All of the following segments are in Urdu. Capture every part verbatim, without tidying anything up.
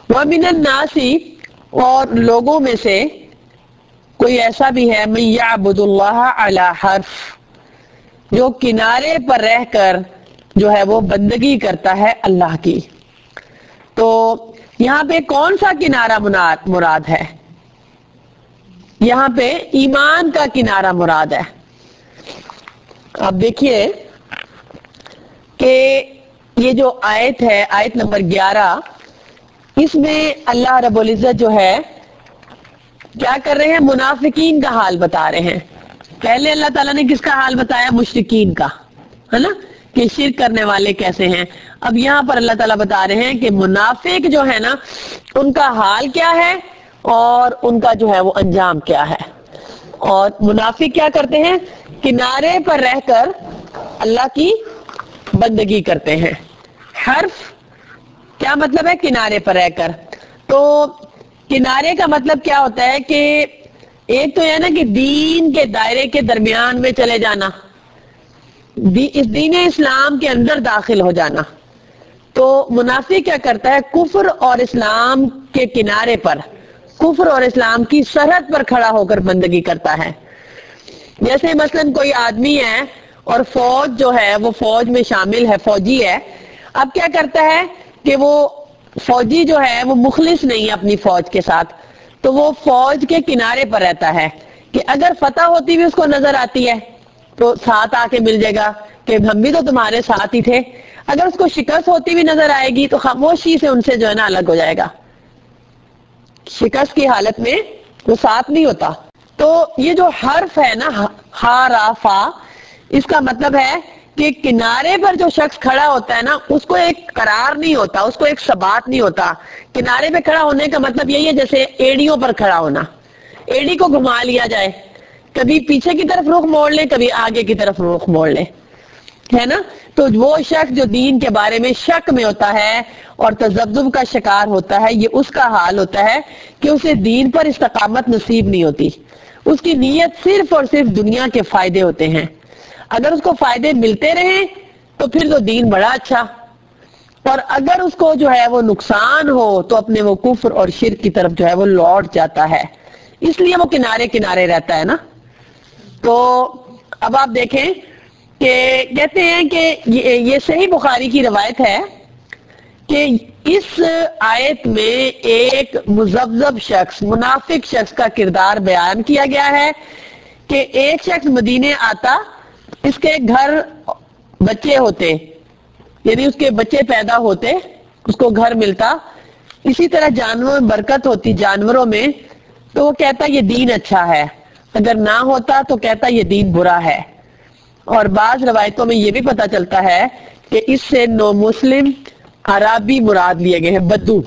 وَمِنَ النَّاسِ اور لوگوں میں سے کوئی ایسا بھی ہے مَن يَعْبُدُ اللَّهَ عَلَى حرف جو کنارے پر رہ کر جو ہے وہ بندگی کرتا ہے اللہ کی. تو یہاں پہ کون سا کنارہ مراد ہے؟ یہاں پہ ایمان کا کنارہ مراد ہے. اب دیکھیے کہ یہ جو آیت ہے، آیت نمبر گیارہ، اس میں اللہ رب العزت جو ہے کیا کر رہے ہیں؟ منافقین کا حال بتا رہے ہیں. پہلے اللہ تعالیٰ نے کس کا حال بتایا؟ مشرکین کا، ہے نا، کہ شرک کرنے والے کیسے ہیں. اب یہاں پر اللہ تعالیٰ بتا رہے ہیں کہ منافق جو ہے نا ان کا حال کیا ہے اور ان کا جو ہے وہ انجام کیا ہے. اور منافق کیا کرتے ہیں؟ کنارے پر رہ کر اللہ کی بندگی کرتے ہیں. حرف کیا مطلب ہے؟ کنارے پر رہ کر. تو کنارے کا مطلب کیا ہوتا ہے کہ ایک تو ہے نا کہ دین کے دائرے کے درمیان میں چلے جانا، اس دین اسلام کے اندر داخل ہو جانا. تو منافق کیا کرتا ہے؟ کفر اور اسلام کے کنارے پر، کفر اور اسلام کی سرحد پر کھڑا ہو کر بندگی کرتا ہے. جیسے مثلا کوئی آدمی ہے اور فوج جو ہے وہ فوج میں شامل ہے، فوجی ہے. اب کیا کرتا ہے کہ وہ فوجی جو ہے وہ مخلص نہیں ہے اپنی فوج کے ساتھ، تو وہ فوج کے کنارے پر رہتا ہے کہ اگر فتح ہوتی بھی اس کو نظر آتی ہے تو ساتھ آ کے مل جائے گا کہ ہم بھی تو تمہارے ساتھ ہی تھے. اگر اس کو شکست ہوتی بھی نظر آئے گی تو خاموشی سے ان سے جو ہے نا الگ ہو جائے گا. شکست کی حالت میں وہ ساتھ نہیں ہوتا. تو یہ جو حرف ہے نا ہا را فا، اس کا مطلب ہے کہ کنارے پر جو شخص کھڑا ہوتا ہے نا اس کو ایک قرار نہیں ہوتا، اس کو ایک ثبات نہیں ہوتا. کنارے پہ کھڑا ہونے کا مطلب یہی ہے جیسے ایڑیوں پر کھڑا ہونا، ایڑی کو گھما لیا جائے، کبھی پیچھے کی طرف رخ موڑ لے کبھی آگے کی طرف رخ موڑ لے، ہے نا. تو وہ شخص جو دین کے بارے میں شک میں ہوتا ہے اور تذبذب کا شکار ہوتا ہے، یہ اس کا حال ہوتا ہے کہ اسے دین پر استقامت نصیب نہیں ہوتی. اس کی نیت صرف اور صرف دنیا کے فائدے ہوتے ہیں. اگر اس کو فائدے ملتے رہیں تو پھر تو دین بڑا اچھا، اور اگر اس کو جو ہے وہ نقصان ہو تو اپنے وہ کفر اور شرک کی طرف جو ہے وہ لوٹ جاتا ہے. اس لیے وہ کنارے کنارے رہتا ہے نا. تو اب آپ دیکھیں کہ کہتے ہیں کہ یہ صحیح بخاری کی روایت ہے کہ اس آیت میں ایک مذبذب شخص، منافق شخص کا کردار بیان کیا گیا ہے کہ ایک شخص مدینے آتا، اس کے گھر بچے ہوتے، یعنی اس کے بچے پیدا ہوتے، اس کو گھر ملتا. اسی طرح جانوروں میں برکت ہوتی، جانوروں میں، تو وہ کہتا یہ دین اچھا ہے. اگر نہ ہوتا تو کہتا یہ دین برا ہے. اور بعض روایتوں میں یہ بھی پتہ چلتا ہے کہ اس سے نو مسلم عربی مراد لیے گئے ہیں، بدو.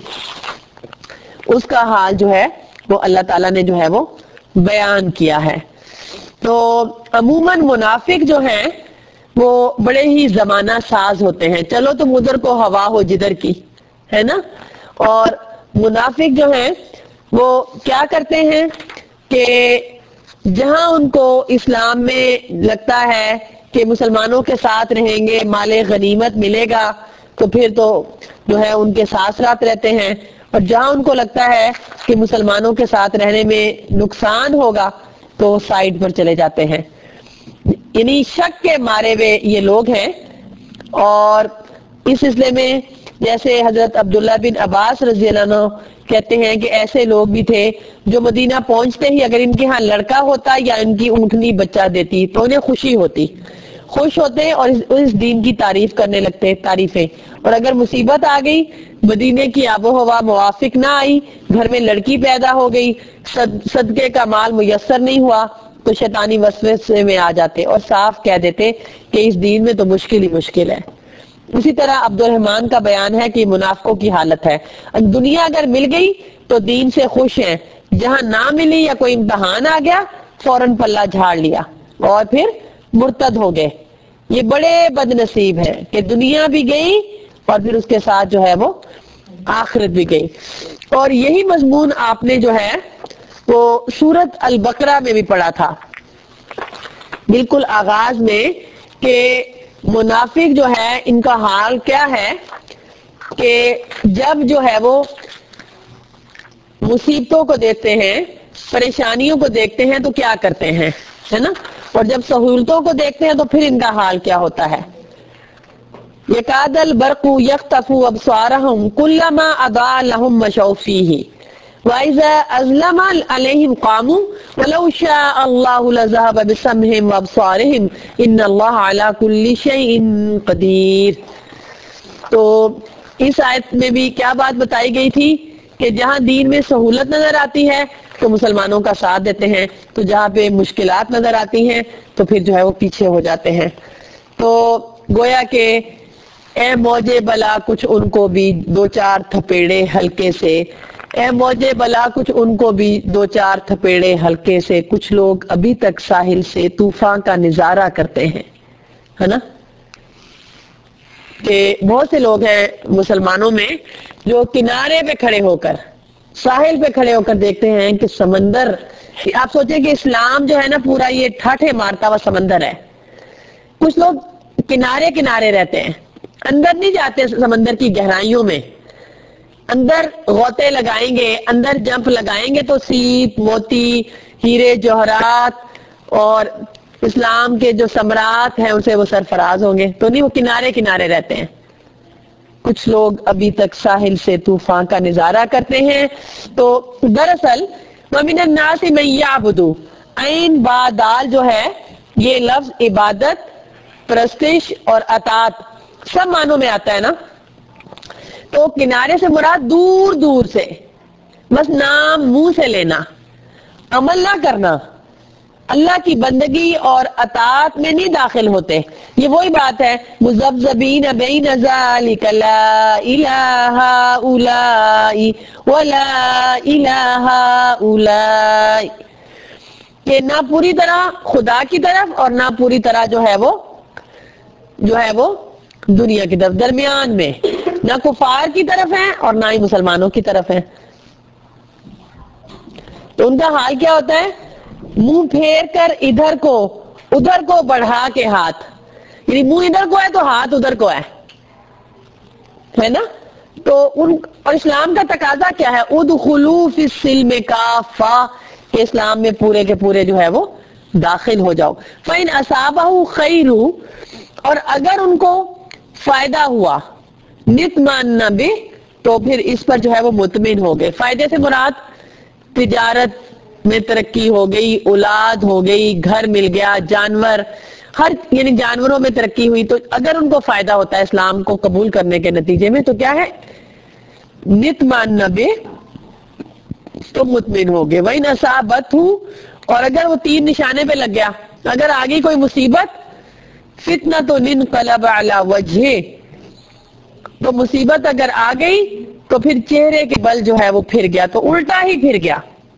اس کا حال جو ہے وہ اللہ تعالیٰ نے جو ہے وہ بیان کیا ہے. تو عموماً منافق جو ہیں وہ بڑے ہی زمانہ ساز ہوتے ہیں. چلو تم ادھر کو ہوا ہو جدھر کی، ہے نا. اور منافق جو ہیں وہ کیا کرتے ہیں کہ جہاں ان کو اسلام میں لگتا ہے کہ مسلمانوں کے ساتھ رہیں گے، مال غنیمت ملے گا، تو پھر تو جو ہے ان کے ساتھ ساتھ رہتے ہیں. اور جہاں ان کو لگتا ہے کہ مسلمانوں کے ساتھ رہنے میں نقصان ہوگا تو سائڈ پر چلے جاتے ہیں. یعنی شک کے مارے ہوئے یہ لوگ ہیں. اور اس سلسلے میں جیسے حضرت عبداللہ بن عباس رضی اللہ عنہ کہتے ہیں کہ ایسے لوگ بھی تھے جو مدینہ پہنچتے ہی اگر ان کے ہاں لڑکا ہوتا یا ان کی اونٹنی بچہ دیتی تو انہیں خوشی ہوتی، خوش ہوتے اور اس دین کی تعریف کرنے لگتے، تعریفیں. اور اگر مصیبت آ گئی، مدینے کی آب و ہوا موافق نہ آئی، گھر میں لڑکی پیدا ہو گئی، صدقے کا مال میسر نہیں ہوا، تو شیطانی وسوسے میں آ جاتے اور صاف کہہ دیتے کہ اس دین میں تو مشکل ہی مشکل ہے. اسی طرح عبد الرحمن کا بیان ہے کہ منافقوں کی حالت ہے دنیا اگر مل گئی تو دین سے خوش ہیں، جہاں نہ ملی یا کوئی امتحان آ گیا فوراً پلہ جھاڑ لیا اور پھر مرتد ہو گئے. یہ بڑے بد نصیب ہیں کہ دنیا بھی گئی اور پھر اس کے ساتھ جو ہے وہ آخرت بھی گئی. اور یہی مضمون آپ نے جو ہے وہ سورۃ البقرہ میں بھی پڑھا تھا بالکل آغاز میں، کہ منافق جو ہے ان کا حال کیا ہے کہ جب جو ہے وہ مصیبتوں کو دیکھتے ہیں، پریشانیوں کو دیکھتے ہیں تو کیا کرتے ہیں، ہے نا؟ اور جب سہولتوں کو دیکھتے ہیں تو پھر ان کا حال کیا ہوتا ہے؟ یکاد البرق یخطف ابصارهم کلما اضاء لهم مشوا فیہ واذا اظلم علیہم قاموا ولو شاء اللہ لذهب بسمعهم وابصارهم ان اللہ علی کل شیء قدیر۔ تو اس آیت میں بھی کیا بات بتائی گئی تھی کہ جہاں دین میں سہولت نظر آتی ہے تو مسلمانوں کا ساتھ دیتے ہیں، تو جہاں پہ مشکلات نظر آتی ہیں تو پھر جو ہے وہ پیچھے ہو جاتے ہیں۔ تو گویا کہ اے موجے بلا کچھ ان کو بھی دو چار تھپیڑے ہلکے سے، اے موجے بلا کچھ ان کو بھی دو چار تھپیڑے ہلکے سے، کچھ لوگ ابھی تک ساحل سے طوفان کا نظارہ کرتے ہیں، ہے نا؟ کہ بہت سے لوگ ہیں مسلمانوں میں جو کنارے پہ کھڑے ہو کر، ساحل پہ کھڑے ہو کر دیکھتے ہیں کہ سمندر، آپ سوچیں کہ اسلام جو ہے نا پورا یہ ٹھاٹھے مارتا ہوا سمندر ہے۔ کچھ لوگ کنارے کنارے رہتے ہیں، اندر نہیں جاتے سمندر کی گہرائیوں میں، اندر غوطے لگائیں گے، اندر جمپ لگائیں گے تو سیپ، موتی، ہیرے جوہرات اور اسلام کے جو ثمرات ہیں ان سے وہ سرفراز ہوں گے، تو نہیں، وہ کنارے کنارے رہتے ہیں۔ کچھ لوگ ابھی تک ساحل سے طوفان کا نظارہ کرتے ہیں۔ تو دراصل وَمِنَ النَّاسِ مَن يَعْبُدُ، عین با دال جو ہے یہ لفظ عبادت، پرستش اور اطاعت سب معنوں میں آتا ہے نا۔ تو کنارے سے مراد دور دور سے، بس نام منہ سے لینا، عمل نہ کرنا، اللہ کی بندگی اور اطاعت میں نہیں داخل ہوتے۔ یہ وہی بات ہے مذبذبین بین ذلک لا الہ ہؤلاء ولا الہ ہؤلاء، کہ نہ پوری طرح خدا کی طرف اور نہ پوری طرح جو ہے وہ جو ہے وہ دنیا کی طرف، درمیان میں، نہ کفار کی طرف ہیں اور نہ ہی مسلمانوں کی طرف ہیں۔ تو ان کا حال کیا ہوتا ہے؟ منہ پھیر کر ادھر کو ادھر کو بڑھا کے ہاتھ، یعنی منہ ادھر کو ہے تو ہاتھ ادھر کو ہے ہے نا؟ تو ان اور اسلام کا تقاضا کیا ہے؟ ادخلوا فی السلم کافہ، کہ اسلام میں پورے کے پورے جو ہے وہ داخل ہو جاؤ۔ فإن أصابه خیر، اور اگر ان کو فائدہ ہوا، نطمئن بہ، تو پھر اس پر جو ہے وہ مطمئن ہو گئے۔ فائدے سے مراد تجارت میں ترقی ہو گئی، اولاد ہو گئی، گھر مل گیا، جانور، ہر یعنی جانوروں میں ترقی ہوئی، تو اگر ان کو فائدہ ہوتا ہے اسلام کو قبول کرنے کے نتیجے میں تو کیا ہے؟ نطمئن بہ، تو مطمئن ہو گئے۔ وَإِنْ أَصَابَتْهُ، اور اگر وہ تیر نشانے پہ لگ گیا، اگر آگئی کوئی مصیبت، فِتْنَةٌ انقلب علی وجہہ، تو مصیبت اگر آ گئی تو پھر چہرے کے بل جو ہے وہ پھر گیا، تو الٹا ہی پھر گیا۔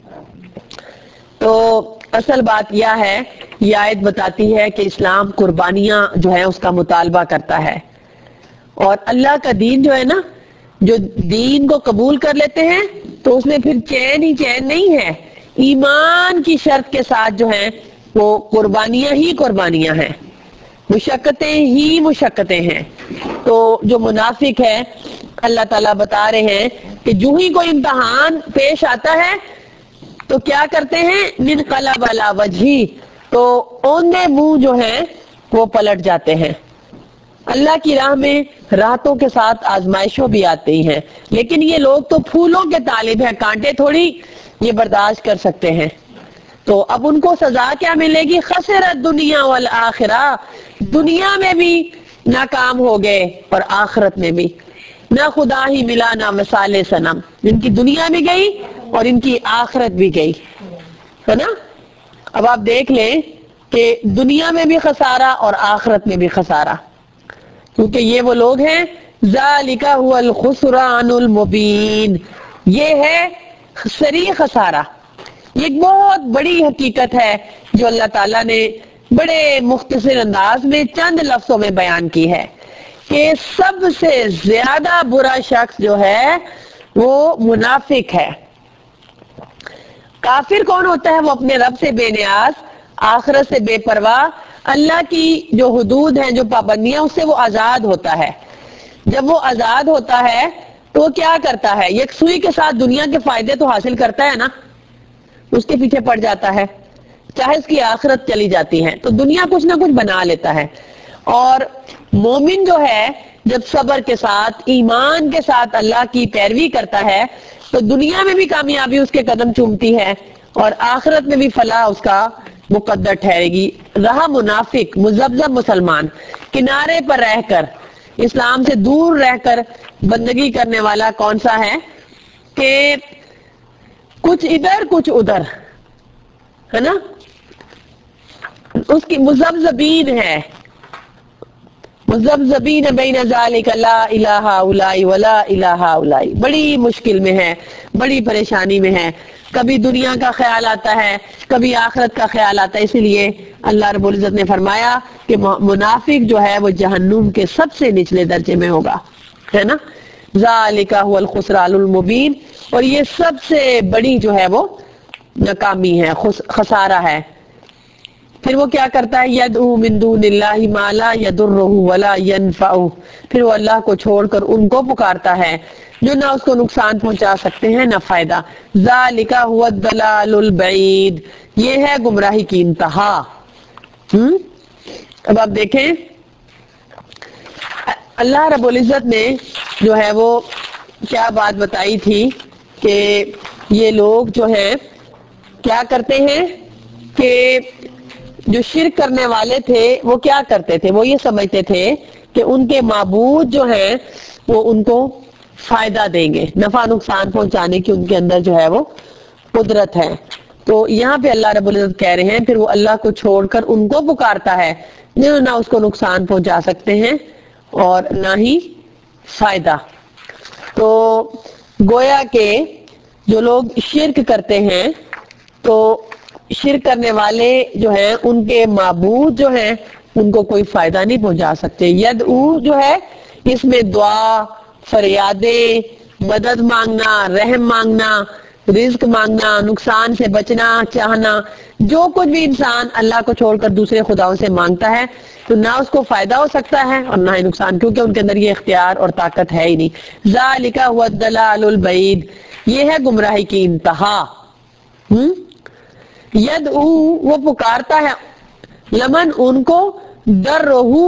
تو اصل بات یہ ہے، یہ آیت بتاتی ہے کہ اسلام قربانیاں جو ہے اس کا مطالبہ کرتا ہے، اور اللہ کا دین جو ہے نا، جو دین کو قبول کر لیتے ہیں تو اس میں پھر چین ہی چین نہیں ہے، ایمان کی شرط کے ساتھ جو ہیں وہ قربانیاں ہی قربانیاں ہیں، مشقتیں ہی مشقتیں ہیں۔ تو جو منافق ہے اللہ تعالیٰ بتا رہے ہیں کہ جو ہی کوئی امتحان پیش آتا ہے تو کیا کرتے ہیں؟ انقلب علی وجہہ، تو اوندے منہ جو ہیں وہ پلٹ جاتے ہیں۔ اللہ کی راہ میں راحتوں کے ساتھ آزمائشوں بھی آتی ہیں، لیکن یہ لوگ تو پھولوں کے طالب ہیں، کانٹے تھوڑی یہ برداشت کر سکتے ہیں۔ تو اب ان کو سزا کیا ملے گی؟ خسرت دنیا والآخرہ، دنیا میں بھی ناکام ہو گئے اور آخرت میں بھی، نہ خدا ہی ملا نہ مثال صنم، ان کی دنیا بھی گئی اور ان کی آخرت بھی گئی، ہے نا؟ اب آپ دیکھ لیں کہ دنیا میں بھی خسارہ اور آخرت میں بھی خسارہ، کیونکہ یہ وہ لوگ ہیں ذالک هو الخسران المبین، یہ ہے صریح خسارہ۔ یہ ایک بہت بڑی حقیقت ہے جو اللہ تعالیٰ نے بڑے مختصر انداز میں چند لفظوں میں بیان کی ہے کہ سب سے زیادہ برا شخص جو ہے وہ منافق ہے۔ کافر کون ہوتا ہے؟ وہ اپنے رب سے بے نیاز، آخرت سے بے پرواہ، اللہ کی جو حدود ہیں، جو پابندیاں، اس سے وہ آزاد ہوتا ہے۔ جب وہ آزاد ہوتا ہے تو وہ کیا کرتا ہے؟ یکسوئی کے ساتھ دنیا کے فائدے تو حاصل کرتا ہے نا، اس کے پیچھے پڑ جاتا ہے، چاہے اس کی آخرت چلی جاتی ہے، تو دنیا کچھ نہ کچھ بنا لیتا ہے۔ اور مومن جو ہے جب صبر کے ساتھ ایمان کے ساتھ اللہ کی پیروی کرتا ہے تو دنیا میں بھی کامیابی اس کے قدم چومتی ہے اور آخرت میں بھی فلاح اس کا مقدر ٹھہرے گی۔ رہا منافق مذبذب مسلمان، کنارے پر رہ کر، اسلام سے دور رہ کر بندگی کرنے والا کون سا ہے کہ کچھ ادھر کچھ ادھر، ہے نا، اس کی مذبذبین ہے، مذبذبین بین ذالک لا الہ الا ولا الہ الا، بڑی مشکل میں ہے، بڑی پریشانی میں ہے، کبھی دنیا کا خیال آتا ہے، کبھی آخرت کا خیال آتا ہے۔ اسی لیے اللہ رب العزت نے فرمایا کہ منافق جو ہے وہ جہنم کے سب سے نچلے درجے میں ہوگا، ہے نا، ذالک هو الخسران المبین، اور یہ سب سے بڑی جو ہے وہ ناکامی ہے، خسارہ ہے۔ پھر وہ کیا کرتا ہے؟ یدعو من دون اللہ ما لا یضرہ ولا ینفعہ، پھر وہ اللہ کو چھوڑ کر ان کو پکارتا ہے جو نہ اس کو نقصان پہنچا سکتے ہیں نہ فائدہ۔ ذالک هو الضلال البعید، یہ ہے گمراہی کی انتہا۔ ہم؟ اب آپ دیکھیں اللہ رب العزت نے جو ہے وہ کیا بات بتائی تھی کہ یہ لوگ جو ہیں کیا کرتے ہیں کہ جو شرک کرنے والے تھے وہ کیا کرتے تھے؟ وہ یہ سمجھتے تھے کہ ان کے معبود جو ہیں وہ ان کو فائدہ دیں گے، نفع نقصان پہنچانے کی ان کے اندر جو ہے وہ قدرت ہے۔ تو یہاں پہ اللہ رب العزت کہہ رہے ہیں پھر وہ اللہ کو چھوڑ کر ان کو پکارتا ہے جو نہ اس کو نقصان پہنچا سکتے ہیں اور نہ ہی فائدہ۔ تو گویا کہ جو لوگ شرک کرتے ہیں تو شرک کرنے والے جو ہیں ان کے معبود جو ہیں ان کو کوئی فائدہ نہیں پہنچا سکتے۔ یدعو جو ہے اس میں دعا، فریادیں، مدد مانگنا، رحم مانگنا، رزق مانگنا، نقصان سے بچنا چاہنا، جو کچھ بھی انسان اللہ کو چھوڑ کر دوسرے خداؤں سے مانگتا ہے تو نہ اس کو فائدہ ہو سکتا ہے اور نہ ہی نقصان، کیونکہ ان کے اندر یہ اختیار اور طاقت ہے ہی نہیں۔ ذالک هو الضلال البعید، یہ ہے گمراہی کی انتہا۔ ہم؟ یدعو وہ پکارتا ہے، لمن ان کو، درہو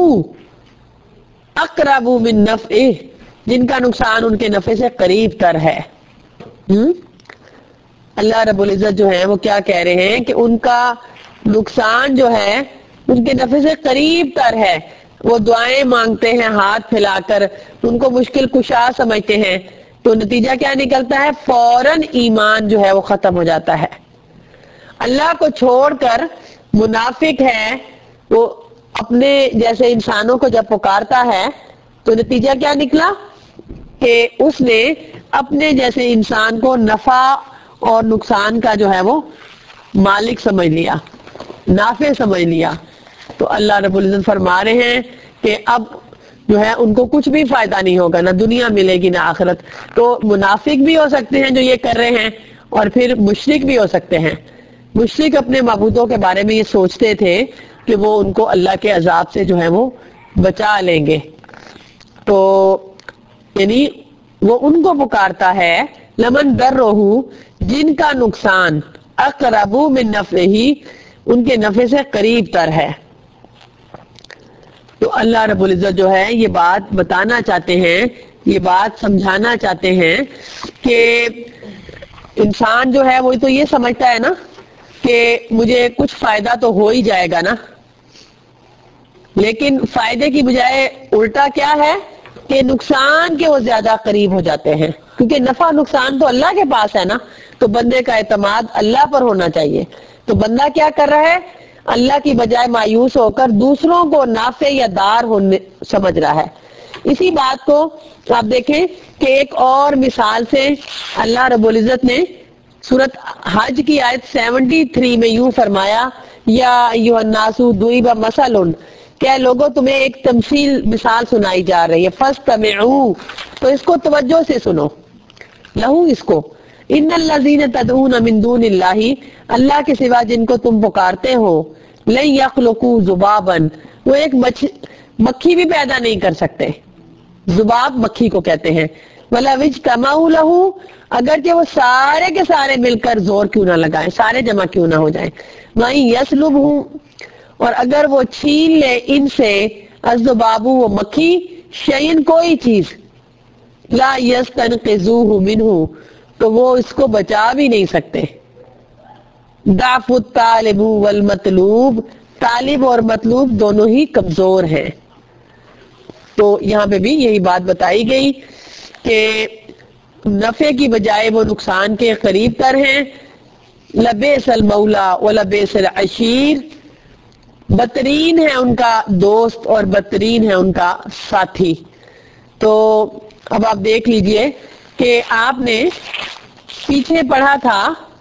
اقرب من نفعہ جن کا نقصان ان کے نفع سے قریب تر ہے۔ ہم؟ اللہ رب العزت جو ہے وہ کیا کہہ رہے ہیں کہ ان کا نقصان جو ہے ان کے نفع سے قریب تر ہے۔ وہ دعائیں مانگتے ہیں ہاتھ پھیلا کر، ان کو مشکل کشا سمجھتے ہیں، تو نتیجہ کیا نکلتا ہے؟ فوراً ایمان جو ہے وہ ختم ہو جاتا ہے۔ اللہ کو چھوڑ کر منافق ہے وہ اپنے جیسے انسانوں کو جب پکارتا ہے تو نتیجہ کیا نکلا کہ اس نے اپنے جیسے انسان کو نفع اور نقصان کا جو ہے وہ مالک سمجھ لیا، نافع سمجھ لیا۔ تو اللہ رب العزت فرما رہے ہیں کہ اب جو ہے ان کو کچھ بھی فائدہ نہیں ہوگا، نہ دنیا ملے گی نہ آخرت۔ تو منافق بھی ہو سکتے ہیں جو یہ کر رہے ہیں اور پھر مشرک بھی ہو سکتے ہیں۔ مشرک اپنے معبودوں کے بارے میں یہ سوچتے تھے کہ وہ ان کو اللہ کے عذاب سے جو ہے وہ بچا لیں گے، تو یعنی وہ ان کو پکارتا ہے لمن درہ جن کا نقصان اقرب من نفعہ ان کے نفع سے قریب تر ہے۔ تو اللہ رب العزت جو ہے یہ بات بتانا چاہتے ہیں، یہ بات سمجھانا چاہتے ہیں کہ انسان جو ہے وہ تو یہ سمجھتا ہے نا کہ مجھے کچھ فائدہ تو ہو ہی جائے گا نا، لیکن فائدے کی بجائے الٹا کیا ہے کہ نقصان کے وہ زیادہ قریب ہو جاتے ہیں، کیونکہ نفع نقصان تو اللہ کے پاس ہے نا، تو بندے کا اعتماد اللہ پر ہونا چاہیے۔ تو بندہ کیا کر رہا ہے؟ اللہ کی بجائے مایوس ہو کر دوسروں کو نافع یا دار ہونے سمجھ رہا ہے۔ اسی بات کو آپ دیکھیں کہ ایک اور مثال سے اللہ رب العزت نے سورۃ حج کی آیت تہتر میں یوں فرمایا، یا ایھا الناس ضرب مثل، کہ لوگوں تمہیں ایک تمثیل مثال سنائی جا رہی ہے، فاستمعوا تو اس کو توجہ سے سنو، لہو اس کو، ان الذین تدعون من دون اللہ اللہ کے سوا جن کو تم پکارتے ہو، لن یخلقوا ذبابا وہ ایک مکھی بھی پیدا نہیں کر سکتے، ذباب مکھی کو کہتے ہیں، وَلَوِ اجْتَمَعُوا لَهُ، اگرچہ وہ سارے کے سارے مل کر زور کیوں نہ لگائیں، سارے جمع کیوں نہ ہو جائیں، وَإِن يَسْلُبْهُ، اور اگر وہ چھین لے ان سے، الذُّبَابُ وہ مکھی، شیئن کوئی چیز، لا يَسْتَنْقِذُوهُ مِنْهُ تو وہ اس کو بچا بھی نہیں سکتے۔ ضعف الطالب والمطلوب، طالب اور مطلوب دونوں ہی کمزور ہیں۔ تو یہاں پہ بھی یہی بات بتائی گئی کہ نفع کی بجائے وہ نقصان کے قریب تر ہیں۔ لبئس المولا ولبئس العشیر، بدترین ہے ان کا دوست اور بدترین ہے ان کا ساتھی۔ تو اب آپ دیکھ لیجئے کہ آپ نے پیچھے پڑھا تھا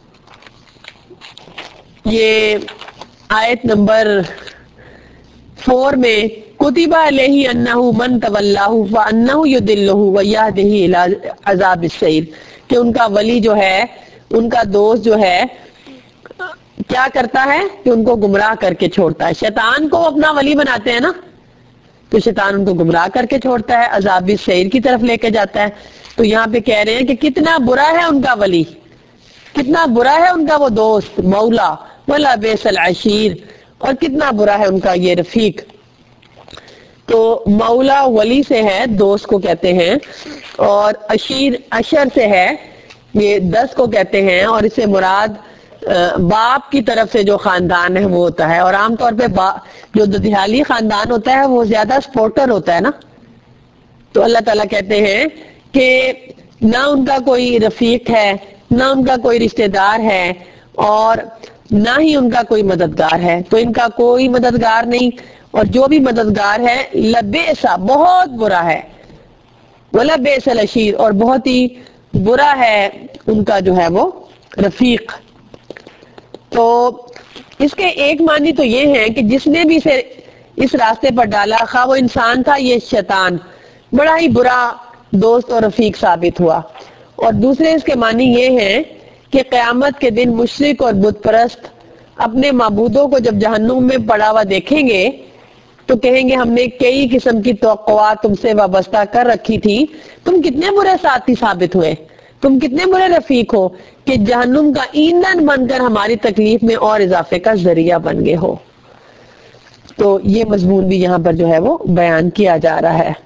یہ آیت نمبر فور میں، کتب علیہ انہ من تولاہ فانہ یضلہ ویہدہ الی عذاب السعیر، کہ ان کا ولی جو ہے، ان کا دوست جو ہے کیا کرتا ہے کہ ان کو گمراہ کر کے چھوڑتا ہے۔ شیطان کو اپنا ولی بناتے ہیں نا، تو شیطان ان کو گمراہ کر کے چھوڑتا ہے، عذاب السعیر کی طرف لے کے جاتا ہے۔ تو یہاں پہ کہہ رہے ہیں کہ کتنا برا ہے ان کا ولی، کتنا برا ہے ان کا وہ دوست مولا، وَلَبِئْسَ الْعَشِيرُ، اور کتنا برا ہے ان کا یہ رفیق۔ تو مولا ولی سے ہے، دوست کو کہتے ہیں، اور عشیر عشر سے ہے، یہ دس کو کہتے ہیں، اور اس سے مراد باپ کی طرف سے جو خاندان ہے وہ ہوتا ہے، اور عام طور پہ جو ددھیالی خاندان ہوتا ہے وہ زیادہ سپورٹر ہوتا ہے نا۔ تو اللہ تعالیٰ کہتے ہیں کہ نہ ان کا کوئی رفیق ہے، نہ ان کا کوئی رشتہ دار ہے، اور نہ ہی ان کا کوئی مددگار ہے، تو ان کا کوئی مددگار نہیں، اور جو بھی مددگار ہے لبئسا بہت برا ہے، ولبئس العشیر اور بہت ہی برا ہے ان کا جو ہے وہ رفیق۔ تو اس کے ایک معنی تو یہ ہے کہ جس نے بھی اسے اس راستے پر ڈالا، خواہ وہ انسان تھا یہ شیطان، بڑا ہی برا دوست اور رفیق ثابت ہوا۔ اور دوسرے اس کے معنی یہ ہیں کہ قیامت کے دن مشرک اور بت پرست اپنے معبودوں کو جب جہنم میں پڑا ہوا دیکھیں گے تو کہیں گے ہم نے کئی قسم کی توقعات تم سے وابستہ کر رکھی تھی، تم کتنے برے ساتھی ثابت ہوئے، تم کتنے برے رفیق ہو کہ جہنم کا ایندھن بن کر ہماری تکلیف میں اور اضافے کا ذریعہ بن گئے ہو۔ تو یہ مضمون بھی یہاں پر جو ہے وہ بیان کیا جا رہا ہے۔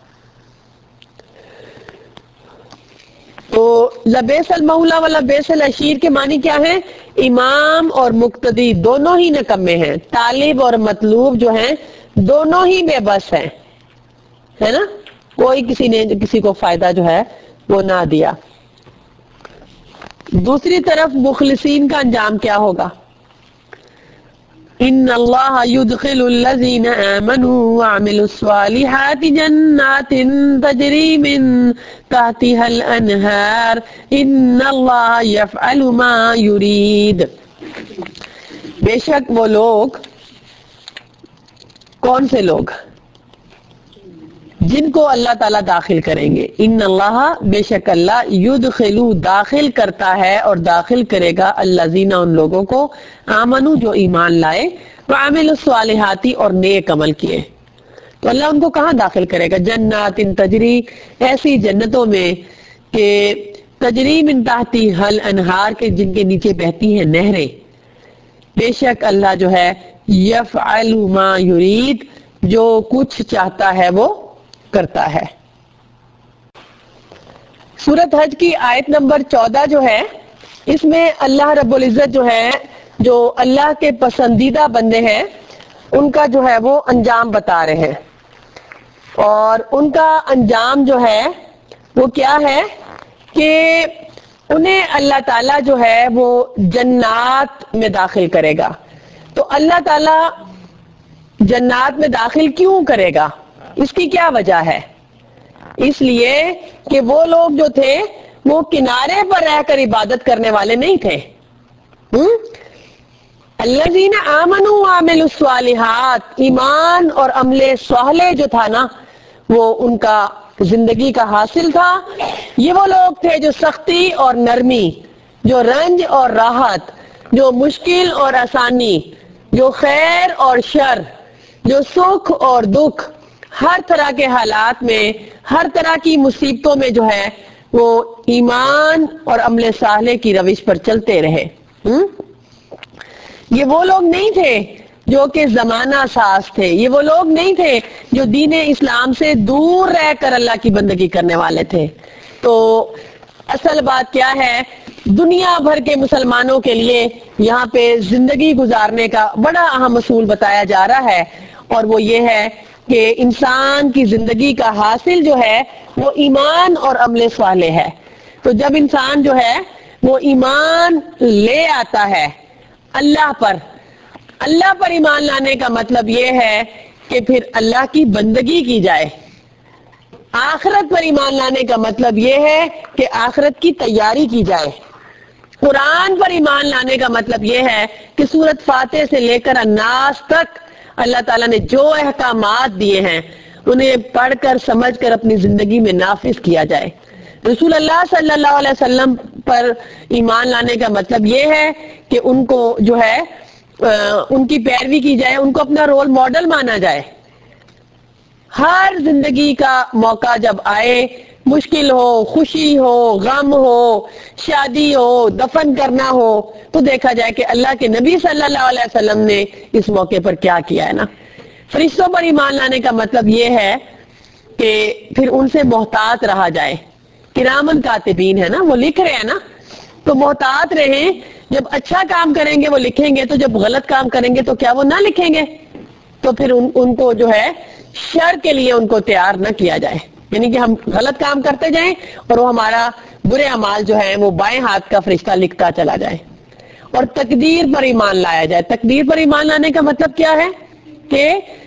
تو لبئس المولا و لبئس العشیر کے معنی کیا ہے؟ امام اور مقتدی دونوں ہی نکمے ہیں، طالب اور مطلوب جو ہیں دونوں ہی بے بس ہیں، ہے نا، کوئی کسی نے کسی کو فائدہ جو ہے وہ نہ دیا۔ دوسری طرف مخلصین کا انجام کیا ہوگا؟ ان اللہ يدخل الذین آمنوا وعملوا الصالحات جنات تجری من تحتها الانہار ان اللہ یفعل ما یرید۔ بے شک وہ لوگ، کون سے لوگ؟ جن کو اللہ تعالیٰ داخل کریں گے۔ ان اللہ بے شک اللہ یدخلو داخل کرتا ہے اور داخل کرے گا الذین ان لوگوں کو آمنو جو ایمان لائے، وعملوا الصالحات اور نیک عمل کیے۔ تو اللہ ان کو کہاں داخل کرے گا؟ جنات تجری، ایسی جنتوں میں کہ تجری من تحتی حل انہار کے جن کے نیچے بہتی ہیں نہریں۔ بے شک اللہ جو ہے یفعل ما یرید، جو کچھ چاہتا ہے وہ کرتا ہے۔ سورۃ حج کی آیت نمبر چودہ جو ہے، اس میں اللہ رب العزت جو ہے، جو اللہ کے پسندیدہ بندے ہیں ان کا جو ہے وہ انجام بتا رہے ہیں، اور ان کا انجام جو ہے وہ کیا ہے کہ انہیں اللہ تعالیٰ جو ہے وہ جنات میں داخل کرے گا۔ تو اللہ تعالیٰ جنات میں داخل کیوں کرے گا؟ اس کی کیا وجہ ہے؟ اس لیے کہ وہ لوگ جو تھے وہ کنارے پر رہ کر عبادت کرنے والے نہیں تھے۔ الذین آمنوا وعملوا الصالحات، ایمان اور عمل صالح جو تھا نا وہ ان کا زندگی کا حاصل تھا۔ یہ وہ لوگ تھے جو سختی اور نرمی، جو رنج اور راحت، جو مشکل اور آسانی، جو خیر اور شر، جو سکھ اور دکھ، ہر طرح کے حالات میں، ہر طرح کی مصیبتوں میں جو ہے وہ ایمان اور عمل صالح کی روش پر چلتے رہے۔ ہم؟ یہ وہ لوگ نہیں تھے جو کہ زمانہ ساز تھے، یہ وہ لوگ نہیں تھے جو دین اسلام سے دور رہ کر اللہ کی بندگی کرنے والے تھے۔ تو اصل بات کیا ہے، دنیا بھر کے مسلمانوں کے لیے یہاں پہ زندگی گزارنے کا بڑا اہم اصول بتایا جا رہا ہے، اور وہ یہ ہے کہ انسان کی زندگی کا حاصل جو ہے وہ ایمان اور عمل صالح ہے۔ تو جب انسان جو ہے وہ ایمان لے آتا ہے اللہ پر، اللہ پر ایمان لانے کا مطلب یہ ہے کہ پھر اللہ کی بندگی کی جائے۔ آخرت پر ایمان لانے کا مطلب یہ ہے کہ آخرت کی تیاری کی جائے۔ قرآن پر ایمان لانے کا مطلب یہ ہے کہ سورۃ فاتح سے لے کر الناس تک اللہ تعالیٰ نے جو احکامات دیے ہیں انہیں پڑھ کر سمجھ کر اپنی زندگی میں نافذ کیا جائے۔ رسول اللہ صلی اللہ علیہ وسلم پر ایمان لانے کا مطلب یہ ہے کہ ان کو جو ہے ان کی پیروی کی جائے، ان کو اپنا رول ماڈل مانا جائے۔ ہر زندگی کا موقع جب آئے، مشکل ہو، خوشی ہو، غم ہو، شادی ہو، دفن کرنا ہو، تو دیکھا جائے کہ اللہ کے نبی صلی اللہ علیہ وسلم نے اس موقع پر کیا کیا ہے نا۔ فرشتوں پر ایمان لانے کا مطلب یہ ہے کہ پھر ان سے محتاط رہا جائے۔ کرامن کاتبین ہے نا، وہ لکھ رہے ہیں نا، تو محتاط رہیں۔ جب اچھا کام کریں گے وہ لکھیں گے، تو جب غلط کام کریں گے تو کیا وہ نہ لکھیں گے؟ تو پھر ان, ان کو جو ہے شر کے لیے ان کو تیار نہ کیا جائے، یعنی کہ ہم غلط کام کرتے جائیں اور وہ ہمارا برے اعمال جو ہے وہ بائیں ہاتھ کا فرشتہ لکھتا چلا جائے۔ اور تقدیر پر ایمان لایا جائے۔ تقدیر پر ایمان لانے کا مطلب کیا ہے کہ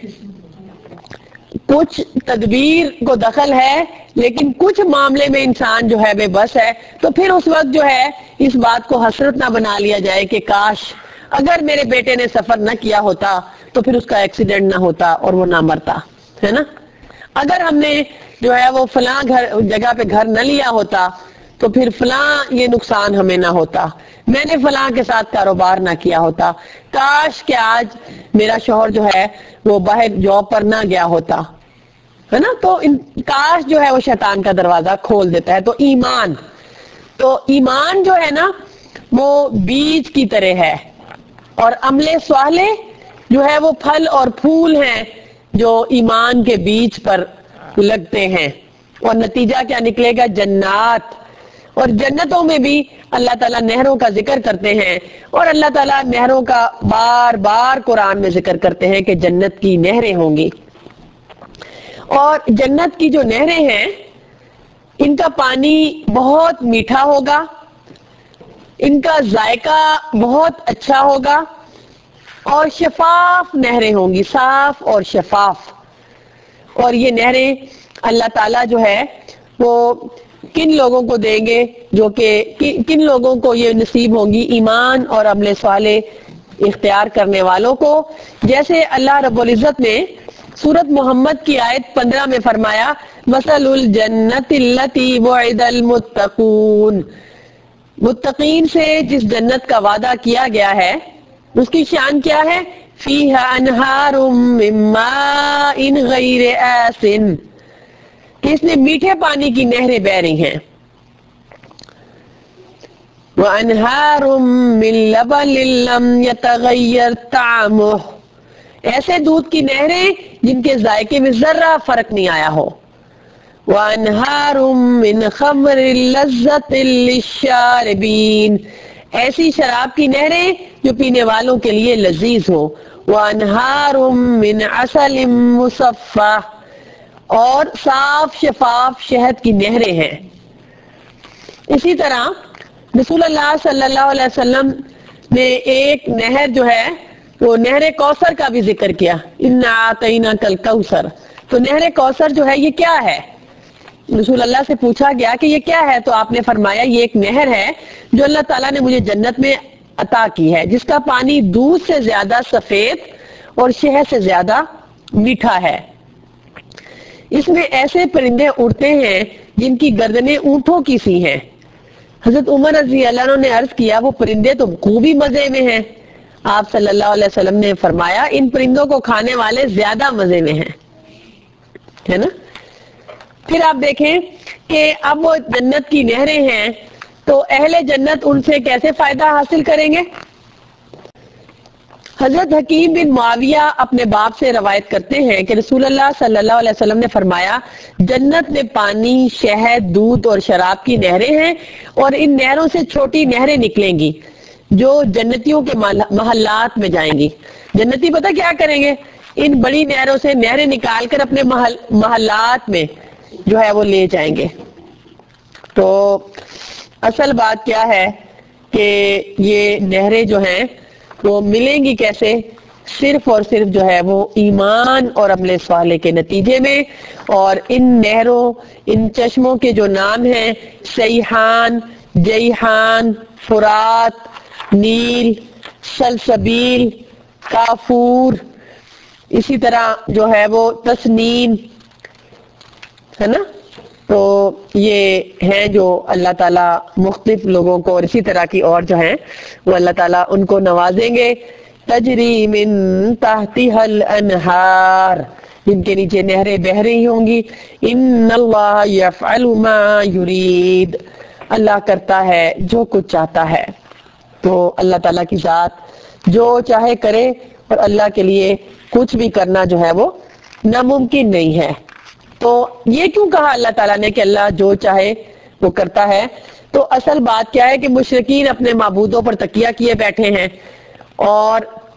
کچھ تدبیر کو دخل ہے لیکن کچھ معاملے میں انسان جو ہے بے بس ہے، تو پھر اس وقت جو ہے اس بات کو حسرت نہ بنا لیا جائے کہ کاش اگر میرے بیٹے نے سفر نہ کیا ہوتا تو پھر اس کا ایکسیڈنٹ نہ ہوتا اور وہ نہ مرتا، ہے نا۔ اگر ہم نے جو ہے وہ فلاں گھر جگہ پہ گھر نہ لیا ہوتا تو پھر فلاں یہ نقصان ہمیں نہ ہوتا، میں نے فلاں کے ساتھ کاروبار نہ کیا ہوتا، کاش کہ آج میرا شوہر جو ہے وہ باہر جاب پر نہ گیا ہوتا، ہے نا۔ تو ان کاش جو ہے وہ شیطان کا دروازہ کھول دیتا ہے۔ تو ایمان تو ایمان جو ہے نا وہ بیج کی طرح ہے، اور عمل صالح جو ہے وہ پھل اور پھول ہیں جو ایمان کے بیج پر لگتے ہیں، اور نتیجہ کیا نکلے گا؟ جنات۔ اور جنتوں میں بھی اللہ تعالیٰ نہروں کا ذکر کرتے ہیں، اور اللہ تعالیٰ نہروں کا بار بار قرآن میں ذکر کرتے ہیں کہ جنت کی نہریں ہوں گی۔ اور جنت کی جو نہریں ہیں ان کا پانی بہت میٹھا ہوگا، ان کا ذائقہ بہت اچھا ہوگا، اور شفاف نہریں ہوں گی، صاف اور شفاف۔ اور یہ نہریں اللہ تعالیٰ جو ہے وہ کن لوگوں کو دیں گے؟ جو کہ کن لوگوں کو یہ نصیب ہوں گی؟ ایمان اور عمل صالح اختیار کرنے والوں کو۔ جیسے اللہ رب العزت نے سورۃ محمد کی آیت پندرہ میں فرمایا مثل الجنت التی وعد المتقون، متقین سے جس جنت کا وعدہ کیا گیا ہے اس کی شان کیا ہے؟ فیہا انہار من ماء غیر آسن، کہ اس میں میٹھے پانی کی نہریں بہہ رہی ہیں۔ وَأَنْهَارٌ مِّن لَبَنٍ لَّمْ يَتَغَيَّرْ طَعْمُهُ، ایسے دودھ کی نہریں جن کے ذائقے میں ذرہ فرق نہیں آیا ہو۔ وَأَنْهَارٌ مِّنْ خَمْرٍ لَّذَّةٍ لِّلشَّارِبِينَ، ایسی شراب کی نہریں جو پینے والوں کے لیے لذیذ ہو۔ وَأَنْهَارٌ مِّنْ عَسَلٍ مُّصَفًّى، اور صاف شفاف شہد کی نہریں ہیں۔ اسی طرح رسول اللہ صلی اللہ علیہ وسلم نے ایک نہر جو ہے وہ نہر کوثر کا بھی ذکر کیا، اِنَّا أَعْطَيْنَاكَ الْكَوْثَرَ۔ تو نہر کوثر جو ہے یہ کیا ہے؟ رسول اللہ سے پوچھا گیا کہ یہ کیا ہے، تو آپ نے فرمایا یہ ایک نہر ہے جو اللہ تعالیٰ نے مجھے جنت میں عطا کی ہے، جس کا پانی دودھ سے زیادہ سفید اور شہد سے زیادہ میٹھا ہے۔ اس میں ایسے پرندے اڑتے ہیں جن کی گردنیں اونٹوں کی سی ہیں۔ حضرت عمر رضی اللہ عنہ نے عرض کیا وہ پرندے تو خوبی مزے میں ہیں۔ آپ صلی اللہ علیہ وسلم نے فرمایا ان پرندوں کو کھانے والے زیادہ مزے میں ہیں، ہے نا۔ پھر آپ دیکھیں کہ اب وہ جنت کی نہریں ہیں تو اہل جنت ان سے کیسے فائدہ حاصل کریں گے؟ حضرت حکیم بن معاویہ اپنے باپ سے روایت کرتے ہیں کہ رسول اللہ صلی اللہ علیہ وسلم نے فرمایا، جنت میں پانی، شہد، دودھ اور شراب کی نہریں ہیں، اور ان نہروں سے چھوٹی نہریں نکلیں گی جو جنتیوں کے محلات میں جائیں گی۔ جنتی پتہ کیا کریں گے؟ ان بڑی نہروں سے نہریں نکال کر اپنے محل محلات میں جو ہے وہ لے جائیں گے۔ تو اصل بات کیا ہے کہ یہ نہریں جو ہیں وہ ملیں گی کیسے؟ صرف اور صرف جو ہے وہ ایمان اور عمل صالح کے نتیجے میں۔ اور ان نہروں، ان چشموں کے جو نام ہیں، سیحان، جیحان، فرات، نیل، سلسبیل، کافور، اسی طرح جو ہے وہ تسنیم ہے نا، تو یہ ہیں جو اللہ تعالیٰ مختلف لوگوں کو، اور اسی طرح کی اور جو ہیں وہ اللہ تعالیٰ ان کو نوازیں گے۔ تجری من تحتها الانہار، جن کے نیچے نہریں بہہ رہی ہوں گی۔ ان اللہ یفعل ما یرید، اللہ کرتا ہے جو کچھ چاہتا ہے۔ تو اللہ تعالیٰ کی ذات جو چاہے کرے، اور اللہ کے لیے کچھ بھی کرنا جو ہے وہ ناممکن نہیں ہے۔ تو یہ کیوں کہا اللہ تعالیٰ نے کہ اللہ جو چاہے وہ کرتا ہے؟ تو اصل بات کیا ہے کہ مشرکین اپنے معبودوں پر تکیہ کیے بیٹھے ہیں، اور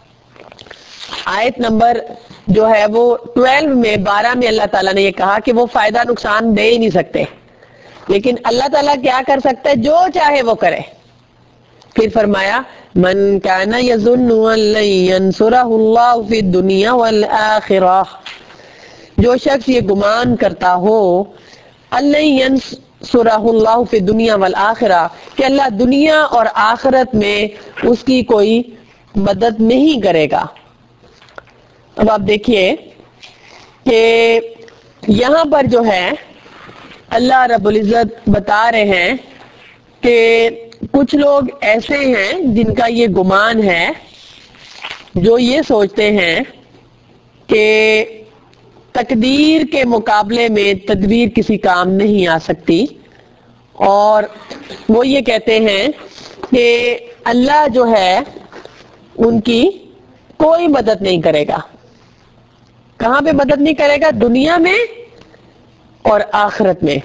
آیت نمبر جو ہے وہ بارہ میں بارہ میں اللہ تعالیٰ نے یہ کہا کہ وہ فائدہ نقصان دے ہی نہیں سکتے، لیکن اللہ تعالیٰ کیا کر سکتا ہے؟ جو چاہے وہ کرے۔ پھر فرمایا، من کان یظن ان لن ینصرہ اللہ فی الدنیا والآخرہ، جو شخص یہ گمان کرتا ہو ان لن ینصرہ اللہ فی الدنیا والآخرہ، کہ اللہ دنیا اور آخرت میں اس کی کوئی مدد نہیں کرے گا۔ اب آپ دیکھیے کہ یہاں پر جو ہے اللہ رب العزت بتا رہے ہیں کہ کچھ لوگ ایسے ہیں جن کا یہ گمان ہے، جو یہ سوچتے ہیں کہ تقدیر کے مقابلے میں تدبیر کسی کام نہیں آ سکتی، اور وہ یہ کہتے ہیں کہ اللہ جو ہے ان کی کوئی مدد نہیں کرے گا۔ کہاں پہ مدد نہیں کرے گا؟ دنیا میں اور آخرت میں۔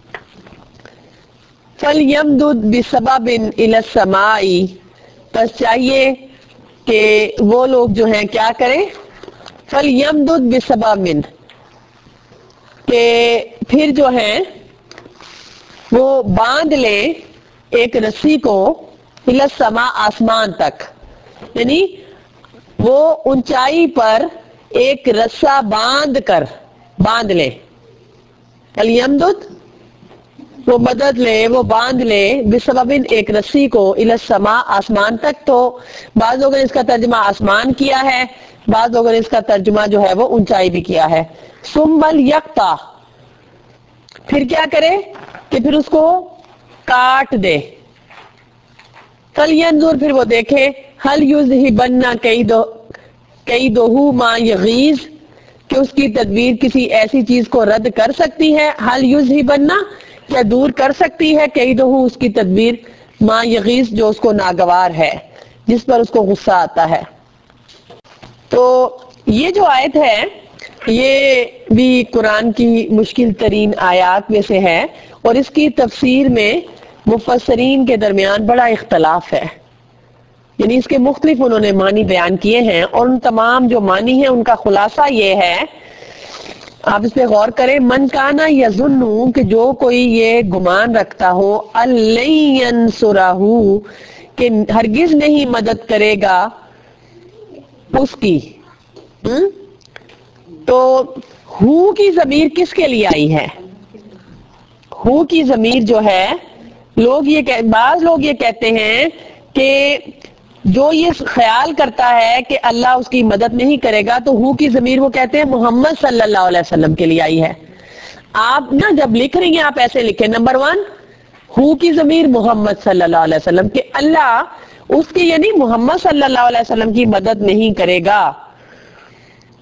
فَلْيَمْدُدْ بِسَبَبٍ إِلَى السَّمَاءِ، بس چاہیے کہ وہ لوگ جو ہیں کیا کریں؟ فَلْيَمْدُدْ بِسَبَبٍ، کہ پھر جو ہیں وہ باندھ لیں ایک رسی کو، إِلَى السَّمَاءِ، آسمان تک، یعنی وہ اونچائی پر ایک رسہ باندھ کر باندھ لے۔ فَلْيَمْدُدْ، وہ مدد لے، وہ باندھ لے، بسببن، ایک رسی کو، إِلَى السَّمَاءِ، آسمان تک۔ تو بعض لوگوں نے اس کا ترجمہ آسمان کیا ہے، بعض لوگوں نے اس کا ترجمہ جو ہے وہ اونچائی بھی کیا ہے۔ ثُمَّ لْيَقْطَعْ، پھر کیا کرے کہ پھر اس کو کاٹ دے۔ فَلْيَنظُرْ، پھر وہ دیکھے، هَلْ يُذْهِبَنَّ كَيْدُهُ مَا يَغِيظُ، کہ اس کی تدبیر کسی ایسی چیز کو رد کر سکتی ہے۔ هَلْ يُذْهِبَنَّ، کیا دور کر سکتی ہے، كَيْدُهُ، اس کی تدبیر، ما یغیظ، جو اس کو ناگوار ہے، جس پر اس کو غصہ آتا ہے۔ تو یہ جو آیت ہے یہ بھی قرآن کی مشکل ترین آیات میں سے ہے، اور اس کی تفسیر میں مفسرین کے درمیان بڑا اختلاف ہے، یعنی اس کے مختلف انہوں نے معنی بیان کیے ہیں، اور ان تمام جو معنی ہیں ان کا خلاصہ یہ ہے، آپ اس پہ غور کریں، من کانا یظن، کہ جو کوئی یہ گمان رکھتا ہو، الَّن ینصرہ، کہ ہرگز نہیں مدد کرے گا اس کی، تو ہو کی ضمیر کس کے لیے آئی ہے؟ ہو کی ضمیر جو ہے، لوگ یہ کہ بعض لوگ یہ کہتے ہیں کہ جو یہ خیال کرتا ہے کہ اللہ اس کی مدد نہیں کرے گا، تو ہو کی ضمیر وہ کہتے ہیں محمد صلی اللہ علیہ وسلم کے لیے آئی ہے۔ آپ نا جب لکھ رہی ہیں آپ ایسے لکھیں، نمبر ون، ہو کی ضمیر محمد صلی اللہ علیہ وسلم، کہ اللہ اس کی یعنی محمد صلی اللہ علیہ وسلم کی مدد نہیں کرے گا۔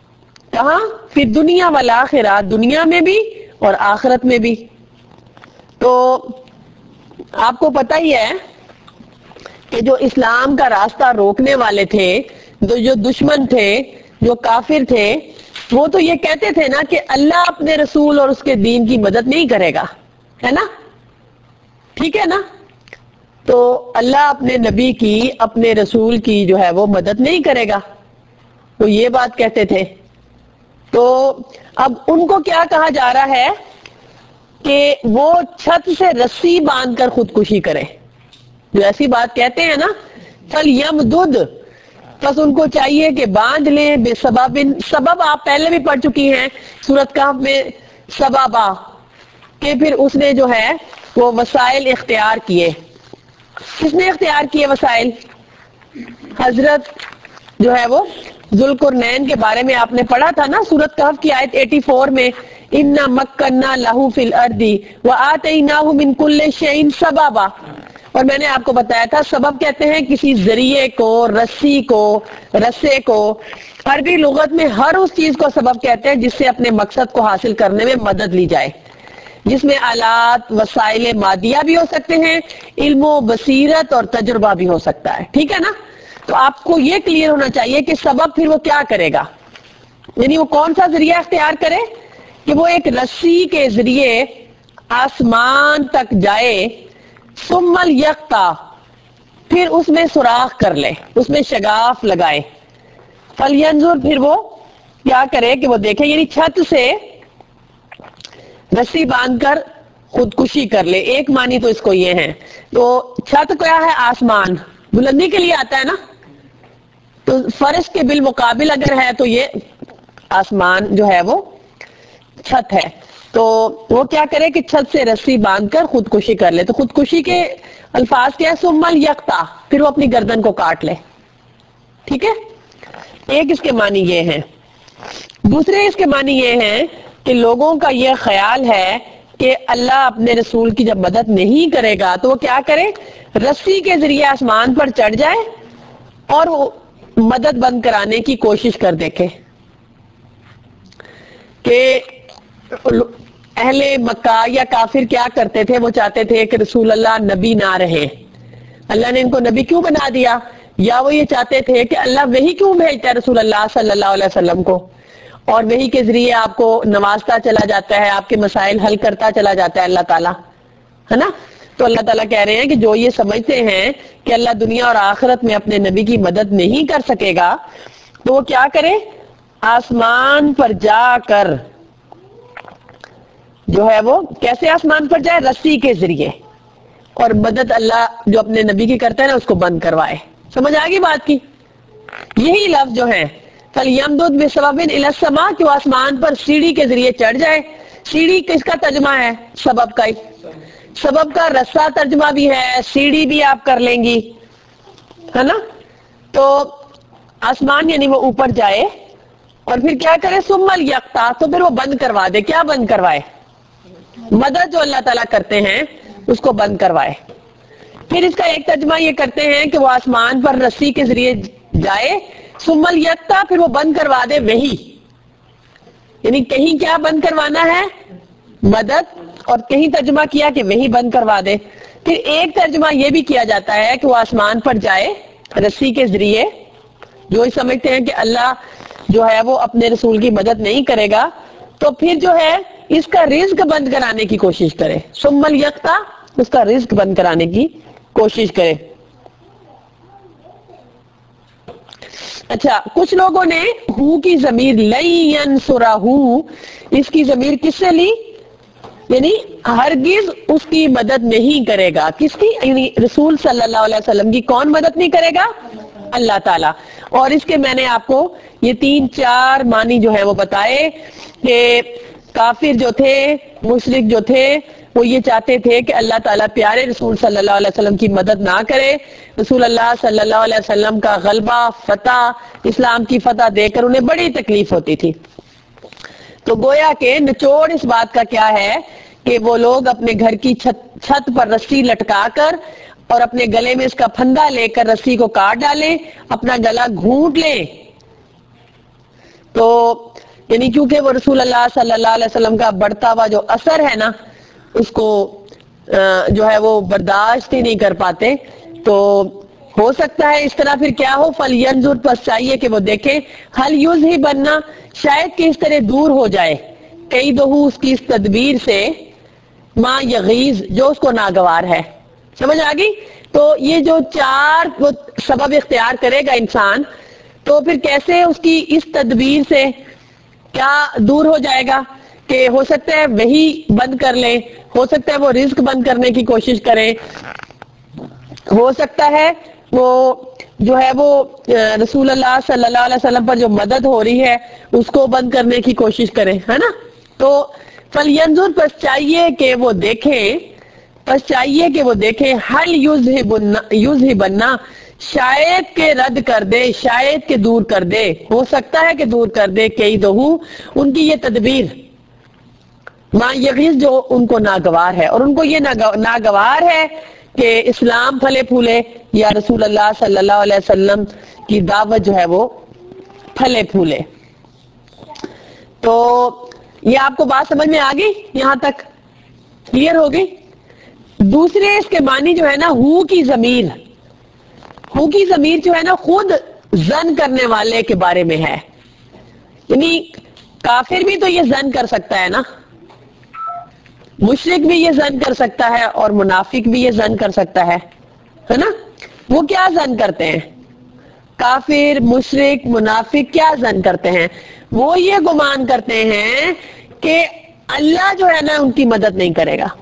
کہاں؟ پھر دنیا والآخرہ، دنیا میں بھی اور آخرت میں بھی۔ تو آپ کو پتہ ہی ہے کہ جو اسلام کا راستہ روکنے والے تھے، جو جو دشمن تھے، جو کافر تھے، وہ تو یہ کہتے تھے نا کہ اللہ اپنے رسول اور اس کے دین کی مدد نہیں کرے گا، ہے نا؟ ٹھیک ہے نا؟ تو اللہ اپنے نبی کی، اپنے رسول کی جو ہے وہ مدد نہیں کرے گا، تو یہ بات کہتے تھے۔ تو اب ان کو کیا کہا جا رہا ہے کہ وہ چھت سے رسی باندھ کر خودکشی کرے، جو ایسی بات کہتے ہیں نا، چل یم دودھ، بس ان کو چاہیے کہ باندھ لیں بے سبب۔ سبب آپ پہلے بھی پڑھ چکی ہیں سورۃ کہف میں، سببا، کہ پھر اس نے جو ہے وہ وسائل اختیار کیے۔ کس نے اختیار کیے وسائل؟ حضرت جو ہے وہ ذوالقرنین کے بارے میں آپ نے پڑھا تھا نا سورۃ کہف کی آیت چوراسی میں، اِنَّا مَكَّنَّا لَهُ فِي الْأَرْضِ وَآتَيْنَاهُ مِنْ كُلِّ شَيْءٍ سَبَبًا۔ اور میں نے آپ کو بتایا تھا سبب کہتے ہیں کسی ذریعے کو، رسی کو، رسے کو۔ عربی لغت میں ہر اس چیز کو سبب کہتے ہیں جس سے اپنے مقصد کو حاصل کرنے میں مدد لی جائے، جس میں آلات، وسائل مادیہ بھی ہو سکتے ہیں، علم و بصیرت اور تجربہ بھی ہو سکتا ہے، ٹھیک ہے نا؟ تو آپ کو یہ کلیئر ہونا چاہیے کہ سبب پھر وہ کیا کرے گا، یعنی وہ کون سا ذریعہ اختیار کرے کہ وہ ایک رسی کے ذریعے آسمان تک جائے، ثم الیقطع، پھر اس میں سوراخ کر لے، اس میں شگاف لگائے، فلینظر، پھر وہ کیا کرے کہ وہ دیکھے، یعنی چھت سے رسی باندھ کر خودکشی کر لے۔ ایک معنی تو اس کو یہ ہے۔ تو چھت کیا ہے؟ آسمان، بلندی کے لیے آتا ہے نا، تو فرش کے بالمقابل اگر ہے تو یہ آسمان جو ہے وہ چھت ہے۔ تو وہ کیا کرے کہ چھت سے رسی باندھ کر خودکشی کر لے۔ تو خودکشی کے الفاظ کیا ہے؟ ثم الیقطع، پھر وہ اپنی گردن کو کاٹ لے، ٹھیک ہے؟ ایک اس کے معنی یہ ہیں۔ دوسرے اس کے معنی یہ ہیں کہ لوگوں کا یہ خیال ہے کہ اللہ اپنے رسول کی جب مدد نہیں کرے گا تو وہ کیا کرے؟ رسی کے ذریعے آسمان پر چڑھ جائے اور وہ مدد بند کرانے کی کوشش کر دیکھے کہ اہل مکہ یا کافر کیا کرتے تھے، وہ چاہتے تھے کہ رسول اللہ نبی نہ رہے، اللہ نے ان کو نبی کیوں بنا دیا؟ یا وہ یہ چاہتے تھے کہ اللہ وہی کیوں بھیجتا ہے رسول اللہ صلی اللہ علیہ وسلم کو، اور وہی کے ذریعے آپ کو نوازتا چلا جاتا ہے، آپ کے مسائل حل کرتا چلا جاتا ہے اللہ تعالیٰ، ہے نا؟ تو اللہ تعالیٰ کہہ رہے ہیں کہ جو یہ سمجھتے ہیں کہ اللہ دنیا اور آخرت میں اپنے نبی کی مدد نہیں کر سکے گا، تو وہ کیا کرے؟ آسمان پر جا کر جو ہے وہ کیسے آسمان پر جائے؟ رسی کے ذریعے، اور مدد اللہ جو اپنے نبی کی کرتا ہے نا اس کو بند کروائے۔ سمجھ آ گئی بات کی؟ یہی لفظ جو ہے فَلْيَمْدُدْ بِسَبَبٍ إِلَى السَّمَاءِ کہ وہ آسمان پر سیڑھی کے ذریعے چڑھ جائے۔ سیڑھی کس کا ترجمہ ہے؟ سبب کا ہی۔ سبب کا رسہ ترجمہ بھی ہے، سیڑھی بھی آپ کر لیں گی، ہے نا؟ تو آسمان یعنی وہ اوپر جائے اور پھر کیا کرے؟ ثم الیقطع، تو پھر وہ بند کروا دے۔ کیا بند کروائے؟ مدد جو اللہ تعالیٰ کرتے ہیں اس کو بند کروائے۔ پھر اس کا ایک ترجمہ یہ کرتے ہیں کہ وہ آسمان پر رسی کے ذریعے جائے، ثم الیقطع، پھر وہ بند کروا دے وہی، یعنی کہیں کیا بند کروانا ہے؟ مدد، اور کہیں ترجمہ کیا کہ وہی بند کروا دے۔ پھر ایک ترجمہ یہ بھی کیا جاتا ہے کہ وہ آسمان پر جائے رسی کے ذریعے، جو سمجھتے ہیں کہ اللہ جو ہے وہ اپنے رسول کی مدد نہیں کرے گا، تو پھر جو ہے اس کا رزق بند کرانے کی کوشش کرے، ثم الیقطع، اس کا رزق بند کرانے کی کوشش کرے۔ اچھا، کچھ لوگوں نے ہو کی ضمیر لن ینصرہ، اس کی ضمیر کس سے لی؟ یعنی ہرگز اس کی مدد نہیں کرے گا، کس کی؟ یعنی رسول صلی اللہ علیہ وسلم کی کون مدد نہیں کرے گا؟ اللہ تعالیٰ۔ اور اس کے میں نے آپ کو یہ تین چار معنی جو ہے وہ بتائے کہ کافر جو تھے، مشرک جو تھے، وہ یہ چاہتے تھے کہ اللہ تعالیٰ پیارے رسول صلی اللہ علیہ وسلم کی مدد نہ کرے، رسول اللہ صلی اللہ علیہ وسلم کا غلبہ، فتح، اسلام کی فتح دیکھ کر انہیں بڑی تکلیف ہوتی تھی۔ تو گویا کہ نچوڑ اس بات کا کیا ہے کہ وہ لوگ اپنے گھر کی چھت چھت پر رسی لٹکا کر اور اپنے گلے میں اس کا پھندا لے کر رسی کو کاٹ ڈالیں، اپنا گلا گھونٹ لیں، تو یعنی کیونکہ وہ رسول اللہ صلی اللہ علیہ وسلم کا بڑھتا ہوا جو اثر ہے نا اس کو جو ہے وہ برداشت ہی نہیں کر پاتے. تو ہو سکتا ہے اس طرح پھر کیا ہو، فَلْيَنْظُرْ، پس چاہیے کہ وہ دیکھیں، حل یوز ہی بننا، شاید کہ اس طرح دور ہو جائے، کئی دہو، اس کی اس تدبیر سے، ما یغیظ، جو اس کو ناگوار ہے. سمجھ آ گئی؟ تو یہ جو چار وہ سبب اختیار کرے گا انسان، تو پھر کیسے اس کی اس تدبیر سے کیا دور ہو جائے گا کہ ہو سکتا ہے وہی بند کر لیں، ہو سکتا ہے وہ رزق بند کرنے کی کوشش کریں، ہو سکتا ہے وہ جو ہے وہ رسول اللہ صلی اللہ علیہ وسلم پر جو مدد ہو رہی ہے اس کو بند کرنے کی کوشش کریں، ہے نا. تو فَلْيَنْظُرْ، پس چاہیے کہ وہ دیکھیں، پس چاہیے کہ وہ دیکھیں، حل یوز ہی بننا، یوز ہی بننا، شاید کہ رد کر دے، شاید کہ دور کر دے، ہو سکتا ہے کہ دور کر دے، کئی دہو، ان کی یہ تدبیر، ما یغیظ، جو ان کو ناگوار ہے، اور ان کو یہ ناگوار ہے کہ اسلام پھلے پھولے یا رسول اللہ صلی اللہ علیہ وسلم کی دعوت جو ہے وہ پھلے پھولے. تو یہ آپ کو بات سمجھ میں آ گئی؟ یہاں تک کلیئر ہو گئی؟ دوسرے اس کے معنی جو ہے نا، ہو کی ضمیر، ہو کی ضمیر جو ہے نا خود ظن کرنے والے کے بارے میں ہے. یعنی کافر بھی تو یہ ظن کر سکتا ہے نا، مشرک بھی یہ ظن کر سکتا ہے، اور منافق بھی یہ ظن کر سکتا ہے، ہے نا. وہ کیا ظن کرتے ہیں؟ کافر، مشرک، منافق کیا ظن کرتے ہیں؟ وہ یہ گمان کرتے ہیں کہ اللہ جو ہے نا ان کی مدد نہیں کرے گا.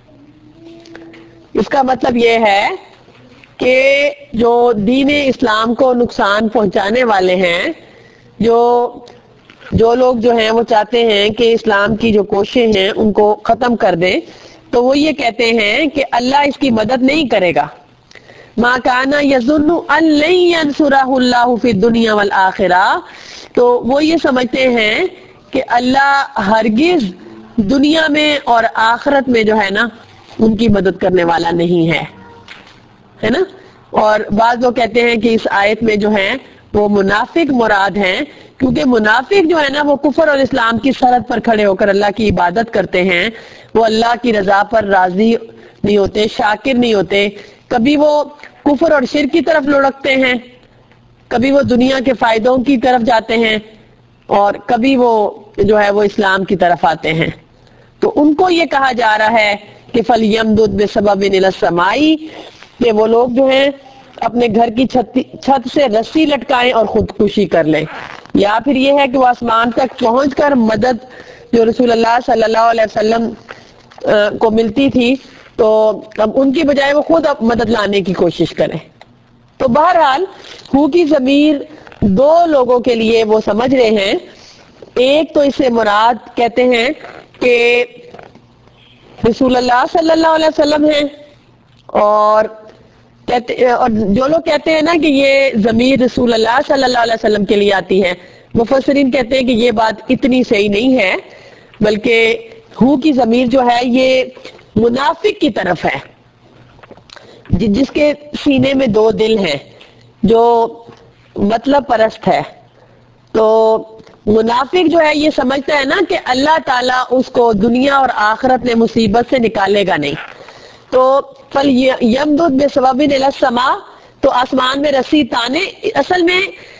اس کا مطلب یہ ہے کہ جو دین اسلام کو نقصان پہنچانے والے ہیں، جو جو لوگ جو ہیں وہ چاہتے ہیں کہ اسلام کی جو کوششیں ہیں ان کو ختم کر دیں، تو وہ یہ کہتے ہیں کہ اللہ اس کی مدد نہیں کرے گا. ما کان یظن ان لن ینصرہ اللہ فی الدنیا والآخرہ، تو وہ یہ سمجھتے ہیں کہ اللہ ہرگز دنیا میں اور آخرت میں جو ہے نا ان کی مدد کرنے والا نہیں ہے، ہے نا. اور بعض لوگ کہتے ہیں کہ اس آیت میں جو ہیں وہ منافق مراد ہیں، کیونکہ منافق جو ہے نا وہ کفر اور اسلام کی سرحد پر کھڑے ہو کر اللہ کی عبادت کرتے ہیں، وہ اللہ کی رضا پر راضی نہیں ہوتے، شاکر نہیں ہوتے، کبھی وہ کفر اور شرک کی طرف لڑکتے ہیں، کبھی وہ دنیا کے فائدوں کی طرف جاتے ہیں، اور کبھی وہ جو ہے وہ اسلام کی طرف آتے ہیں. تو ان کو یہ کہا جا رہا ہے کہ فَلْيَمْدُدْ بِسَبَبٍ إِلَى السَّمَاءِ، کہ وہ لوگ جو ہیں اپنے گھر کی چھت چھت سے رسی لٹکائیں اور خودکشی کر لیں، یا پھر یہ ہے کہ وہ آسمان تک پہنچ کر مدد جو رسول اللہ صلی اللہ علیہ وسلم کو ملتی تھی تو اب ان کی بجائے وہ خود اب مدد لانے کی کوشش کریں. تو بہرحال ہو کی ضمیر دو لوگوں کے لیے وہ سمجھ رہے ہیں. ایک تو اس سے مراد کہتے ہیں کہ رسول اللہ صلی اللہ علیہ وسلم ہیں، اور کہتے اور جو لوگ کہتے ہیں نا کہ یہ ضمیر رسول اللہ صلی اللہ علیہ وسلم کے لیے آتی ہے، مفسرین کہتے ہیں کہ یہ بات اتنی صحیح نہیں ہے، بلکہ ہو کی ضمیر جو ہے یہ منافق کی طرف ہے، جس کے سینے میں دو دل ہیں، جو مطلب پرست ہے. تو منافق جو ہے یہ سمجھتا ہے نا کہ اللہ تعالیٰ اس کو دنیا اور آخرت میں مصیبت سے نکالے گا نہیں. تو فَلْيَمْدُدْ بِسَبَبٍ إِلَى السَّمَاءِ، تو آسمان میں رسی تانے، اصل میں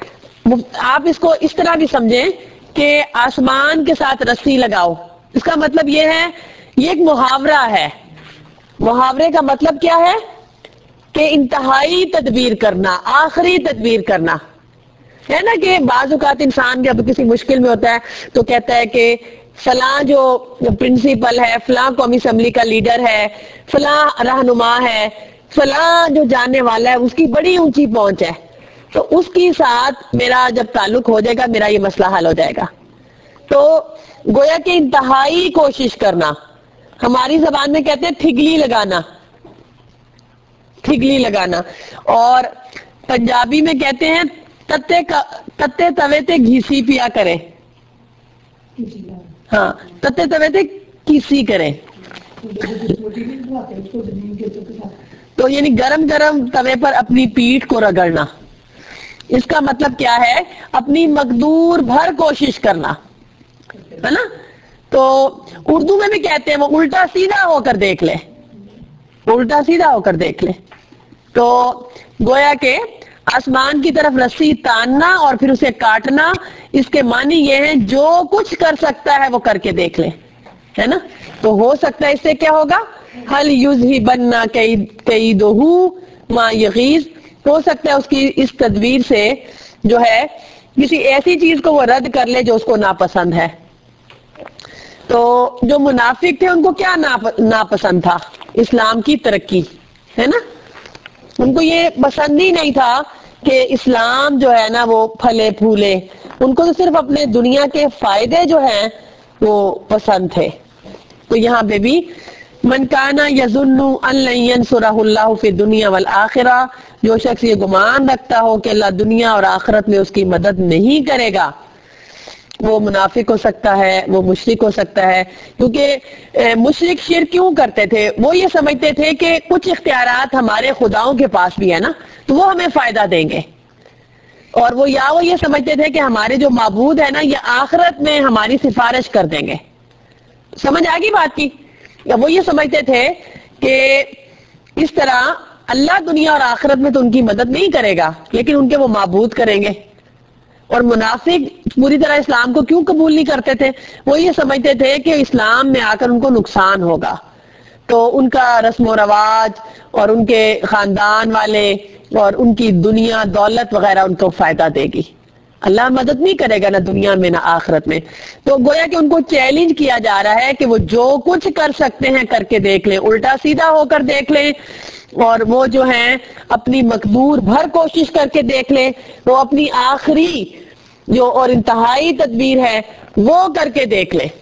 آپ اس کو اس طرح بھی سمجھیں کہ آسمان کے ساتھ رسی لگاؤ. اس کا مطلب یہ ہے، یہ ایک محاورہ ہے. محاورے کا مطلب کیا ہے؟ کہ انتہائی تدبیر کرنا، آخری تدبیر کرنا، ہے نا. کہ بعض اوقات انسان جب کسی مشکل میں ہوتا ہے تو کہتا ہے کہ فلاں جو پرنسپل ہے، فلاں قومی اسمبلی کا لیڈر ہے، فلاں رہنما ہے، فلاں جو جاننے والا ہے اس کی بڑی اونچی پہنچ ہے، تو اس کی ساتھ میرا جب تعلق ہو جائے گا میرا یہ مسئلہ حل ہو جائے گا. تو گویا کہ انتہائی کوشش کرنا، ہماری زبان میں کہتے ہیں ٹھگلی لگانا، ٹھگلی لگانا. اور پنجابی میں کہتے ہیں تتے تتے توے تے گھیسی پیا کرے، ہاں تتے توے تے کیسی کرے. تو یعنی گرم گرم توے پر اپنی پیٹھ کو رگڑنا. اس کا مطلب کیا ہے؟ اپنی مقدور بھر کوشش کرنا، ہے نا. تو اردو میں بھی کہتے ہیں وہ الٹا سیدھا ہو کر دیکھ لے، الٹا سیدھا ہو کر دیکھ لے. تو گویا کہ آسمان کی طرف رسی تاننا اور پھر اسے کاٹنا، اس کے معنی یہ ہیں جو کچھ کر سکتا ہے وہ کر کے دیکھ لے، ہے نا. تو ہو سکتا ہے اس سے کیا ہوگا، حل یذہبن کیدہ ما یغیظ، ہو سکتا ہے اس کی اس تدبیر سے جو ہے کسی ایسی چیز کو وہ رد کر لے جو اس کو ناپسند ہے. تو جو منافق تھے ان کو کیا ناپسند تھا، اسلام کی ترقی، ہے نا. ان کو یہ پسند ہی نہیں تھا کہ اسلام جو ہے نا وہ پھلے پھولے، ان کو تو صرف اپنے دنیا کے فائدے جو ہیں وہ پسند تھے. تو یہاں پہ بھی من کانا یظن ان لن ینصرہ اللہ فی الدنیا والآخرہ، جو شخص یہ گمان رکھتا ہو کہ اللہ دنیا اور آخرت میں اس کی مدد نہیں کرے گا، وہ منافق ہو سکتا ہے، وہ مشرک ہو سکتا ہے. کیونکہ مشرک شرک کیوں کرتے تھے، وہ یہ سمجھتے تھے کہ کچھ اختیارات ہمارے خداؤں کے پاس بھی ہے نا، تو وہ ہمیں فائدہ دیں گے. اور وہ یا وہ یہ سمجھتے تھے کہ ہمارے جو معبود ہے نا یہ آخرت میں ہماری سفارش کر دیں گے. سمجھ آ گئی بات کی. یا وہ یہ سمجھتے تھے کہ اس طرح اللہ دنیا اور آخرت میں تو ان کی مدد نہیں کرے گا لیکن ان کے وہ معبود کریں گے. اور منافق پوری طرح اسلام کو کیوں قبول نہیں کرتے تھے، وہ یہ سمجھتے تھے کہ اسلام میں آ کر ان کو نقصان ہوگا، تو ان کا رسم و رواج اور ان کے خاندان والے اور ان کی دنیا دولت وغیرہ ان کو فائدہ دے گی. اللہ مدد نہیں کرے گا نہ دنیا میں نہ آخرت میں. تو گویا کہ ان کو چیلنج کیا جا رہا ہے کہ وہ جو کچھ کر سکتے ہیں کر کے دیکھ لیں، الٹا سیدھا ہو کر دیکھ لیں، اور وہ جو ہیں اپنی مقدور بھر کوشش کر کے دیکھ لیں، وہ اپنی آخری جو اور انتہائی تدبیر ہے وہ کر کے دیکھ لیں،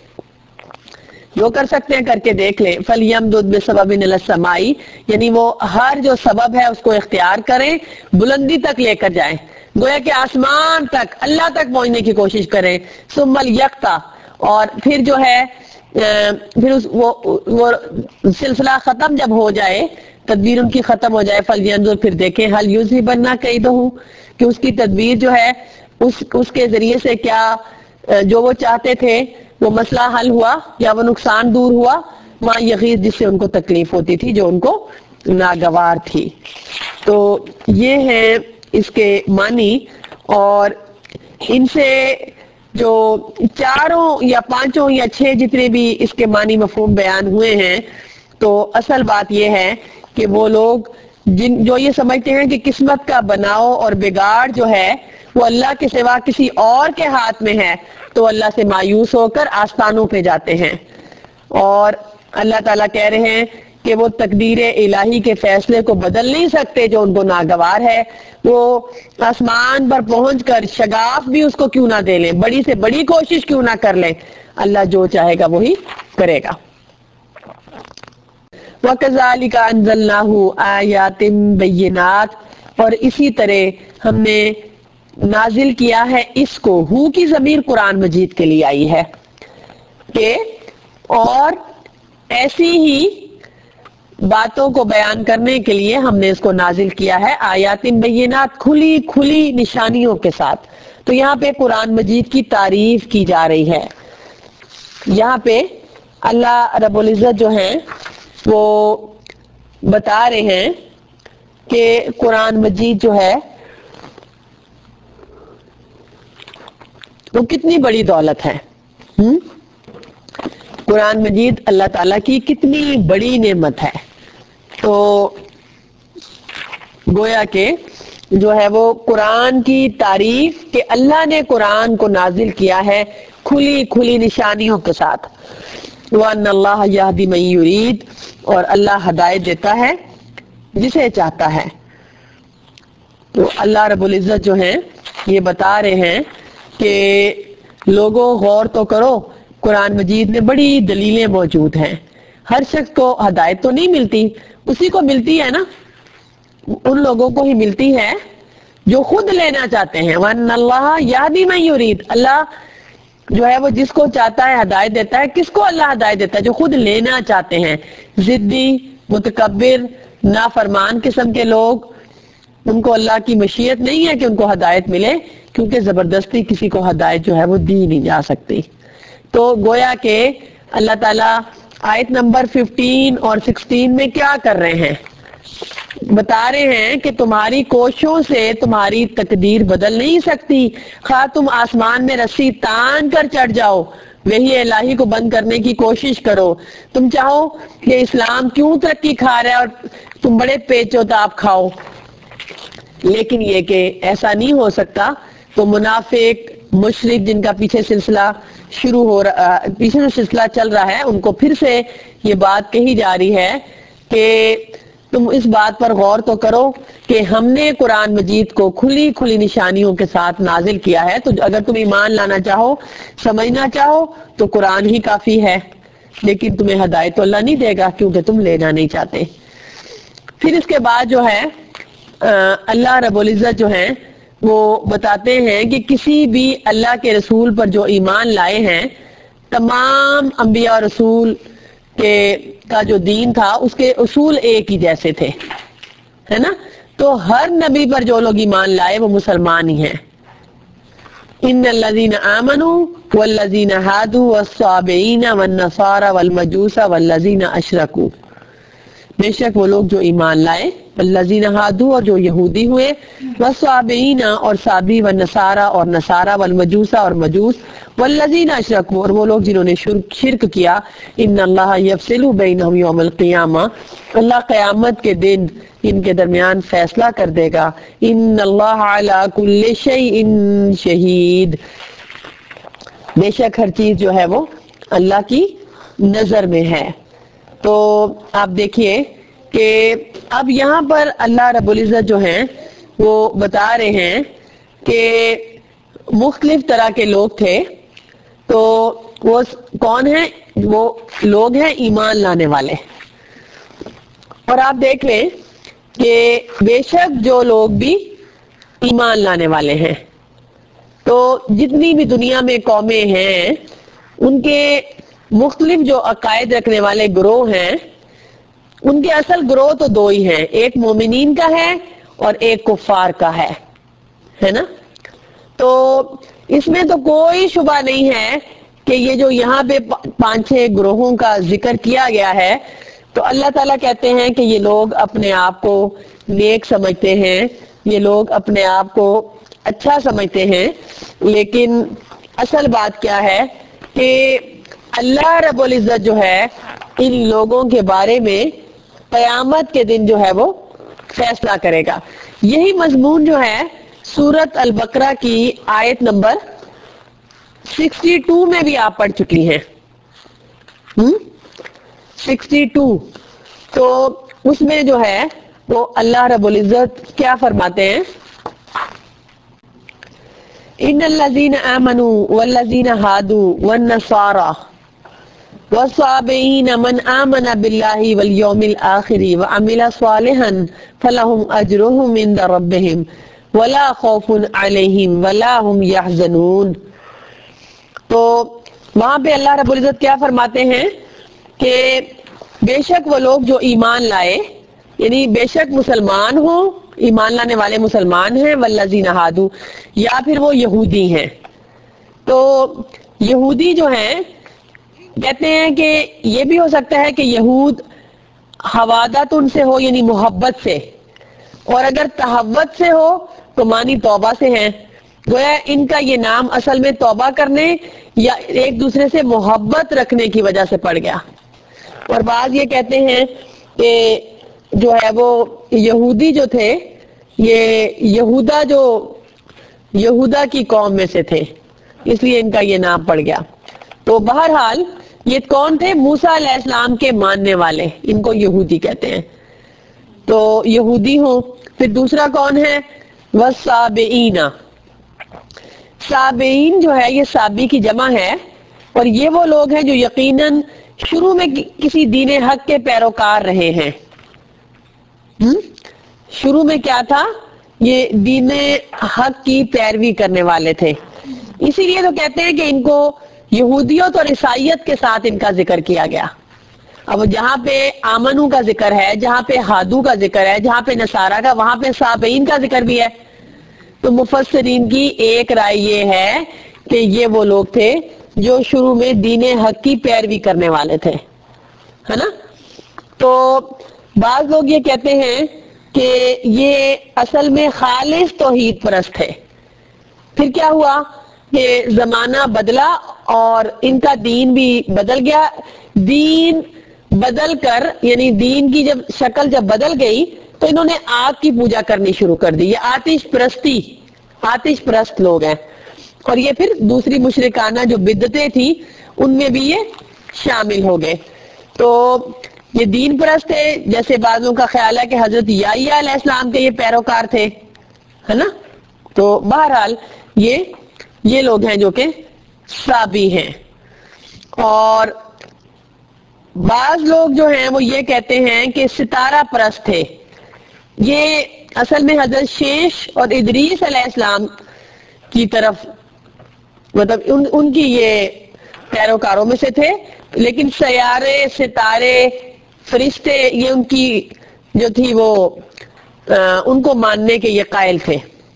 جو کر سکتے ہیں کر کے دیکھ لیں. فَلْيَمْدُدْ بِسَبَبٍ إِلَى السَّمَاءِ، یعنی وہ ہر جو سبب ہے اس کو اختیار کریں، بلندی تک لے کر جائیں، گویا کہ آسمان تک، اللہ تک پہنچنے کی کوشش کریں. ثُمَّ الْيَقْطَعْ، اور پھر جو ہے پھر اس وہ, وہ سلسلہ ختم جب ہو جائے، تدبیر ان کی ختم ہو جائے، فَلْيَنظُرْ، پھر دیکھیں حَلْ يُذْهِبَنَّ كَيْدَهُ، کہ اس کی تدبیر جو ہے اس اس کے ذریعے سے کیا جو وہ چاہتے تھے وہ مسئلہ حل ہوا یا وہ نقصان دور ہوا، ما یغیظ، جس سے ان کو تکلیف ہوتی تھی، جو ان کو ناگوار تھی. تو یہ ہے اس کے معنی. اور ان سے جو چاروں یا پانچوں یا چھ جتنے بھی اس کے معنی مفہوم بیان ہوئے ہیں، تو اصل بات یہ ہے کہ وہ لوگ جن جو یہ سمجھتے ہیں کہ قسمت کا بناؤ اور بگاڑ جو ہے وہ اللہ کے سوا کسی اور کے ہاتھ میں ہے، تو اللہ سے مایوس ہو کر آستانوں پہ جاتے ہیں. اور اللہ تعالیٰ کہہ رہے ہیں کہ وہ تقدیر الہی کے فیصلے کو بدل نہیں سکتے جو ان کو ناگوار ہے. وہ آسمان پر پہنچ کر شگاف بھی اس کو کیوں نہ دے لیں، بڑی سے بڑی کوشش کیوں نہ کر لیں، اللہ جو چاہے گا وہی کرے گا. وَكَذَلِكَ أَنزَلْنَاهُ آيَاتٍ بَيِّنَاتٍ، اور اسی طرح ہم نے نازل کیا ہے اس کو، ہو کی ضمیر قرآن مجید کے لیے آئی ہے کہ اور ایسی ہی باتوں کو بیان کرنے کے لیے ہم نے اس کو نازل کیا ہے آیات بینات، کھلی کھلی نشانیوں کے ساتھ. تو یہاں پہ قرآن مجید کی تعریف کی جا رہی ہے. یہاں پہ اللہ رب العزت جو ہیں وہ بتا رہے ہیں کہ قرآن مجید جو ہے وہ کتنی بڑی دولت ہے. ہم؟ قرآن مجید اللہ تعالیٰ کی کتنی بڑی نعمت ہے. تو گویا کہ جو ہے وہ قرآن کی تعریف کہ اللہ نے قرآن کو نازل کیا ہے کھلی کھلی نشانیوں کے ساتھ. وَأَنَّ اللَّهَ يَهْدِي مَن يُرِيدُ، اور اللہ ہدایت دیتا ہے جسے چاہتا ہے. تو اللہ رب العزت جو ہیں یہ بتا رہے ہیں کہ لوگوں غور تو کرو، قرآن مجید میں بڑی دلیلیں موجود ہیں. ہر شخص کو ہدایت تو نہیں ملتی، اسی کو ملتی ہے نا، ان لوگوں کو ہی ملتی ہے جو خود لینا چاہتے ہیں. وَأَنَّ اللَّهَ يَهْدِي مَن يُرِيدُ، اللہ جو ہے وہ جس کو چاہتا ہے ہدایت دیتا ہے. کس کو اللہ ہدایت دیتا ہے؟ جو خود لینا چاہتے ہیں. ضدی، متکبر، نافرمان قسم کے لوگ، ان کو اللہ کی مشیت نہیں ہے کہ ان کو ہدایت ملے، کیونکہ زبردستی کسی کو ہدایت جو ہے وہ دی نہیں جا سکتی. تو گویا کہ اللہ تعالیٰ آیت نمبر ففٹین اور سکسٹین میں کیا کر رہے ہیں؟ بتا رہے ہیں کہ تمہاری کوششوں سے تمہاری تقدیر بدل نہیں سکتی، خواہ تم آسمان میں رسی تان کر چڑھ جاؤ، وہی الہی کو بند کرنے کی کوشش کرو۔ تم چاہو کہ اسلام کیوں ترقی کھا رہا ہے اور تم بڑے پیچو تاب کھاؤ، لیکن یہ کہ ایسا نہیں ہو سکتا۔ تو منافق مشرک جن کا پیچھے سلسلہ شروع ہو رہا پیچھے سے سلسلہ چل رہا ہے، ان کو پھر سے یہ بات کہی جا رہی ہے کہ تم اس بات پر غور تو کرو کہ ہم نے قرآن مجید کو کھلی کھلی نشانیوں کے ساتھ نازل کیا ہے، تو اگر تم ایمان لانا چاہو، سمجھنا چاہو تو قرآن ہی کافی ہے، لیکن تمہیں ہدایت تو اللہ نہیں دے گا کیونکہ تم لینا نہیں چاہتے۔ پھر اس کے بعد جو ہے اللہ رب العزت جو ہے وہ بتاتے ہیں کہ کسی بھی اللہ کے رسول پر جو ایمان لائے ہیں، تمام انبیاء اور رسول کے کا جو دین تھا اس کے اصول ایک ہی جیسے تھے، ہے نا؟ تو ہر نبی پر جو لوگ ایمان لائے وہ مسلمان ہی ہیں۔ ان الذين آمنوا والذين هادوا والصابئين والنصارى والمجوس والذين اشركوا، بے شک وہ لوگ جو ایمان لائے، والذین ہادوا اور جو یہودی ہوئے، والصابئین اور صابی، والنصارى اور نصارى، والمجوس اور مجوس، والذین اشرکوا اور وہ لوگ جنہوں نے شرک شرک کیا، ان اللہ یفصل بینہم یوم القیامہ، اللہ قیامت کے دن ان کے درمیان فیصلہ کر دے گا۔ ان اللہ علی کل شیء شہید، بے شک ہر چیز جو ہے وہ اللہ کی نظر میں ہے۔ تو آپ دیکھیے کہ اب یہاں پر اللہ رب العزت جو ہیں وہ بتا رہے ہیں کہ مختلف طرح کے لوگ تھے، تو وہ کون ہیں؟ وہ لوگ ہیں ایمان لانے والے۔ اور آپ دیکھ لیں کہ بے شک جو لوگ بھی ایمان لانے والے ہیں، تو جتنی بھی دنیا میں قومیں ہیں ان کے مختلف جو عقائد رکھنے والے گروہ ہیں، ان کے اصل گروہ تو دو ہی ہیں، ایک مومنین کا ہے اور ایک کفار کا ہے، ہے نا؟ تو اس میں تو کوئی شبہ نہیں ہے کہ یہ جو یہاں پہ پانچ چھ گروہوں کا ذکر کیا گیا ہے، تو اللہ تعالیٰ کہتے ہیں کہ یہ لوگ اپنے آپ کو نیک سمجھتے ہیں، یہ لوگ اپنے آپ کو اچھا سمجھتے ہیں، لیکن اصل بات کیا ہے کہ اللہ رب العزت جو ہے ان لوگوں کے بارے میں قیامت کے دن جو ہے وہ فیصلہ کرے گا۔ یہی مضمون جو ہے سورۃ البقرہ کی آیت نمبر سکسٹی ٹو میں بھی آپ پڑھ چکی ہیں، ہم سکسٹی ٹو، تو اس میں جو ہے وہ اللہ رب العزت کیا فرماتے ہیں؟ ان الذين آمنوا والذين هادوا والنصارى والصابئين من آمن بالله واليوم الآخر وعمل صالحا فلهم أجرهم عند ربهم ولا خوف عليهم ولا هم يحزنون۔ تو وہاں پہ اللہ رب العزت کیا فرماتے ہیں کہ بے شک وہ لوگ جو ایمان لائے، یعنی بے شک مسلمان ہوں، ایمان لانے والے مسلمان ہیں، والذین ہادو، یا پھر وہ یہودی ہیں۔ تو یہودی جو ہیں کہتے ہیں کہ یہ بھی ہو سکتا ہے کہ یہود حوادت ان سے ہو، یعنی محبت سے، اور اگر تحوت سے ہو تو معنی توبہ سے ہیں، گویا ان کا یہ نام اصل میں توبہ کرنے یا ایک دوسرے سے محبت رکھنے کی وجہ سے پڑ گیا۔ اور بعض یہ کہتے ہیں کہ جو ہے وہ یہودی جو تھے یہ یہودا جو یہودا کی قوم میں سے تھے، اس لیے ان کا یہ نام پڑ گیا۔ تو بہرحال یہ کون تھے؟ موسیٰ علیہ السلام کے ماننے والے، ان کو یہودی کہتے ہیں۔ تو یہودی ہوں، پھر دوسرا کون ہے؟ والصابئین، صابئین جو ہے یہ صابی کی جمع ہے، اور یہ وہ لوگ ہیں جو یقیناً شروع میں کسی دین حق کے پیروکار رہے ہیں۔ ہم؟ شروع میں کیا تھا؟ یہ دین حق کی پیروی کرنے والے تھے، اسی لیے تو کہتے ہیں کہ ان کو یہودیت اور عیسائیت کے ساتھ ان کا ذکر کیا گیا۔ اب جہاں پہ آمنو کا ذکر ہے، جہاں پہ ہادو کا ذکر ہے، جہاں پہ نصارہ کا، وہاں پہ صابئین کا ذکر بھی ہے۔ تو مفسرین کی ایک رائے یہ ہے کہ یہ وہ لوگ تھے جو شروع میں دین حق کی پیروی کرنے والے تھے۔ ہے نا. تو بعض لوگ یہ کہتے ہیں کہ یہ اصل میں خالص توحید پرست ہے. پھر کیا ہوا کہ زمانہ بدلا اور ان کا دین بھی بدل گیا. دین بدل کر یعنی دین کی جب شکل جب بدل گئی تو انہوں نے آگ کی پوجا کرنی شروع کر دی. یہ آتش پرستی آتش پرست لوگ ہیں. اور یہ پھر دوسری مشرکانہ جو بدعتیں تھی ان میں بھی یہ شامل ہو گئے. تو یہ دین پرست ہے. جیسے بعضوں کا خیال ہے کہ حضرت یحییٰ علیہ السلام کے یہ پیروکار تھے, ہے نا. تو بہرحال یہ یہ لوگ ہیں جو کہ صابی ہیں. اور بعض لوگ جو ہیں وہ یہ کہتے ہیں کہ ستارہ پرست تھے. یہ اصل میں حضرت شیش اور ادریس علیہ السلام کی طرف مطلب ان ان کی یہ پیروکاروں میں سے تھے, لیکن سیارے ستارے فرشتے یہ ان کی جو تھی وہ ان کو ماننے کے یہ قائل تھے.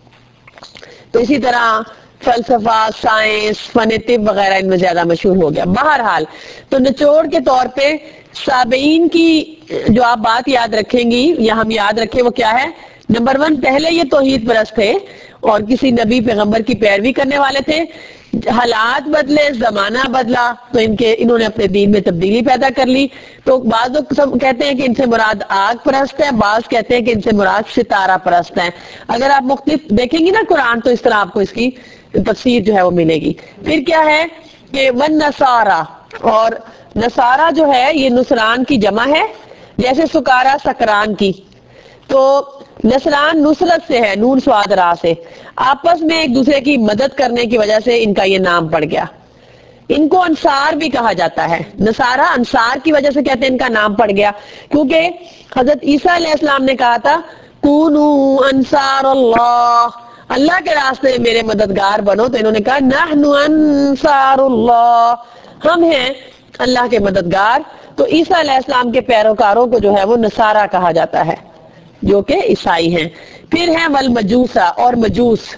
تو اسی طرح فلسفہ, سائنس, فن طب وغیرہ ان میں زیادہ مشہور ہو گیا. بہرحال تو نچوڑ کے طور پہ صابئین کی جو آپ بات یاد رکھیں گی یا ہم یاد رکھیں وہ کیا ہے. نمبر ون, پہلے یہ توحید پرست تھے اور کسی نبی پیغمبر کی پیروی کرنے والے تھے. حالات بدلے, زمانہ بدلا تو ان کے انہوں نے اپنے دین میں تبدیلی پیدا کر لی. تو بعض لوگ سب کہتے ہیں کہ ان سے مراد آگ پرست ہے, بعض کہتے ہیں کہ ان سے مراد ستارہ پرست ہے. اگر آپ مختلف دیکھیں گی نا قرآن تو اس طرح آپ کو اس کی تفسیر جو ہے وہ ملے گی. پھر کیا ہے کہ ون نصارہ, اور نصارہ جو ہے یہ نصران کی جمع ہے, جیسے سکارا سکران کی. تو نصران نصرت سے ہے, نون سواد را سے, آپس میں ایک دوسرے کی مدد کرنے کی وجہ سے ان کا یہ نام پڑ گیا. ان کو انصار بھی کہا جاتا ہے. نصارہ انصار کی وجہ سے کہتے ہیں ان کا نام پڑ گیا, کیونکہ حضرت عیسیٰ علیہ السلام نے کہا تھا کونو انصار اللہ, اللہ کے راستے میں میرے مددگار بنو. تو انہوں نے کہا نحن انصار اللہ, ہم ہیں اللہ کے مددگار. تو عیسیٰ علیہ السلام کے پیروکاروں کو جو ہے وہ نصارہ کہا جاتا ہے جو کہ عیسائی ہیں. پھر ہیں والمجوسہ, اور مجوس.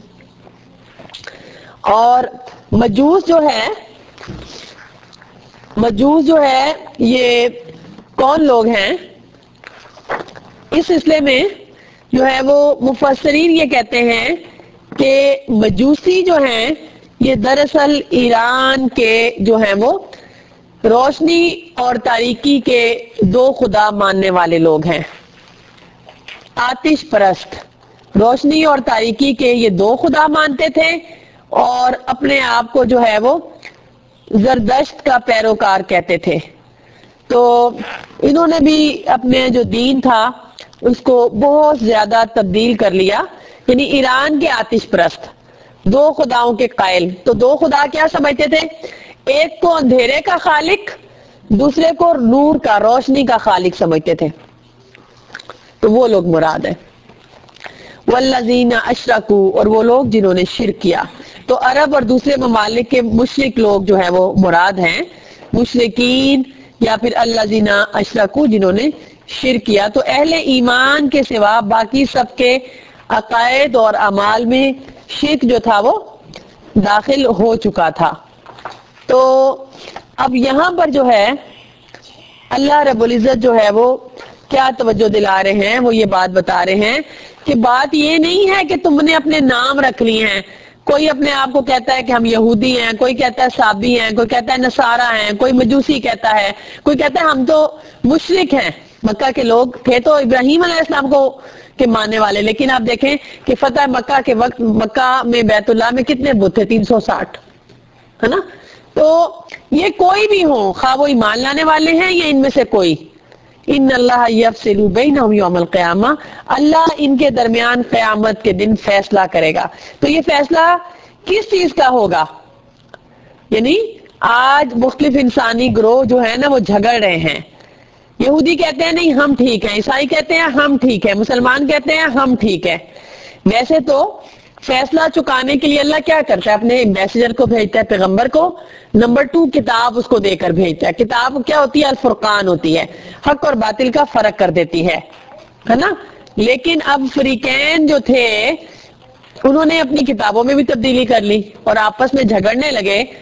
اور مجوس جو ہے مجوس جو ہے یہ کون لوگ ہیں, اس سلسلے میں جو ہے وہ مفسرین یہ کہتے ہیں کہ مجوسی جو ہیں یہ دراصل ایران کے جو ہیں وہ روشنی اور تاریکی کے دو خدا ماننے والے لوگ ہیں. آتش پرست, روشنی اور تاریکی کے یہ دو خدا مانتے تھے اور اپنے آپ کو جو ہے وہ زردشت کا پیروکار کہتے تھے. تو انہوں نے بھی اپنے جو دین تھا اس کو بہت زیادہ تبدیل کر لیا. یعنی ایران کے آتش پرست, دو خداؤں کے قائل. تو دو خدا کیا سمجھتے تھے, ایک کو اندھیرے کا خالق, دوسرے کو نور کا, روشنی کا خالق سمجھتے تھے. تو وہ لوگ مراد ہے. والذین اشرکوا, اور وہ لوگ جنہوں نے شرک کیا. تو عرب اور دوسرے ممالک کے مشرک لوگ جو ہیں وہ مراد ہیں, مشرکین یا پھر الذین اشرکوا جنہوں نے شرک کیا. تو اہل ایمان کے سوا باقی سب کے عقائد اور اعمال میں شرک جو تھا وہ داخل ہو چکا تھا. تو اب یہاں پر جو ہے اللہ رب العزت جو ہے وہ کیا توجہ دلا رہے ہیں, وہ یہ بات بتا رہے ہیں کہ بات یہ نہیں ہے کہ تم نے اپنے نام رکھ لی ہیں. کوئی اپنے آپ کو کہتا ہے کہ ہم یہودی ہیں, کوئی کہتا ہے صابی ہیں, کوئی کہتا ہے نصارہ ہیں, کوئی مجوسی کہتا ہے, کوئی کہتا ہے ہم تو مشرک ہیں. مکہ کے لوگ تھے تو ابراہیم علیہ السلام کو کے ماننے والے, لیکن آپ دیکھیں کہ فتح مکہ کے وقت مکہ میں بیت اللہ میں کتنے بت تھے, تین سو ساٹھ, ہے نا. تو یہ کوئی بھی ہو, خواہ وہ ایمان لانے والے ہیں یا ان میں سے کوئی, ان اللہ یفصل بینہم یوم القیامہ, اللہ ان کے درمیان قیامت کے دن فیصلہ کرے گا. تو یہ فیصلہ کس چیز کا ہوگا, یعنی آج مختلف انسانی گروہ جو ہے نا وہ جھگڑ رہے ہیں. یہودی کہتے ہیں نہیں ہم ٹھیک ہیں, عیسائی کہتے ہیں ہم ٹھیک ہیں, مسلمان کہتے ہیں ہم ٹھیک ہیں. ویسے تو فیصلہ چکانے کے لیے اللہ کیا کرتا ہے, اپنے میسنجر کو بھیجتا ہے, پیغمبر کو. نمبر ٹو, کتاب اس کو دے کر بھیجتا ہے. کتاب کیا ہوتی ہے, الفرقان ہوتی ہے, حق اور باطل کا فرق کر دیتی ہے, ہے نا. لیکن اب فریقین جو تھے انہوں نے اپنی کتابوں میں بھی تبدیلی کر لی اور آپس میں جھگڑنے لگے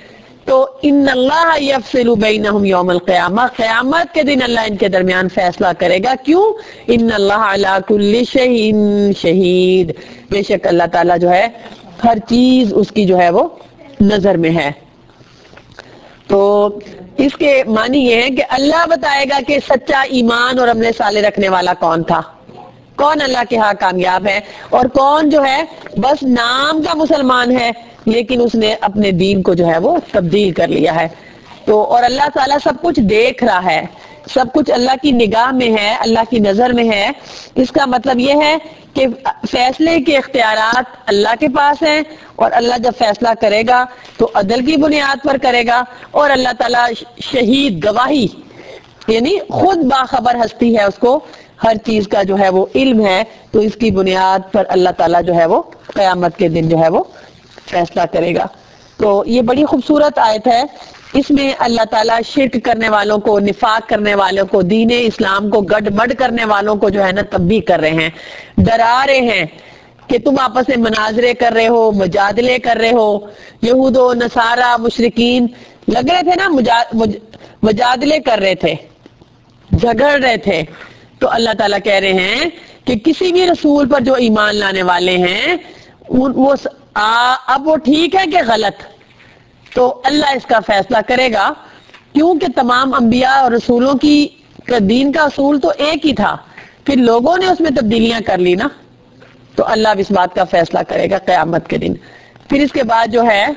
تو ان اللہ یفصل بینہم یوم القیامہ، قیامت کے دن اللہ ان کے درمیان فیصلہ کرے گا. کیوں؟ ان اللہ علی کل شیء شہید، بے شک اللہ تعالیٰ جو ہے ہر چیز اس کی جو ہے وہ نظر میں ہے. تو اس کے معنی یہ ہے کہ اللہ بتائے گا کہ سچا ایمان اور عمل صالح رکھنے والا کون تھا، کون اللہ کے ہاں کامیاب ہے، اور کون جو ہے بس نام کا مسلمان ہے لیکن اس نے اپنے دین کو جو ہے وہ تبدیل کر لیا ہے. تو اور اللہ تعالیٰ سب کچھ دیکھ رہا ہے، سب کچھ اللہ کی نگاہ میں ہے، اللہ کی نظر میں ہے. اس کا مطلب یہ ہے کہ فیصلے کے اختیارات اللہ کے پاس ہیں، اور اللہ جب فیصلہ کرے گا تو عدل کی بنیاد پر کرے گا. اور اللہ تعالیٰ شہید، گواہی، یعنی خود باخبر ہستی ہے، اس کو ہر چیز کا جو ہے وہ علم ہے. تو اس کی بنیاد پر اللہ تعالیٰ جو ہے وہ قیامت کے دن جو ہے وہ فیصلہ کرے گا. تو یہ بڑی خوبصورت آیت ہے. اس میں اللہ تعالیٰ شرک کرنے والوں کو، نفاق کرنے والوں کو، دین اسلام کو گڈ مڈ کرنے والوں کو جو ہے نا تنبیہ کر رہے ہیں، ڈرا رہے ہیں کہ تم آپس میں مناظرے کر رہے ہو، مجادلے کر رہے ہو. یہود و نصارہ مشرکین لگ رہے تھے نا، مجادلے کر رہے تھے، جھگڑ رہے تھے. تو اللہ تعالیٰ کہہ رہے ہیں کہ کسی بھی رسول پر جو ایمان لانے والے ہیں وہ اب وہ ٹھیک ہے کہ غلط، تو اللہ اس کا فیصلہ کرے گا. کیونکہ تمام انبیاء اور رسولوں کی دین کا اصول تو ایک ہی تھا، پھر لوگوں نے اس میں تبدیلیاں کر لی نا، تو اللہ اب اس بات کا فیصلہ کرے گا قیامت کے دن. پھر اس کے بعد جو ہے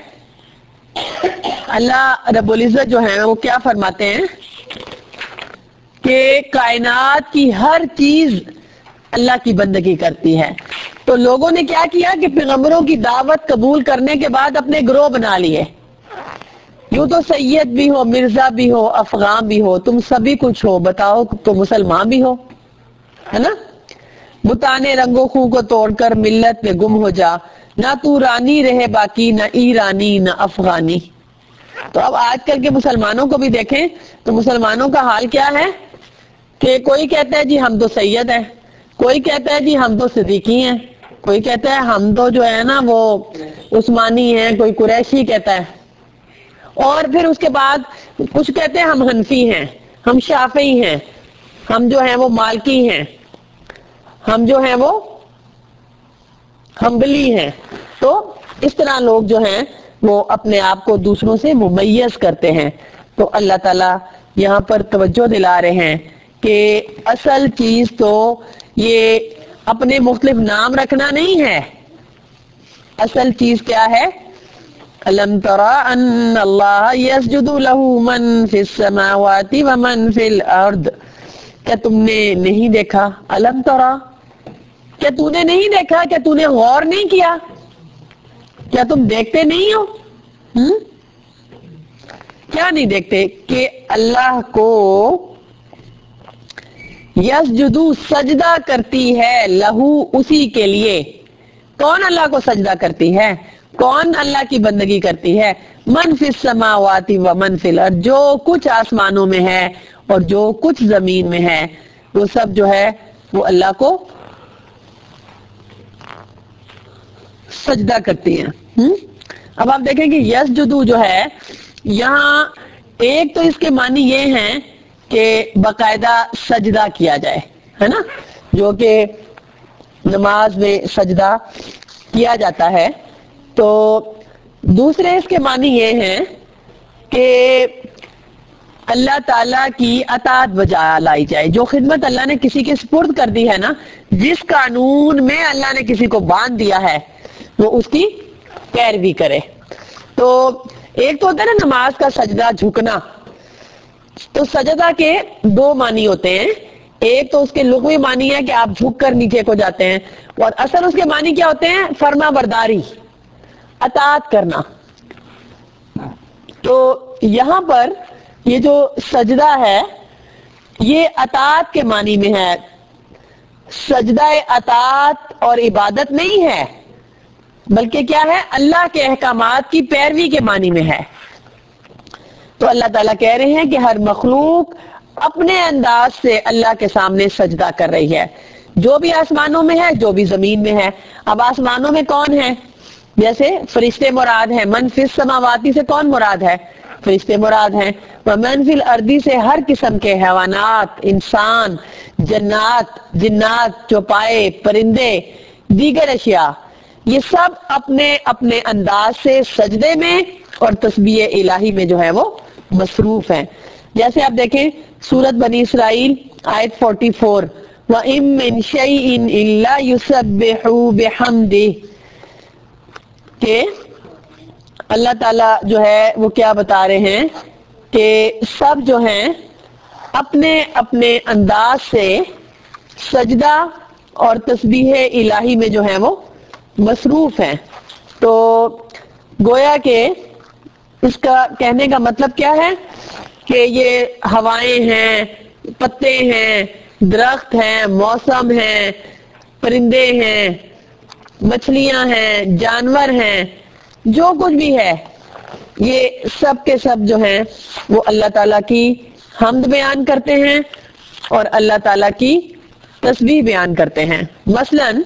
اللہ رب العزت جو ہے وہ کیا فرماتے ہیں کہ کائنات کی ہر چیز اللہ کی بندگی کرتی ہے. تو لوگوں نے کیا کیا کہ پیغمبروں کی دعوت قبول کرنے کے بعد اپنے گروہ بنا لیے. یوں تو سید بھی ہو، مرزا بھی ہو، افغان بھی ہو، تم سبھی کچھ ہو، بتاؤ تو مسلمان بھی ہو، ہے نا. بتانے رنگو خوں کو توڑ کر ملت میں گم ہو جا، نہ تو رانی رہے باقی، نہ ایرانی نہ افغانی. تو اب آج کل کے مسلمانوں کو بھی دیکھیں تو مسلمانوں کا حال کیا ہے کہ کوئی کہتا ہے جی ہم تو سید ہیں، کوئی کہتا ہے جی ہم تو صدیقی ہیں، کوئی کہتا ہے ہم تو جو ہے نا وہ عثمانی ہیں، کوئی قریشی کہتا ہے. اور پھر اس کے بعد کچھ کہتے ہیں ہم حنفی ہیں، ہم شافعی ہیں، ہم جو ہیں وہ مالکی ہیں، ہم جو ہیں وہ حنبلی ہیں. تو اس طرح لوگ جو ہیں وہ اپنے آپ کو دوسروں سے ممیز کرتے ہیں. تو اللہ تعالیٰ یہاں پر توجہ دلا رہے ہیں کہ اصل چیز تو یہ اپنے مختلف نام رکھنا نہیں ہے، اصل چیز کیا ہے؟ أَلَمْ تَرَ أَنَّ اللَّهَ يَسْجُدُ لَهُ مَنْ فِي السَّمَاوَاتِ وَمَنْ فِي الْأَرْضِ. کیا تم نے نہیں دیکھا؟ أَلَمْ تَرَ، کیا تو نے نہیں دیکھا؟ کیا تو نے غور نہیں کیا؟ کیا تم دیکھتے نہیں ہو؟ ہم؟ کیا نہیں دیکھتے کہ اللہ کو یسجدو سجدہ کرتی ہے، لہو اسی کے لیے. کون اللہ کو سجدہ کرتی ہے؟ کون اللہ کی بندگی کرتی ہے؟ من فی السماوات و من فی الارض، جو کچھ آسمانوں میں ہے اور جو کچھ زمین میں ہے وہ سب جو ہے وہ اللہ کو سجدہ کرتی ہیں. ہم؟ اب آپ دیکھیں کہ یسجدو جو ہے یہاں ایک تو اس کے معنی یہ ہیں کہ باقاعدہ سجدہ کیا جائے، ہے نا، جو کہ نماز میں سجدہ کیا جاتا ہے. تو دوسرے اس کے معنی یہ ہیں کہ اللہ تعالیٰ کی اطاعت بجا لائی جائے. جو خدمت اللہ نے کسی کے سپرد کر دی ہے نا، جس قانون میں اللہ نے کسی کو باندھ دیا ہے وہ اس کی پیروی کرے. تو ایک تو ہوتا ہے نا نماز کا سجدہ، جھکنا. تو سجدہ کے دو معنی ہوتے ہیں، ایک تو اس کے لغوی معنی ہے کہ آپ جھک کر نیچے کو جاتے ہیں، اور اصل اس کے معنی کیا ہوتے ہیں؟ فرما برداری، اطاعت کرنا. تو یہاں پر یہ جو سجدہ ہے یہ اطاعت کے معنی میں ہے، سجدہ اطاعت اور عبادت نہیں ہے، بلکہ کیا ہے؟ اللہ کے احکامات کی پیروی کے معنی میں ہے. تو اللہ تعالیٰ کہہ رہے ہیں کہ ہر مخلوق اپنے انداز سے اللہ کے سامنے سجدہ کر رہی ہے، جو بھی آسمانوں میں ہے، جو بھی زمین میں ہے. اب آسمانوں میں کون ہے؟ جیسے فرشتے مراد ہیں، من فی السماواتی سے کون مراد ہے؟ فرشتے مراد ہیں. ومن فی الارض سے ہر قسم کے حیوانات، انسان، جنات، جنات، چوپائے، پرندے، دیگر اشیاء، یہ سب اپنے اپنے انداز سے سجدے میں اور تسبیح الہی میں جو ہے وہ مصروف ہیں. جیسے آپ دیکھیں سورۃ بنی اسرائیل آیت چوالیس، وَإِن مِّن شَيْءٍ إِلَّا يُسَبِّحُ بِحَمْدِهِ، کہ اللہ تعالیٰ جو ہے وہ کیا بتا رہے ہیں کہ سب جو ہیں اپنے اپنے انداز سے سجدہ اور تسبیح الہی میں جو ہے وہ مصروف ہیں. تو گویا کہ اس کا کہنے کا مطلب کیا ہے کہ یہ ہوائیں ہیں، پتے ہیں، درخت ہیں، موسم ہیں، پرندے ہیں، مچھلیاں ہیں، جانور ہیں، جو کچھ بھی ہے، یہ سب کے سب جو ہیں وہ اللہ تعالیٰ کی حمد بیان کرتے ہیں اور اللہ تعالیٰ کی تسبیح بیان کرتے ہیں. مثلاً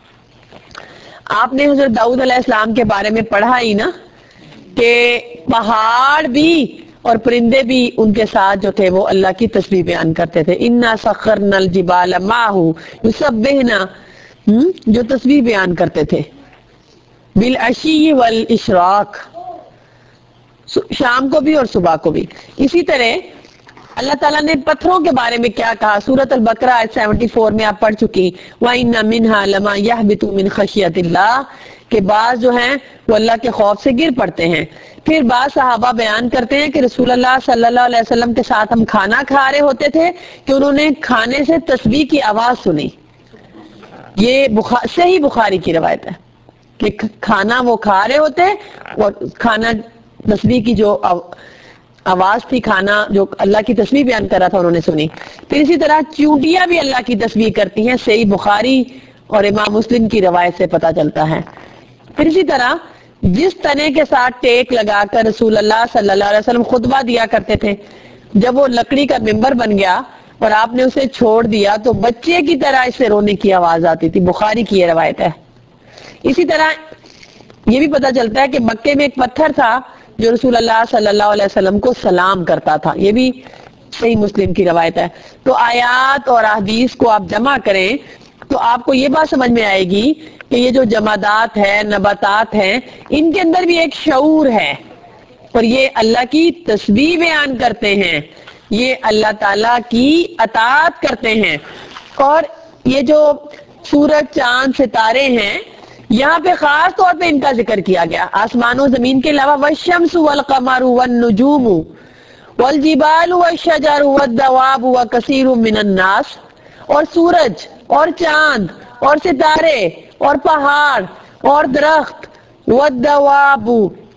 آپ نے حضرت داؤد علیہ السلام کے بارے میں پڑھا ہی نا کہ پہاڑ بھی اور پرندے بھی ان کے ساتھ جو تھے وہ اللہ کی تسبیح بیان کرتے تھے. انا سخرنا الجبال معه یسبحنا، جو تسبیح بیان کرتے تھے بالعشی والاشراق، شام کو بھی اور صبح کو بھی. اسی طرح اللہ تعالیٰ نے پتھروں کے بارے میں کیا کہا، سورۃ البقرہ آیت چوہتر میں آپ پڑھ چکی، وَإِنَّ مِنْهَا لَمَا يَهْبِطُ مِنْ خَشْيَةِ اللَّهِ، کہ بعض جو ہیں وہ اللہ کے خوف سے گر پڑتے ہیں. پھر بعض صحابہ بیان کرتے ہیں کہ رسول اللہ صلی اللہ علیہ وسلم کے ساتھ ہم کھانا کھا رہے ہوتے تھے کہ انہوں نے کھانے سے تسبیح کی آواز سنی. یہ بخار صحیح بخاری کی روایت ہے کہ کھانا وہ کھا رہے ہوتے اور کھانا تسبیح کی جو آواز تھی، کھانا جو اللہ کی تسبیح بیان کر رہا تھا انہوں نے سنی. پھر اسی طرح چیونٹیاں بھی اللہ کی تسبیح کرتی ہیں، صحیح بخاری اور امام مسلم کی روایت سے پتہ چلتا ہے. پھر اسی طرح جس تنے کے ساتھ ٹیک لگا کر رسول اللہ صلی اللہ علیہ وسلم خطبہ دیا کرتے تھے، جب وہ لکڑی کا ممبر بن گیا اور آپ نے اسے چھوڑ دیا تو بچے کی طرح اس سے رونے کی آواز آتی تھی. بخاری کی یہ روایت ہے. اسی طرح یہ بھی پتہ چلتا ہے کہ مکے میں ایک پتھر تھا جو رسول اللہ صلی اللہ علیہ وسلم کو سلام کرتا تھا. یہ بھی صحیح مسلم کی روایت ہے. تو آیات اور احادیث کو آپ جمع کریں تو آپ کو یہ بات سمجھ میں آئے گی کہ یہ جو جمادات ہیں، نباتات ہیں، ان کے اندر بھی ایک شعور ہے اور یہ اللہ کی تسبیح بیان کرتے ہیں، یہ اللہ تعالیٰ کی اطاعت کرتے ہیں. اور یہ جو سورج، چاند، ستارے ہیں، یہاں پہ خاص طور پہ ان کا ذکر کیا گیا. آسمان و زمین کے علاوہ والشمس والقمر والنجوم والجبال والشجر والدواب وکثیر من الناس، اور سورج اور چاند اور ستارے اور پہاڑ اور درخت والدواب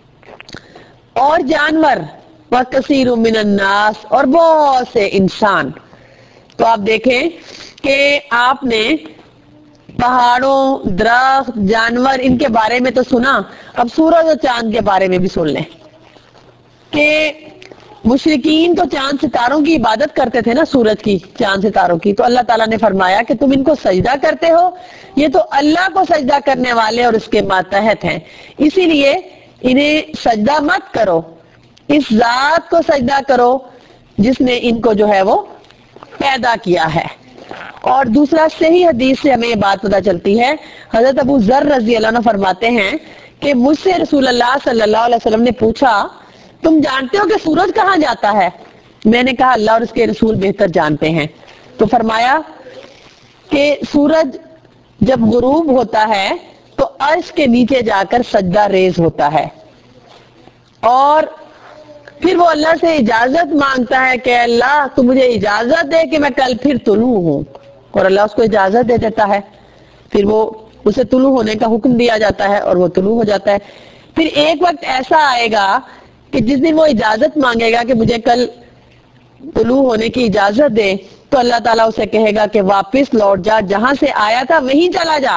اور جانور وکثیر من الناس اور بہت سے انسان. تو آپ دیکھیں کہ آپ نے پہاڑوں، درخت، جانور، ان کے بارے میں تو سنا، اب سورج اور چاند کے بارے میں بھی سن لیں کہ مشرکین تو چاند ستاروں کی عبادت کرتے تھے نا، سورج کی، چاند ستاروں کی. تو اللہ تعالیٰ نے فرمایا کہ تم ان کو سجدہ کرتے ہو، یہ تو اللہ کو سجدہ کرنے والے اور اس کے ماتحت ہیں، اسی لیے انہیں سجدہ مت کرو، اس ذات کو سجدہ کرو جس نے ان کو جو ہے وہ پیدا کیا ہے. اور دوسرا صحیح حدیث سے ہمیں یہ بات پتہ چلتی ہے، حضرت ابو ذر رضی اللہ عنہ فرماتے ہیں کہ مجھ سے رسول اللہ صلی اللہ علیہ وسلم نے پوچھا تم جانتے ہو کہ سورج کہاں جاتا ہے؟ میں نے کہا اللہ اور اس کے رسول بہتر جانتے ہیں. تو فرمایا کہ سورج جب غروب ہوتا ہے تو عرش کے نیچے جا کر سجدہ ریز ہوتا ہے اور پھر وہ اللہ سے اجازت مانگتا ہے کہ اللہ تو مجھے اجازت دے کہ میں کل پھر طلوع ہوں، اور اللہ اس کو اجازت دے دیتا ہے. پھر وہ اسے طلوع ہونے کا حکم دیا جاتا ہے اور وہ طلوع ہو جاتا ہے. پھر ایک وقت ایسا آئے گا کہ جس دن وہ اجازت مانگے گا کہ مجھے کل طلوع ہونے کی اجازت دے، تو اللہ تعالیٰ اسے کہے گا کہ واپس لوٹ جا، جہاں سے آیا تھا وہیں چلا جا.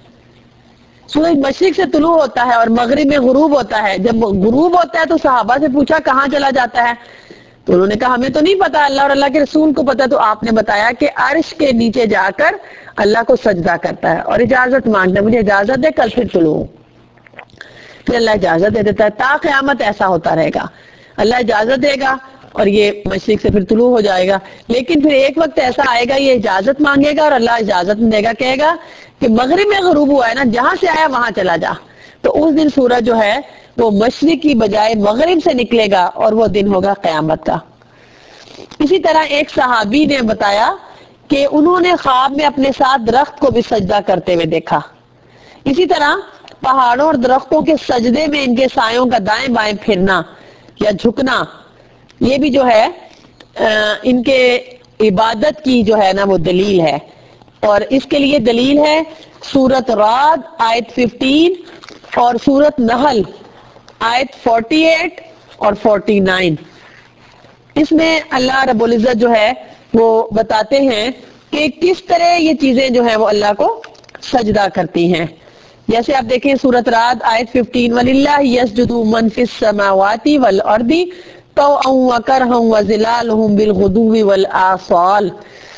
سورج مشرق سے طلوع ہوتا ہے اور مغرب میں غروب ہوتا ہے. جب غروب ہوتا ہے تو صحابہ سے پوچھا کہاں چلا جاتا ہے؟ تو انہوں نے کہا ہمیں تو نہیں پتا، اللہ اور اللہ کے رسول کو پتا. تو آپ نے بتایا کہ عرش کے نیچے جا کر اللہ کو سجدہ کرتا ہے اور اجازت مانگتا ہے مجھے اجازت دے کل پھر طلوع. پھر اللہ اجازت دے دیتا ہے. تا قیامت ایسا ہوتا رہے گا. اللہ اجازت دے گا اور یہ مشرق سے پھر طلوع ہو جائے گا، لیکن پھر ایک وقت ایسا آئے گا یہ اجازت مانگے گا اور اللہ اجازت نہیں دے گا، کہے گا کہ مغرب میں غروب ہوا ہے نا، جہاں سے آیا وہاں چلا جا، تو اس دن سورج جو ہے وہ مشرق کی بجائے مغرب سے نکلے گا اور وہ دن ہوگا قیامت کا۔ اسی طرح ایک صحابی نے بتایا کہ انہوں نے خواب میں اپنے ساتھ درخت کو بھی سجدہ کرتے ہوئے دیکھا۔ اسی طرح پہاڑوں اور درختوں کے سجدے میں ان کے سایوں کا دائیں بائیں پھرنا یا جھکنا، یہ بھی جو ہے ان کے عبادت کی جو ہے نا وہ دلیل ہے، اور اس کے لیے دلیل ہے سورۃ رعد آیت پندرہ اور سورۃ نحل آیت اڑتالیس اور انچاس۔ اس میں اللہ رب العزت جو ہے وہ بتاتے ہیں کہ کس طرح یہ چیزیں جو ہیں وہ اللہ کو سجدہ کرتی ہیں۔ جیسے آپ دیکھیں سورۃ رعد آیت پندرہ، وَلِلَّهِ يَسْجُدُ مَن فِي السَّمَاوَاتِ وَالْأَرْضِ طَوْعًا وَكَرْهًا وَظِلَالُهُم بِالْغُدُوِّ وَالْآصَالِ،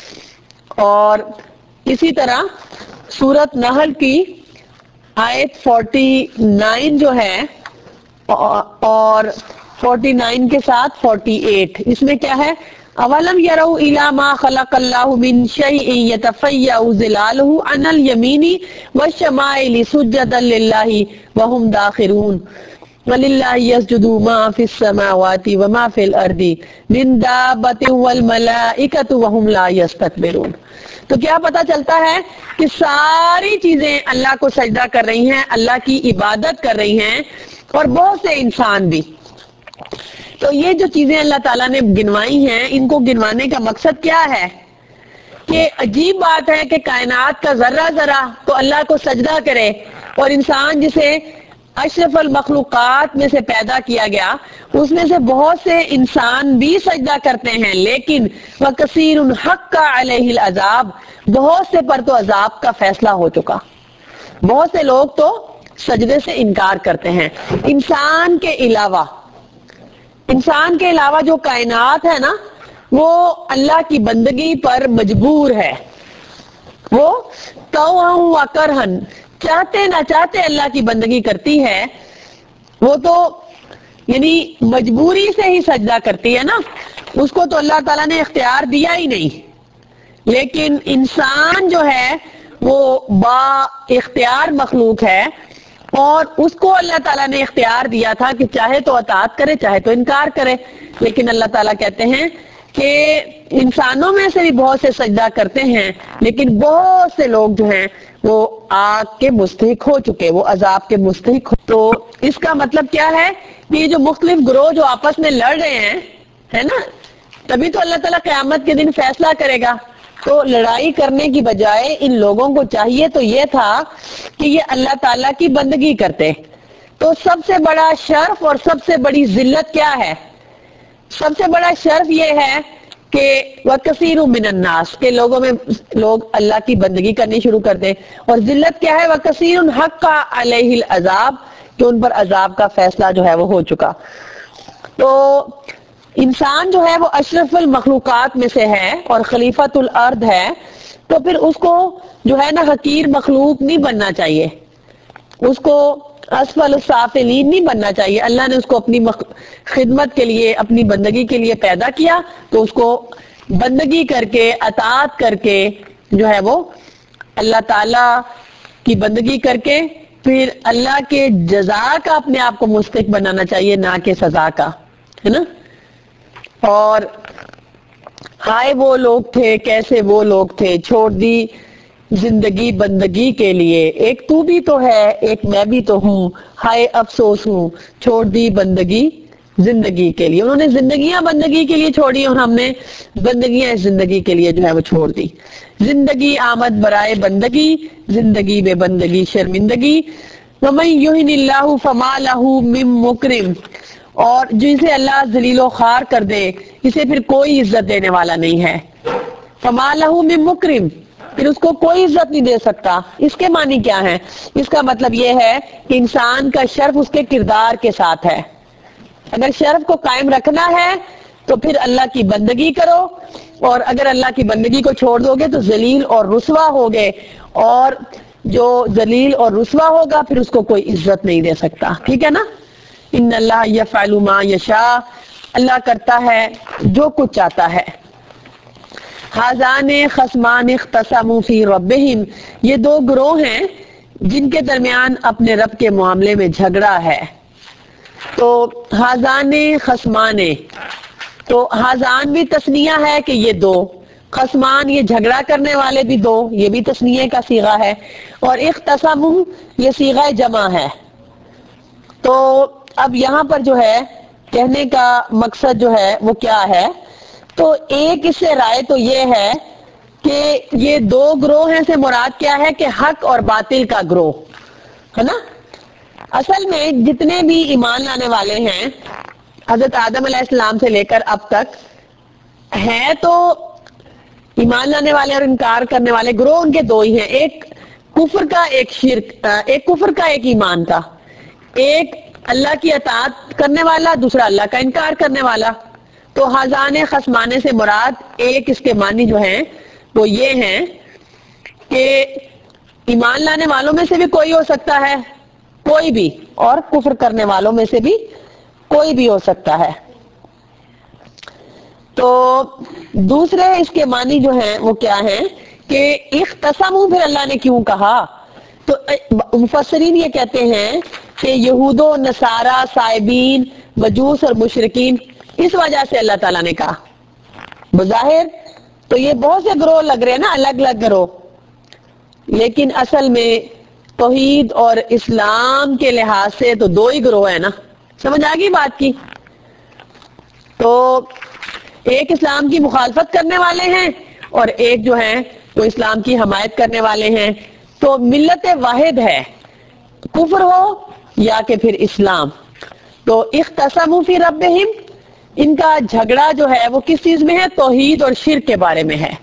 اور اسی طرح سورۃ نحل کی آیت انچاس جو ہے اور انچاس کے ساتھ اڑتالیس، اس میں کیا ہے؟ اولم يروا الى ما خلق الله من شيء يتفيأ ظلاله عن اليمين والشمائل سجدا لله وهم داخرون ولله يسجد ما في السماوات وما في الارض من دابة والملائكة وهم لا يستكبرون۔ تو کیا پتہ چلتا ہے کہ ساری چیزیں اللہ کو سجدہ کر رہی ہیں، اللہ کی عبادت کر رہی ہیں، اور بہت سے انسان بھی۔ تو یہ جو چیزیں اللہ تعالیٰ نے گنوائی ہیں، ان کو گنوانے کا مقصد کیا ہے؟ کہ عجیب بات ہے کہ کائنات کا ذرہ ذرہ تو اللہ کو سجدہ کرے، اور انسان جسے اشرف المخلوقات میں سے پیدا کیا گیا، اس میں سے بہت سے انسان بھی سجدہ کرتے ہیں، لیکن وَكَثِيرٌ حَقَّ عَلَيْهِ الْعَذَابُ، بہت سے پر تو عذاب کا فیصلہ ہو چکا، بہت سے لوگ تو سجدے سے انکار کرتے ہیں۔ انسان کے علاوہ انسان کے علاوہ جو کائنات ہے نا، وہ اللہ کی بندگی پر مجبور ہے، وہ طوعاً و کرہن، چاہتے نہ چاہتے اللہ کی بندگی کرتی ہے، وہ تو یعنی مجبوری سے ہی سجدہ کرتی ہے نا، اس کو تو اللہ تعالیٰ نے اختیار دیا ہی نہیں۔ لیکن انسان جو ہے وہ با اختیار مخلوق ہے، اور اس کو اللہ تعالیٰ نے اختیار دیا تھا کہ چاہے تو اطاعت کرے چاہے تو انکار کرے، لیکن اللہ تعالیٰ کہتے ہیں کہ انسانوں میں سے بھی بہت سے سجدہ کرتے ہیں، لیکن بہت سے لوگ جو ہیں وہ آگ کے مستحق ہو چکے، وہ عذاب کے مستحق ہو۔ تو اس کا مطلب کیا ہے کہ یہ جو مختلف گروہ جو آپس میں لڑ رہے ہیں، ہے نا، تبھی تو اللہ تعالیٰ قیامت کے دن فیصلہ کرے گا۔ تو لڑائی کرنے کی بجائے ان لوگوں کو چاہیے تو یہ تھا کہ یہ اللہ تعالیٰ کی بندگی کرتے۔ تو سب سے بڑا شرف اور سب سے بڑی ذلت کیا ہے؟ سب سے بڑا شرف یہ ہے کہ وَكَثِيرٌ مِّنَ النَّاسِ، کہ لوگوں میں لوگ اللہ کی بندگی کرنی شروع کر دیں، اور ذلت کیا ہے؟ وَكَثِيرٌ حَقَّ عَلَيْهِ الْعَذَابُ، کہ ان پر عذاب کا فیصلہ جو ہے وہ ہو چکا۔ تو انسان جو ہے وہ اشرف المخلوقات میں سے ہے اور خلیفۃ الارض ہے، تو پھر اس کو جو ہے نا حقیر مخلوق نہیں بننا چاہیے، اس کو اسفل السافلین نہیں بننا چاہیے۔ اللہ نے اس کو اپنی خدمت کے لیے، اپنی بندگی کے لیے پیدا کیا، تو اس کو بندگی کر کے، اطاعت کر کے جو ہے وہ اللہ تعالی کی بندگی کر کے پھر اللہ کے جزا کا اپنے آپ کو مستحق بنانا چاہیے، نہ کہ سزا کا، ہے نا۔ اور ہائے وہ لوگ تھے، کیسے وہ لوگ تھے، چھوڑ دی زندگی بندگی کے لیے، ایک تو بھی تو ہے ایک میں بھی تو ہوں، ہائے افسوس ہوں، چھوڑ دی بندگی زندگی کے لیے۔ انہوں نے زندگیاں بندگی کے لیے چھوڑی، اور ہم نے بندگیاں اس زندگی کے لیے جو ہے وہ چھوڑ دی۔ زندگی آمد برائے بندگی، زندگی بے بندگی شرمندگی۔ وَمَن يُهِنِ اللَّهُ فَمَا لَهُ مِن مُّكْرِمٍ، اور جسے اللہ ذلیل و خوار کر دے اسے پھر کوئی عزت دینے والا نہیں ہے۔ فَمَا لَهُ مِن مُّكْرِمٍ، پھر اس کو کوئی عزت نہیں دے سکتا۔ اس کے معنی کیا ہے؟ اس کا مطلب یہ ہے کہ انسان کا شرف اس کے کردار کے ساتھ ہے۔ اگر شرف کو قائم رکھنا ہے تو پھر اللہ کی بندگی کرو، اور اگر اللہ کی بندگی کو چھوڑ دو گے تو ذلیل اور رسوا ہوگے، اور جو ذلیل اور رسوا ہوگا پھر اس کو کوئی عزت نہیں دے سکتا، ٹھیک ہے نا۔ ان اللہ یفعل ما یشاء، اللہ کرتا ہے جو کچھ چاہتا ہے۔ ھذان خصمان اختصموا فی ربہم، یہ دو گروہ ہیں جن کے درمیان اپنے رب کے معاملے میں جھگڑا ہے۔ تو ھذان خصمان، تو ھذان بھی تثنیہ ہے کہ یہ دو، خصمان یہ جھگڑا کرنے والے بھی دو، یہ بھی تثنیہ کا صیغہ ہے، اور اختصموا یہ صیغہ جمع ہے۔ تو اب یہاں پر جو ہے کہنے کا مقصد جو ہے وہ کیا ہے، تو ایک اس سے رائے تو یہ ہے کہ یہ دو گروہ ہیں سے مراد کیا ہے کہ حق اور باطل کا گروہ ہے نا۔ اصل میں جتنے بھی ایمان لانے والے ہیں حضرت آدم علیہ السلام سے لے کر اب تک ہیں، تو ایمان لانے والے اور انکار کرنے والے گروہ ان کے دو ہی ہیں، ایک کفر کا، ایک شرک، ایک کفر کا ایک ایمان کا، ایک اللہ کی اطاعت کرنے والا، دوسرا اللہ کا انکار کرنے والا۔ تو ھذان خصمانے سے مراد ایک اس کے معنی جو ہیں وہ یہ ہیں کہ ایمان لانے والوں میں سے بھی کوئی ہو سکتا ہے، کوئی بھی، اور کفر کرنے والوں میں سے بھی کوئی بھی ہو سکتا ہے۔ تو دوسرے اس کے معنی جو ہیں وہ کیا ہیں کہ اختصموا پھر اللہ نے کیوں کہا، تو مفسرین یہ کہتے ہیں کہ یہود و نصارہ، سائبین، مجوس اور مشرکین، اس وجہ سے اللہ تعالیٰ نے کہا۔ بظاہر تو یہ بہت سے گروہ لگ رہے ہیں نا، الگ الگ گروہ، لیکن اصل میں توحید اور اسلام کے لحاظ سے تو دو ہی گروہ ہیں نا۔ سمجھ آ گئی بات کی؟ تو ایک اسلام کی مخالفت کرنے والے ہیں اور ایک جو ہے وہ اسلام کی حمایت کرنے والے ہیں، تو ملت واحد ہے، کفر ہو یا کہ پھر اسلام۔ تو اختصموا فی ربہم، ان کا جھگڑا جو ہے وہ کس چیز میں ہے؟ توحید اور شرک کے بارے میں ہے۔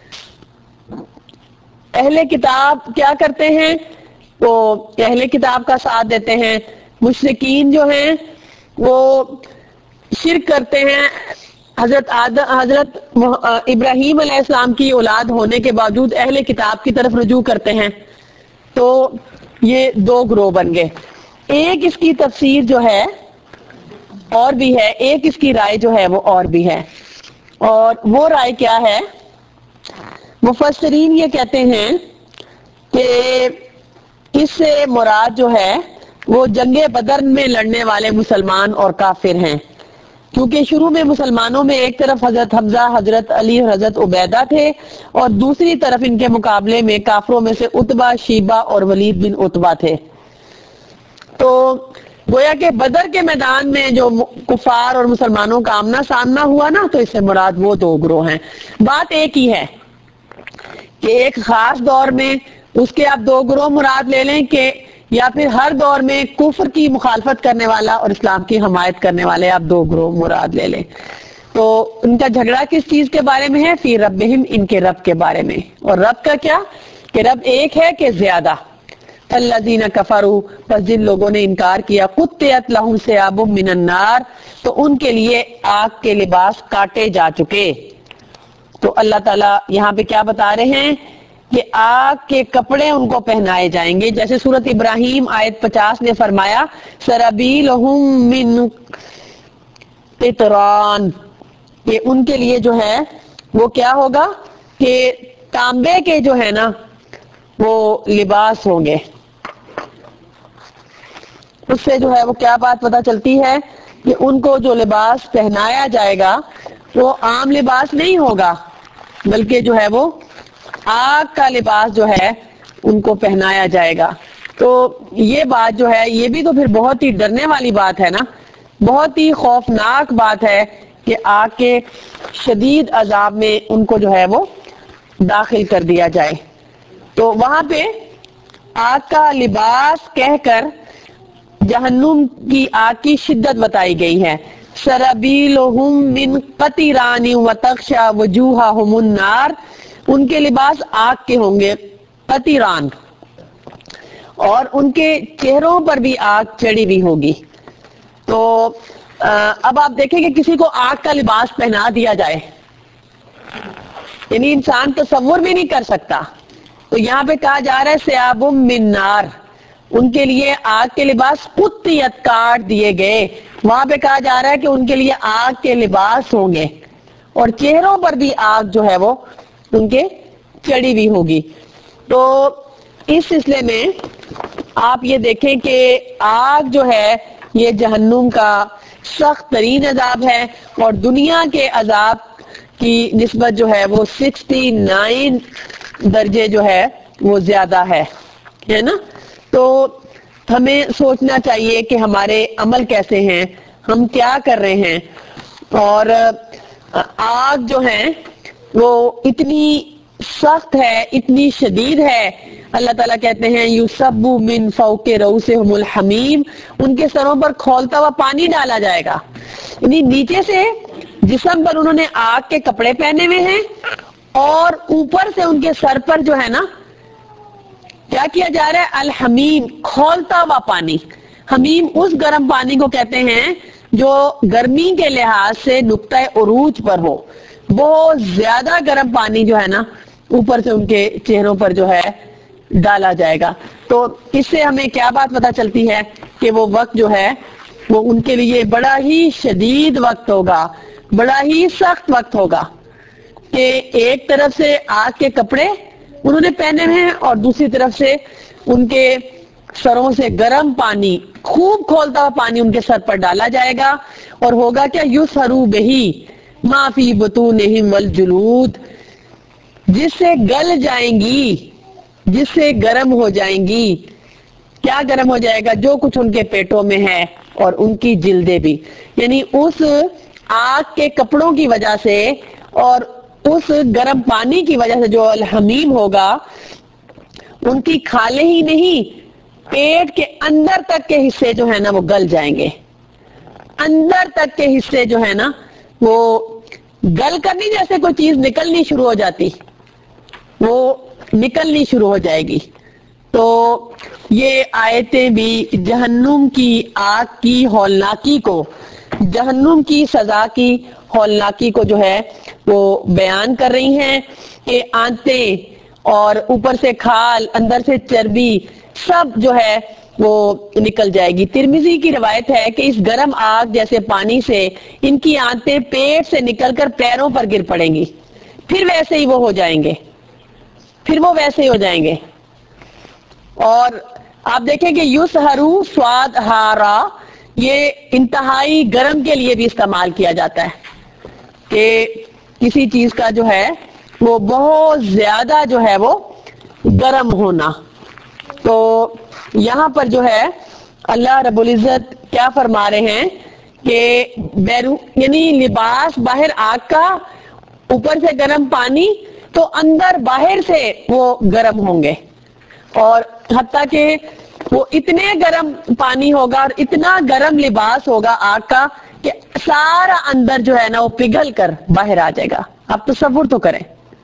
اہل کتاب کیا کرتے ہیں؟ تو اہل کتاب کا ساتھ دیتے ہیں، مشرکین جو ہیں وہ شرک کرتے ہیں، حضرت آدم حضرت ابراہیم علیہ السلام کی اولاد ہونے کے باوجود اہل کتاب کی طرف رجوع کرتے ہیں۔ تو یہ دو گروہ بن گئے۔ ایک اس کی تفسیر جو ہے اور بھی ہے، ایک اس کی رائے جو ہے وہ اور بھی ہے، اور وہ رائے کیا ہے؟ مفسرین یہ کہتے ہیں کہ اس سے مراد جو ہے وہ جنگ بدر میں لڑنے والے مسلمان اور کافر ہیں، کیونکہ شروع میں مسلمانوں میں ایک طرف حضرت حمزہ، حضرت علی، حضرت عبیدہ تھے، اور دوسری طرف ان کے مقابلے میں کافروں میں سے عتبہ، شیبہ اور ولید بن عتبہ تھے۔ تو گویا کہ بدر کے میدان میں جو کفار اور مسلمانوں کا آمنا سامنا ہوا نا، تو اس سے مراد وہ دو گروہ ہیں۔ بات ایک ہی ہے کہ ایک خاص دور میں اس کے آپ دو گروہ مراد لے لیں، کہ یا پھر ہر دور میں کفر کی مخالفت کرنے والا اور اسلام کی حمایت کرنے والے آپ دو گروہ مراد لے لیں۔ تو ان کا جھگڑا کس چیز کے بارے میں ہے؟ فی ربہم، ان کے رب کے بارے میں۔ اور رب کا کیا؟ کہ رب ایک ہے کہ زیادہ۔ الذین کفروا، پس جن لوگوں نے انکار کیا، قطعت لہم ثیاب من النار، تو ان کے لیے آگ کے لباس کاٹے جا چکے۔ تو اللہ تعالیٰ یہاں پہ کیا بتا رہے ہیں کہ آگ کے کپڑے ان کو پہنائے جائیں گے، جیسے سورۃ ابراہیم آیت پچاس نے فرمایا سرابیلہم من قطران، کہ ان کے لیے جو ہے وہ کیا ہوگا کہ تانبے کے جو ہے نا وہ لباس ہوں گے۔ اس سے جو ہے وہ کیا بات پتہ چلتی ہے کہ ان کو جو لباس پہنایا جائے گا وہ عام لباس نہیں ہوگا، بلکہ جو ہے وہ آگ کا لباس جو ہے ان کو پہنایا جائے گا۔ تو یہ بات جو ہے یہ بھی تو پھر بہت ہی ڈرنے والی بات ہے نا، بہت ہی خوفناک بات ہے کہ آگ کے شدید عذاب میں ان کو جو ہے وہ داخل کر دیا جائے۔ تو وہاں پہ آگ کا لباس کہہ کر جہنم کی آگ کی شدت بتائی گئی ہے۔ سرابیلہم من قطران وتغشی وجوہہم النار، ان کے لباس آگ کے ہوں گے، قطران، اور ان کے چہروں پر بھی آگ چڑھی ہوئی ہوگی۔ تو اب آپ دیکھیں کہ کسی کو آگ کا لباس پہنا دیا جائے، یعنی انسان تصور بھی نہیں کر سکتا۔ تو یہاں پہ کہا جا رہا ہے ثیاب من نار، ان کے لیے آگ کے لباس قطعت کاٹ دیے گئے، وہاں پہ کہا جا رہا ہے کہ ان کے لیے آگ کے لباس ہوں گے اور چہروں پر بھی آگ جو ہے وہ ان کے چڑھی ہوئی ہوگی. تو اس سلسلے میں آپ یہ دیکھیں کہ آگ جو ہے یہ جہنم کا سخت ترین عذاب ہے اور دنیا کے عذاب کی نسبت جو ہے وہ سکسٹی نائن درجے جو ہے وہ زیادہ ہے ہے نا. تو ہمیں سوچنا چاہیے کہ ہمارے عمل کیسے ہیں, ہم کیا کر رہے ہیں. اور آگ جو ہے وہ اتنی سخت ہے, اتنی شدید ہے. اللہ تعالیٰ کہتے ہیں یُصَبُّ مِن فَوْقِ رُؤُوسِهِمُ الْحَمِیمُ, ان کے سروں پر کھولتا ہوا پانی ڈالا جائے گا. یعنی نیچے سے جسم پر انہوں نے آگ کے کپڑے پہنے ہوئے ہیں اور اوپر سے ان کے سر پر جو ہے نا کیا کیا جا رہا ہے, الحمیم, کھولتا ہوا پانی. حمیم اس گرم پانی کو کہتے ہیں جو گرمی کے لحاظ سے نقطۂ عروج پر ہو. بہت زیادہ گرم پانی جو ہے نا اوپر سے ان کے چہروں پر جو ہے ڈالا جائے گا. تو اس سے ہمیں کیا بات پتہ چلتی ہے کہ وہ وقت جو ہے وہ ان کے لیے بڑا ہی شدید وقت ہوگا, بڑا ہی سخت وقت ہوگا کہ ایک طرف سے آگ کے کپڑے انہوں نے پہنے ہوئے ہیں اور دوسری طرف سے ان کے سروں سے گرم پانی, خوب کھولتا ہوا پانی ان کے سر پر ڈالا جائے گا. اور ہوگا کیا, یُصْہَرُ بِهِ مَا فِي بُطُونِهِمْ وَالْجُلُودُ, جس سے گل جائیں گی, جس سے گرم ہو جائیں گی. کیا گرم ہو جائے گا, جو کچھ ان کے پیٹوں میں ہے اور ان کی جلدیں بھی. یعنی اس آگ کے کپڑوں کی وجہ سے اور اس گرم پانی کی وجہ سے جو الحمیم ہوگا, ان کی کھالیں ہی نہیں پیٹ کے اندر تک کے حصے جو ہے نا وہ گل جائیں گے. اندر تک کے حصے جو ہے نا وہ گل کر نہیں, جیسے کوئی چیز نکلنی شروع ہو جاتی, وہ نکلنی شروع ہو جائے گی. تو یہ آیتیں بھی جہنم کی آگ کی ہولناکی کو, جہنم کی سزا کی ہولناکی کو جو ہے وہ بیان کر رہی ہیں کہ آنتیں اور اوپر سے کھال, اندر سے چربی, سب جو ہے وہ نکل جائے گی. ترمذی کی روایت ہے کہ اس گرم آگ جیسے پانی سے ان کی آنتیں پیٹ سے نکل کر پیروں پر گر پڑیں گی, پھر ویسے ہی وہ ہو جائیں گے, پھر وہ ویسے ہی ہو جائیں گے. اور آپ دیکھیں کہ یُصْہَرُ سواد ہارا, یہ انتہائی گرم کے لیے بھی استعمال کیا جاتا ہے کہ کسی چیز کا جو ہے وہ بہت زیادہ جو ہے وہ گرم ہونا. تو یہاں پر جو ہے اللہ رب العزت کیا فرما رہے ہیں کہ بیرو یعنی لباس باہر آگ کا, اوپر سے گرم پانی, تو اندر باہر سے وہ گرم ہوں گے. اور حتیٰ کہ وہ اتنے گرم پانی ہوگا اور اتنا گرم لباس ہوگا آگ کا کہ سارا اندر جو ہے نا وہ پگھل کر باہر آ جائے گا. آپ تصور تو کریں,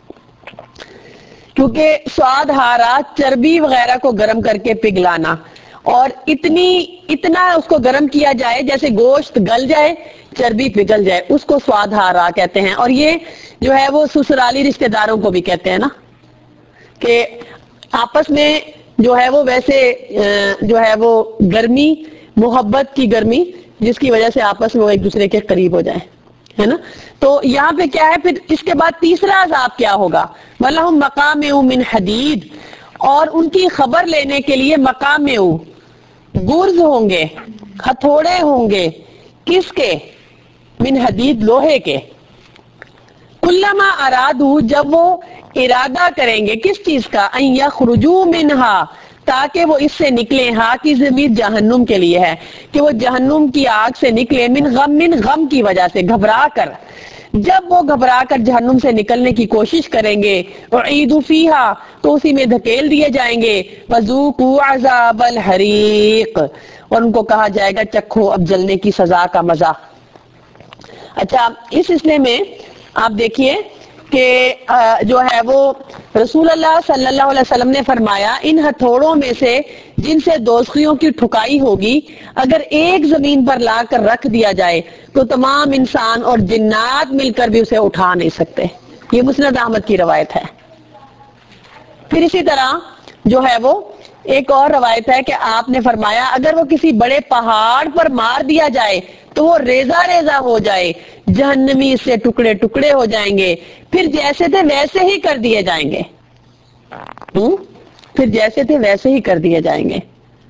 کیونکہ سواد ہارا چربی وغیرہ کو گرم کر کے پگھلانا, اور اتنی اتنا اس کو گرم کیا جائے جیسے گوشت گل جائے, چربی پگھل جائے, اس کو سواد ہارا کہتے ہیں. اور یہ جو ہے وہ سسرالی رشتہ داروں کو بھی کہتے ہیں نا, کہ آپس میں جو ہے وہ ویسے جو ہے وہ گرمی, محبت کی گرمی, جس کی وجہ سے آپس میں وہ ایک دوسرے کے قریب ہو جائیں, ہے نا. تو یہاں پہ کیا ہے, پھر اس کے بعد تیسرا عذاب کیا ہوگا, وَلَهُمْ مَقَامِعُ مِنْ حَدِيدٍ, اور ان کی خبر لینے کے لیے مقامع, گرز ہوں گے, ہتھوڑے ہوں گے, کس کے, من حدید, لوہے کے. کلما ارادو, جب وہ ارادہ کریں گے کس چیز کا, ان یخرجوا منہا, تاکہ وہ اس سے نکلیں, ہا کی ضمیر جہنم کے لیے ہے کہ وہ جہنم کی آگ سے نکلے, من غم, من غم کی وجہ سے, گھبرا کر. جب وہ گھبرا کر جہنم سے نکلنے کی کوشش کریں گے, اعیدوا فیہا, تو اسی میں دھکیل دیے جائیں گے, وذوقوا عذاب الحریق, اور ان کو کہا جائے گا چکھو اب جلنے کی سزا کا مزہ. اچھا, اس سلسلے میں آپ دیکھیے کہ جو ہے وہ رسول اللہ صلی اللہ علیہ وسلم نے فرمایا, ان ہتھوڑوں میں سے جن سے دوزخیوں کی ٹھکائی ہوگی, اگر ایک زمین پر لا کر رکھ دیا جائے تو تمام انسان اور جنات مل کر بھی اسے اٹھا نہیں سکتے. یہ مسند احمد کی روایت ہے. پھر اسی طرح جو ہے وہ ایک اور روایت ہے کہ آپ نے فرمایا اگر وہ کسی بڑے پہاڑ پر مار دیا جائے تو وہ ریزہ ریزہ ہو جائے، جہنمی اس سے ٹکڑے ٹکڑے ہو جائیں گے، پھر جیسے تھے ویسے ہی کر دیے جائیں گے، ہوں پھر جیسے تھے ویسے ہی کر دیے جائیں گے۔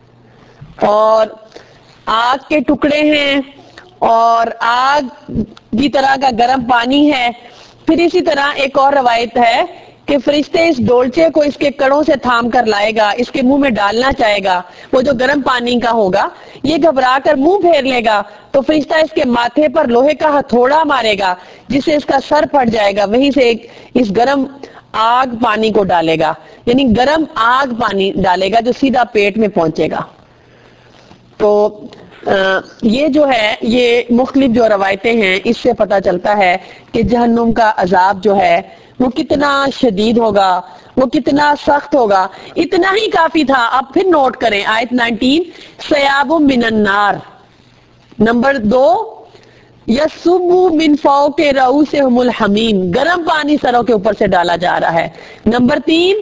اور آگ کے ٹکڑے ہیں اور آگ کی طرح کا گرم پانی ہے۔ پھر اسی طرح ایک اور روایت ہے کہ فرشتے اس ڈولچے کو اس کے کڑوں سے تھام کر لائے گا، اس کے منہ میں ڈالنا چاہے گا، وہ جو گرم پانی کا ہوگا، یہ گھبرا کر منہ پھیر لے گا تو فرشتہ اس کے ماتھے پر لوہے کا ہتھوڑا مارے گا جس سے اس کا سر پھٹ جائے گا، وہیں سے ایک اس گرم آگ پانی کو ڈالے گا، یعنی گرم آگ پانی ڈالے گا جو سیدھا پیٹ میں پہنچے گا۔ تو یہ جو ہے یہ مختلف جو روایتیں ہیں اس سے پتہ چلتا ہے کہ جہنم کا عذاب جو ہے وہ کتنا شدید ہوگا، وہ کتنا سخت ہوگا۔ اتنا ہی کافی تھا۔ اب پھر نوٹ کریں آیت نائنٹین، سیاب من النار، نمبر دو، یصب من فوق رؤوسہم الحمیم، گرم پانی سروں کے اوپر سے ڈالا جا رہا ہے۔ نمبر تین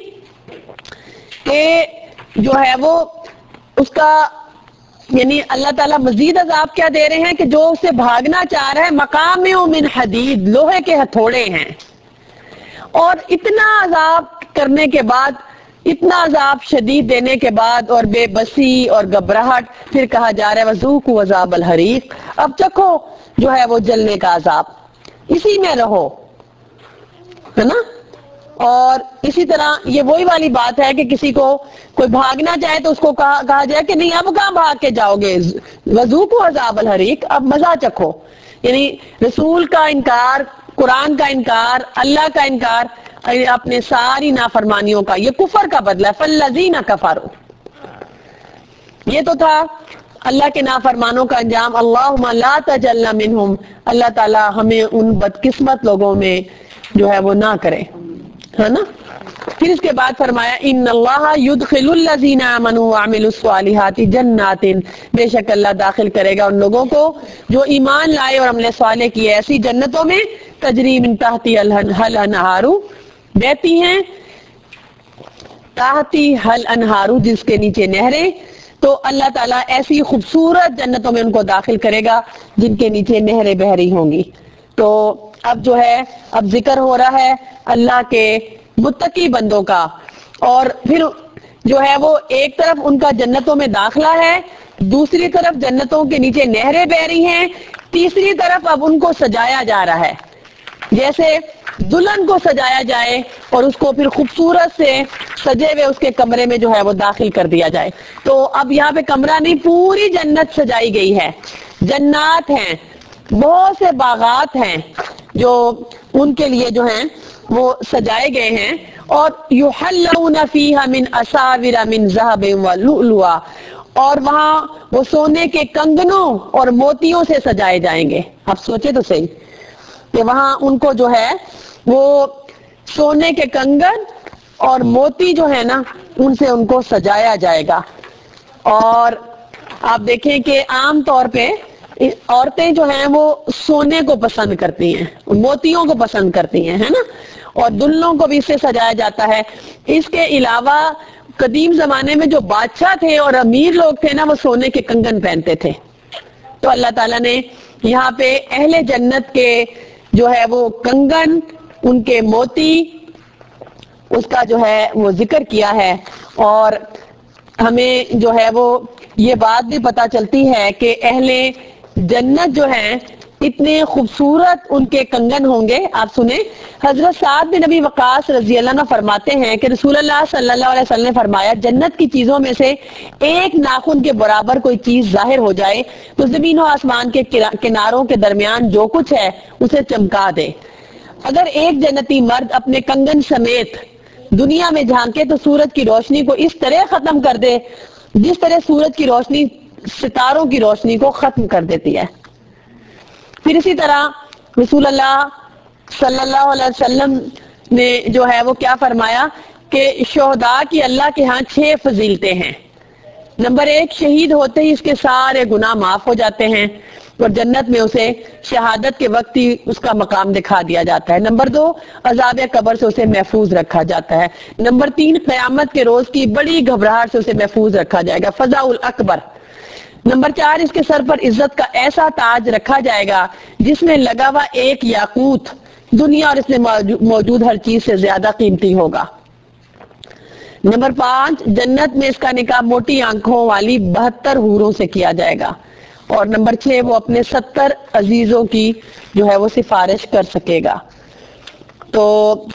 کہ جو ہے وہ اس کا یعنی اللہ تعالیٰ مزید عذاب کیا دے رہے ہیں کہ جو اسے بھاگنا چاہ رہا ہے مقام من حدید، لوہے کے ہتھوڑے ہیں۔ اور اتنا عذاب کرنے کے بعد، اتنا عذاب شدید دینے کے بعد اور بے بسی اور گھبراہٹ، پھر کہا جا رہا ہے وذوقوا عذاب الحریق، اب چکھو جو ہے وہ جلنے کا عذاب، اسی میں رہو، ہے نا۔ اور اسی طرح یہ وہی والی بات ہے کہ کسی کو کوئی بھاگنا چاہے تو اس کو کہا, کہا جائے کہ نہیں اب کہاں بھاگ کے جاؤ گے، وذوقوا عذاب الحریق، اب مزہ چکھو، یعنی رسول کا انکار، قرآن کا انکار، اللہ کا انکار، اپنے ساری نافرمانیوں کا، یہ کفر کا بدلہ ہے۔ فالذین کفروا، یہ تو تھا اللہ کے نافرمانوں کا انجام۔ اللہم لا تجعلنا منہم، اللہ تعالی ہمیں ان بدقسمت لوگوں میں جو ہے وہ نہ کرے، ہے نا۔ پھر اس کے بعد فرمایا ان اللہ یدخل الذین آمنوا وعملوا الصالحات جنات، بے شک اللہ داخل کرے گا ان لوگوں کو جو ایمان لائے اور عمل صالح کیے ایسی جنتوں میں تجری من تحتی الانہار، بہتی ہیں تحتی حل انہارو، جس کے نیچے نہریں۔ تو اللہ تعالیٰ ایسی خوبصورت جنتوں میں ان کو داخل کرے گا جن کے نیچے نہریں بہہ رہی ہوں گی۔ تو اب جو ہے اب ذکر ہو رہا ہے اللہ کے متقی بندوں کا، اور پھر جو ہے وہ ایک طرف ان کا جنتوں میں داخلہ ہے، دوسری طرف جنتوں کے نیچے نہریں بہہ رہی ہیں، تیسری طرف اب ان کو سجایا جا رہا ہے جیسے دلہن کو سجایا جائے اور اس کو پھر خوبصورت سے سجے ہوئے اس کے کمرے میں جو ہے وہ داخل کر دیا جائے۔ تو اب یہاں پہ کمرہ نہیں، پوری جنت سجائی گئی ہے، جنات ہیں، بہت سے باغات ہیں جو ان کے لیے جو ہیں وہ سجائے گئے ہیں، اور یحلون فیہا من اساور من ذہب ولؤلؤا، اور وہاں وہ سونے کے کنگنوں اور موتیوں سے سجائے جائیں گے۔ اب سوچے تو صحیح کہ وہاں ان کو جو ہے وہ سونے کے کنگن اور موتی جو ہے نا ان سے ان کو سجایا جائے گا۔ اور آپ دیکھیں کہ عام طور پہ عورتیں جو ہیں وہ سونے کو پسند کرتی ہیں، موتیوں کو پسند کرتی ہیں، ہے نا، اور دلہنوں کو بھی اس سے سجایا جاتا ہے۔ اس کے علاوہ قدیم زمانے میں جو بادشاہ تھے اور امیر لوگ تھے نا وہ سونے کے کنگن پہنتے تھے۔ تو اللہ تعالیٰ نے یہاں پہ اہل جنت کے جو ہے وہ کنگن، ان کے موتی، اس کا جو ہے وہ ذکر کیا ہے، اور ہمیں جو ہے وہ یہ بات بھی پتہ چلتی ہے کہ اہل جنت جو ہیں اتنے خوبصورت ان کے کنگن ہوں گے۔ آپ سنیں، حضرت سعد بن ابی وقاص رضی اللہ عنہ فرماتے ہیں کہ رسول اللہ صلی اللہ علیہ وسلم نے فرمایا جنت کی چیزوں میں سے ایک ناخن کے برابر کوئی چیز ظاہر ہو جائے تو زمین و آسمان کے کناروں کے درمیان جو کچھ ہے اسے چمکا دے۔ اگر ایک جنتی مرد اپنے کنگن سمیت دنیا میں جھانکے تو سورج کی روشنی کو اس طرح ختم کر دے جس طرح سورج کی روشنی ستاروں کی روشنی کو ختم کر دیتی ہے۔ پھر اسی طرح رسول اللہ صلی اللہ علیہ وسلم نے جو ہے وہ کیا فرمایا کہ شہداء کی اللہ کے ہاں چھ فضیلتیں ہیں۔ نمبر ایک، شہید ہوتے ہی اس کے سارے گناہ معاف ہو جاتے ہیں۔ اور جنت میں اسے شہادت کے وقت ہی اس کا مقام دکھا دیا جاتا ہے۔ نمبر دو، عذاب قبر سے اسے محفوظ رکھا جاتا ہے۔ نمبر تین، قیامت کے روز کی بڑی گھبراہٹ سے اسے محفوظ رکھا جائے گا، فزع الاکبر۔ نمبر چار، اس کے سر پر عزت کا ایسا تاج رکھا جائے گا جس میں لگا ہوا ایک یاقوت دنیا اور اس میں موجود ہر چیز سے زیادہ قیمتی ہوگا۔ نمبر پانچ، جنت میں اس کا نکاح موٹی آنکھوں والی بہتر حوروں سے کیا جائے گا۔ اور نمبر چھ، وہ اپنے ستر عزیزوں کی جو ہے وہ سفارش کر سکے گا۔ تو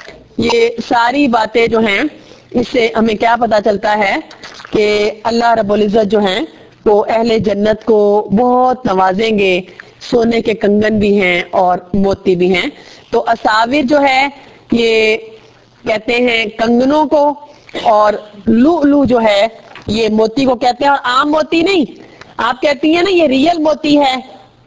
یہ ساری باتیں جو ہیں اس سے ہمیں کیا پتا چلتا ہے کہ اللہ رب العزت جو ہیں وہ اہل جنت کو بہت نوازیں گے، سونے کے کنگن بھی ہیں اور موتی بھی ہیں۔ تو اساور جو ہے یہ کہتے ہیں کنگنوں کو، اور لؤلؤ جو ہے یہ موتی کو کہتے ہیں، اور عام موتی نہیں، آپ کہتی ہیں نا یہ ریئل موتی ہے،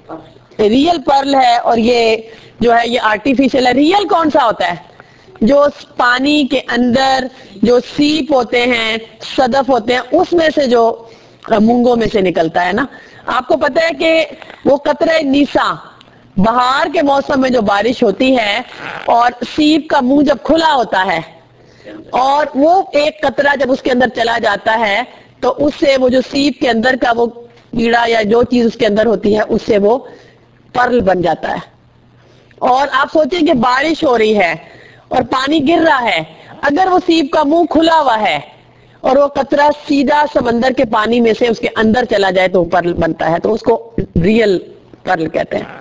ریئل پرل ہے، اور یہ جو ہے یہ آرٹیفیشل ہے۔ ریئل کون سا ہوتا ہے؟ جو پانی کے اندر جو سیپ ہوتے ہیں، صدف ہوتے ہیں، اس میں سے جو مونگوں میں سے نکلتا ہے نا۔ آپ کو پتہ ہے کہ وہ قطرہ نیسا بہار کے موسم میں جو بارش ہوتی ہے اور سیپ کا منہ جب کھلا ہوتا ہے اور وہ ایک قطرہ جب اس کے اندر چلا جاتا ہے تو اس سے وہ جو سیپ کے اندر کا وہ کیڑا یا جو چیز اس کے اندر ہوتی ہے اس سے وہ پرل بن جاتا ہے۔ اور آپ سوچیں کہ بارش ہو رہی ہے اور پانی گر رہا ہے، اگر وہ سیپ کا منہ کھلا ہوا ہے اور وہ قطرہ سیدھا سمندر کے پانی میں سے اس کے اندر چلا جائے تو پرل بنتا ہے، تو اس کو ریئل پرل کہتے ہیں۔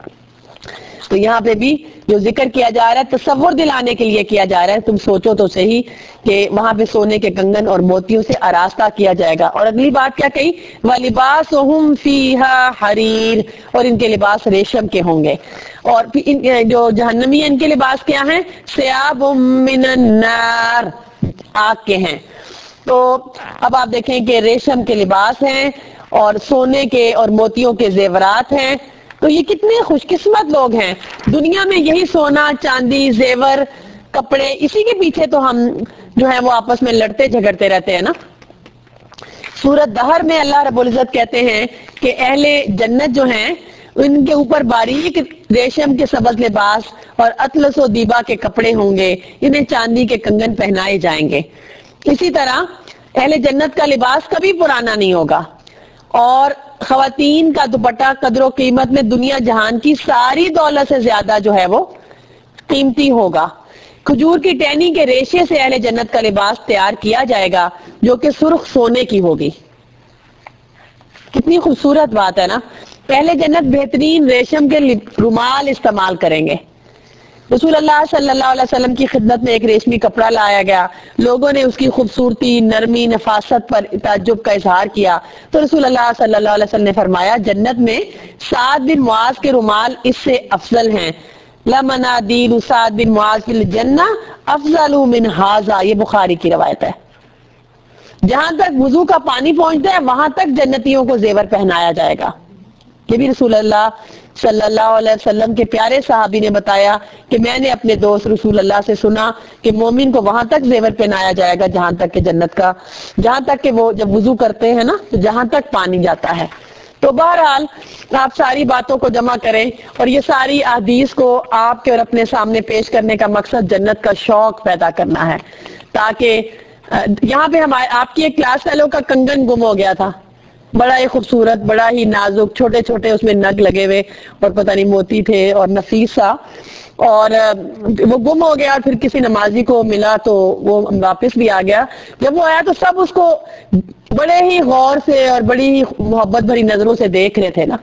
تو یہاں پہ بھی جو ذکر کیا جا رہا ہے تصور دلانے کے لیے کیا جا رہا ہے، تم سوچو تو صحیح کہ وہاں پہ سونے کے کنگن اور موتیوں سے آراستہ کیا جائے گا۔ اور اگلی بات کیا کہی؟ وَلِبَاسُهُمْ فِيهَا حَرِيرٌ، اور ان کے لباس ریشم کے ہوں گے۔ اور ان جو جہنمی ان کے لباس کیا ہیں؟ ثِيَابٌ مِّنَ النَّارِ، آگ کے ہیں۔ تو اب آپ دیکھیں کہ ریشم کے لباس ہیں اور سونے کے اور موتیوں کے زیورات ہیں، تو یہ کتنے خوش قسمت لوگ ہیں۔ دنیا میں یہی سونا، چاندی، زیور، کپڑے، اسی کے پیچھے تو ہم جو ہے وہ آپس میں لڑتے جھگڑتے رہتے ہیں نا۔ سورۃ دہر میں اللہ رب العزت کہتے ہیں کہ اہل جنت جو ہیں ان کے اوپر باریک ریشم کے سبز لباس اور اطلس و دیبا کے کپڑے ہوں گے، انہیں چاندی کے کنگن پہنائے جائیں گے۔ اسی طرح اہل جنت کا لباس کبھی پرانا نہیں ہوگا، اور خواتین کا دوپٹہ قدر و قیمت میں دنیا جہان کی ساری دولت سے زیادہ جو ہے وہ قیمتی ہوگا۔ کھجور کی ٹہنی کے ریشے سے اہل جنت کا لباس تیار کیا جائے گا جو کہ سرخ سونے کی ہوگی۔ کتنی خوبصورت بات ہے نا۔ پہلے جنت بہترین ریشم کے رومال استعمال کریں گے۔ رسول اللہ صلی اللہ علیہ وسلم کی خدمت میں ایک ریشمی کپڑا لایا گیا، لوگوں نے اس کی خوبصورتی، نرمی، نفاست پر تعجب کا اظہار کیا تو رسول اللہ صلی اللہ علیہ وسلم نے فرمایا جنت میں سعد بن معاذ کے رومال اس سے افضل ہیں۔ لمنادیل سعد بن معاذ فی الجنہ افضل من ھذا، یہ بخاری کی روایت ہے۔ جہاں تک وضو کا پانی پہنچتا ہے وہاں تک جنتیوں کو زیور پہنایا جائے گا۔ یہ بھی رسول اللہ صلی اللہ علیہ وسلم کے پیارے صحابی نے بتایا کہ میں نے اپنے دوست رسول اللہ سے سنا کہ مومن کو وہاں تک زیور پہنایا جائے گا جہاں تک کہ جنت کا، جہاں تک کہ وہ جب وضو کرتے ہیں نا تو جہاں تک پانی جاتا ہے۔ تو بہرحال آپ ساری باتوں کو جمع کریں اور یہ ساری احادیث کو آپ کے اور اپنے سامنے پیش کرنے کا مقصد جنت کا شوق پیدا کرنا ہے، تاکہ یہاں پہ ہمارے آپ کی ایک کلاس فیلو کا کنگن گم ہو گیا تھا، بڑا ہی خوبصورت، بڑا ہی نازک، چھوٹے چھوٹے اس میں نگ لگے ہوئے اور پتہ نہیں موتی تھے اور نفیس سا، اور وہ گم ہو گیا، پھر کسی نمازی کو ملا تو وہ واپس بھی آ گیا۔ جب وہ آیا تو سب اس کو بڑے ہی غور سے اور بڑی ہی محبت بھری نظروں سے دیکھ رہے تھے نا۔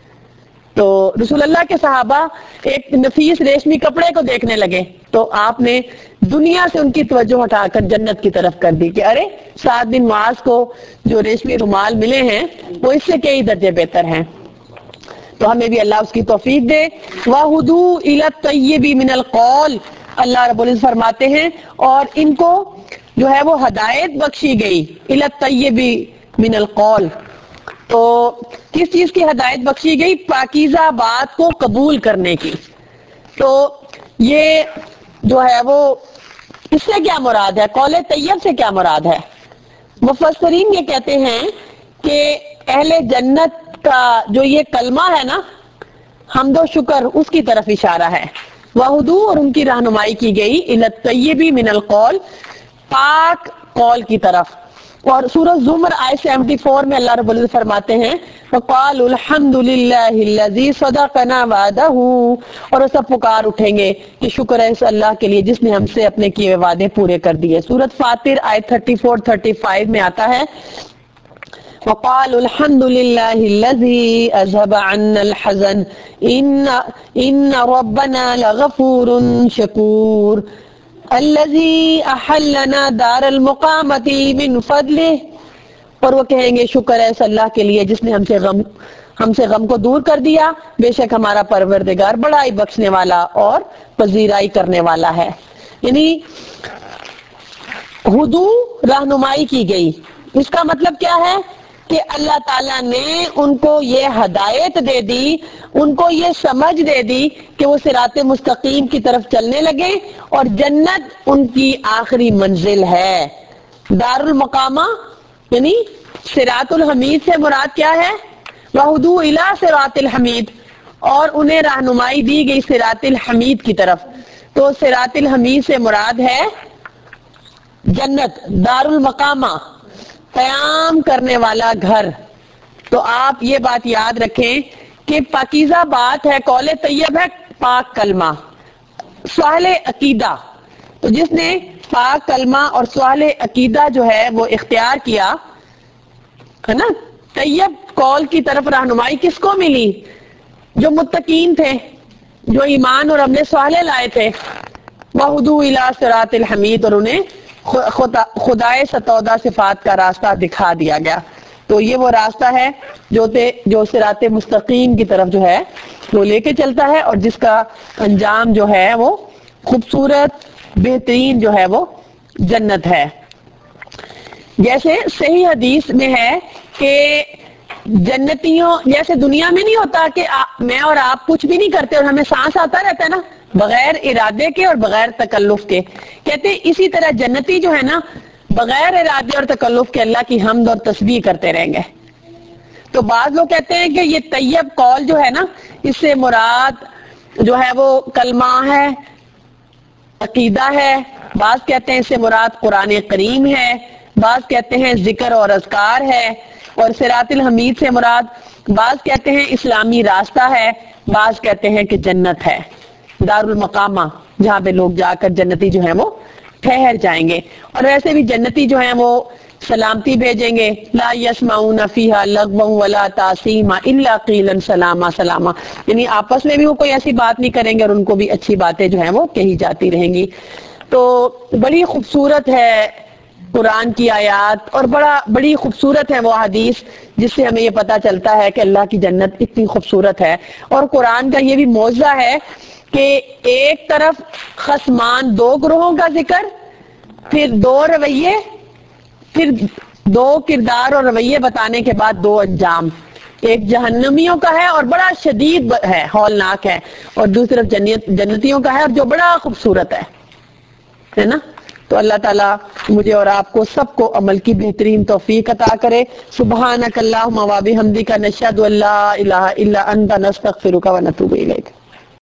تو رسول اللہ کے صحابہ ایک نفیس ریشمی کپڑے کو دیکھنے لگے تو آپ نے دنیا سے ان کی توجہ ہٹا کر جنت کی طرف کر دی کہ ارے سعد بن معاذ کو جو ریشمی رومال ملے ہیں وہ اس سے کئی درجے بہتر ہیں۔ تو ہمیں بھی اللہ اس کی توفیق دے۔ وَهُدُوا إِلَى الطَّيِّبِ مِنَ الْقَوْلِ، اللہ رب العزت فرماتے ہیں اور ان کو جو ہے وہ ہدایت بخشی گئی، إِلَى الطَّيِّبِ مِنَ الْقَوْلِ، تو کس چیز کی ہدایت بخشی گئی؟ پاکیزہ بات کو قبول کرنے کی۔ تو یہ جو ہے وہ اس سے کیا مراد ہے؟ قول طیب سے کیا مراد ہے؟ مفسرین یہ کہتے ہیں کہ اہل جنت کا جو یہ کلمہ ہے نا، حمد و شکر اس کی طرف اشارہ ہے. وہدو اور ان کی رہنمائی کی گئی الی الطیب من القول پاک قول کی طرف. اور سورہ زمر آیت چوہتر میں اللہ رب العزت فرماتے ہیں وقالوا الحمد للہ الذی صدقنا وعدہ، اور وہ سب پکار اٹھیں گے کہ شکر ہے اس اللہ کے لیے جس نے ہم سے اپنے کیے ہوئے وعدے پورے کر دیے. سورۃ فاطر آیت چوتیس پینتیس میں آتا ہے وقالوا الحمد للہ الذی اذهب عنا الحزن ان ان ربنا لغفور شکور الذی احلنا دار المقامۃ من فضلہ، اور وہ کہیں گے شکر ہے اس اللہ کے لیے جس نے ہم سے غم ہم سے غم کو دور کر دیا، بے شک ہمارا پروردگار بڑا ہی بخشنے والا اور پذیرائی کرنے والا ہے. یعنی ہدو رہنمائی کی گئی، اس کا مطلب کیا ہے کہ اللہ تعالیٰ نے ان کو یہ ہدایت دے دی، ان کو یہ سمجھ دے دی کہ وہ صراط مستقیم کی طرف چلنے لگے اور جنت ان کی آخری منزل ہے. دار المقامہ یعنی صراط الحمید سے مراد کیا ہے؟ وَهُدُوا إِلَىٰ صِرَاطِ الْحَمِيدِ، اور انہیں رہنمائی دی گئی صراط الحمید کی طرف. تو صراط الحمید سے مراد ہے جنت، دار المقامہ قیام کرنے والا گھر. تو آپ یہ بات یاد رکھیں کہ پاکیزہ بات ہے، قول طیب ہے، پاک کلمہ، صالح عقیدہ. تو جس نے پاک کلمہ اور صالح عقیدہ جو ہے وہ اختیار کیا ہے نا، طیب قول کی طرف رہنمائی کس کو ملی؟ جو متقین تھے، جو ایمان اور عمل صالح لائے تھے. وَهُدُوا إِلَىٰ صِرَاطِ الْحَمِيدِ، اور انہیں خدائے ستودہ صفات کا راستہ دکھا دیا گیا. تو یہ وہ راستہ ہے جو تے جو صراط مستقیم کی طرف جو ہے وہ لے کے چلتا ہے، اور جس کا انجام جو ہے وہ خوبصورت بہترین جو ہے وہ جنت ہے. جیسے صحیح حدیث میں ہے کہ جنتیوں جیسے دنیا میں نہیں ہوتا کہ میں اور آپ کچھ بھی نہیں کرتے اور ہمیں سانس آتا رہتا ہے نا بغیر ارادے کے اور بغیر تکلف کے، کہتے ہیں اسی طرح جنتی جو ہے نا بغیر ارادے اور تکلف کے اللہ کی حمد اور تسبیح کرتے رہیں گے. تو بعض لوگ کہتے ہیں کہ یہ طیب قول جو ہے نا اس سے مراد جو ہے وہ کلمہ ہے، عقیدہ ہے. بعض کہتے ہیں اس سے مراد قرآن کریم ہے، بعض کہتے ہیں ذکر اور اذکار ہے. اور صراط الحمید سے مراد بعض کہتے ہیں اسلامی راستہ ہے، بعض کہتے ہیں کہ جنت ہے، دار المقامہ جہاں پہ لوگ جا کر جنتی جو ہیں وہ ٹھہر جائیں گے. اور ویسے بھی جنتی جو ہیں وہ سلامتی بھیجیں گے، لا یسمعون فیہا لغوا ولا تاثیما الا قیلا سلاما سلاما، یعنی آپس میں بھی وہ کوئی ایسی بات نہیں کریں گے اور ان کو بھی اچھی باتیں جو ہیں وہ کہی جاتی رہیں گی. تو بڑی خوبصورت ہے قرآن کی آیات، اور بڑا بڑی خوبصورت ہے وہ حدیث جس سے ہمیں یہ پتہ چلتا ہے کہ اللہ کی جنت اتنی خوبصورت ہے. اور قرآن کا یہ بھی معجزہ ہے کہ ایک طرف خصمان دو گروہوں کا ذکر، پھر دو رویے، پھر دو کردار اور رویے بتانے کے بعد دو انجام. ایک جہنمیوں کا ہے اور بڑا شدید ہے، ہولناک ہے، اور دوسری طرف جنت جنتیوں کا ہے اور جو بڑا خوبصورت ہے ہے نا. تو اللہ تعالیٰ مجھے اور آپ کو سب کو عمل کی بہترین توفیق عطا کرے. سبحانک اللہم و بحمدک نشہد ان لا الہ الا انت نستغفرک و نتوب الیک.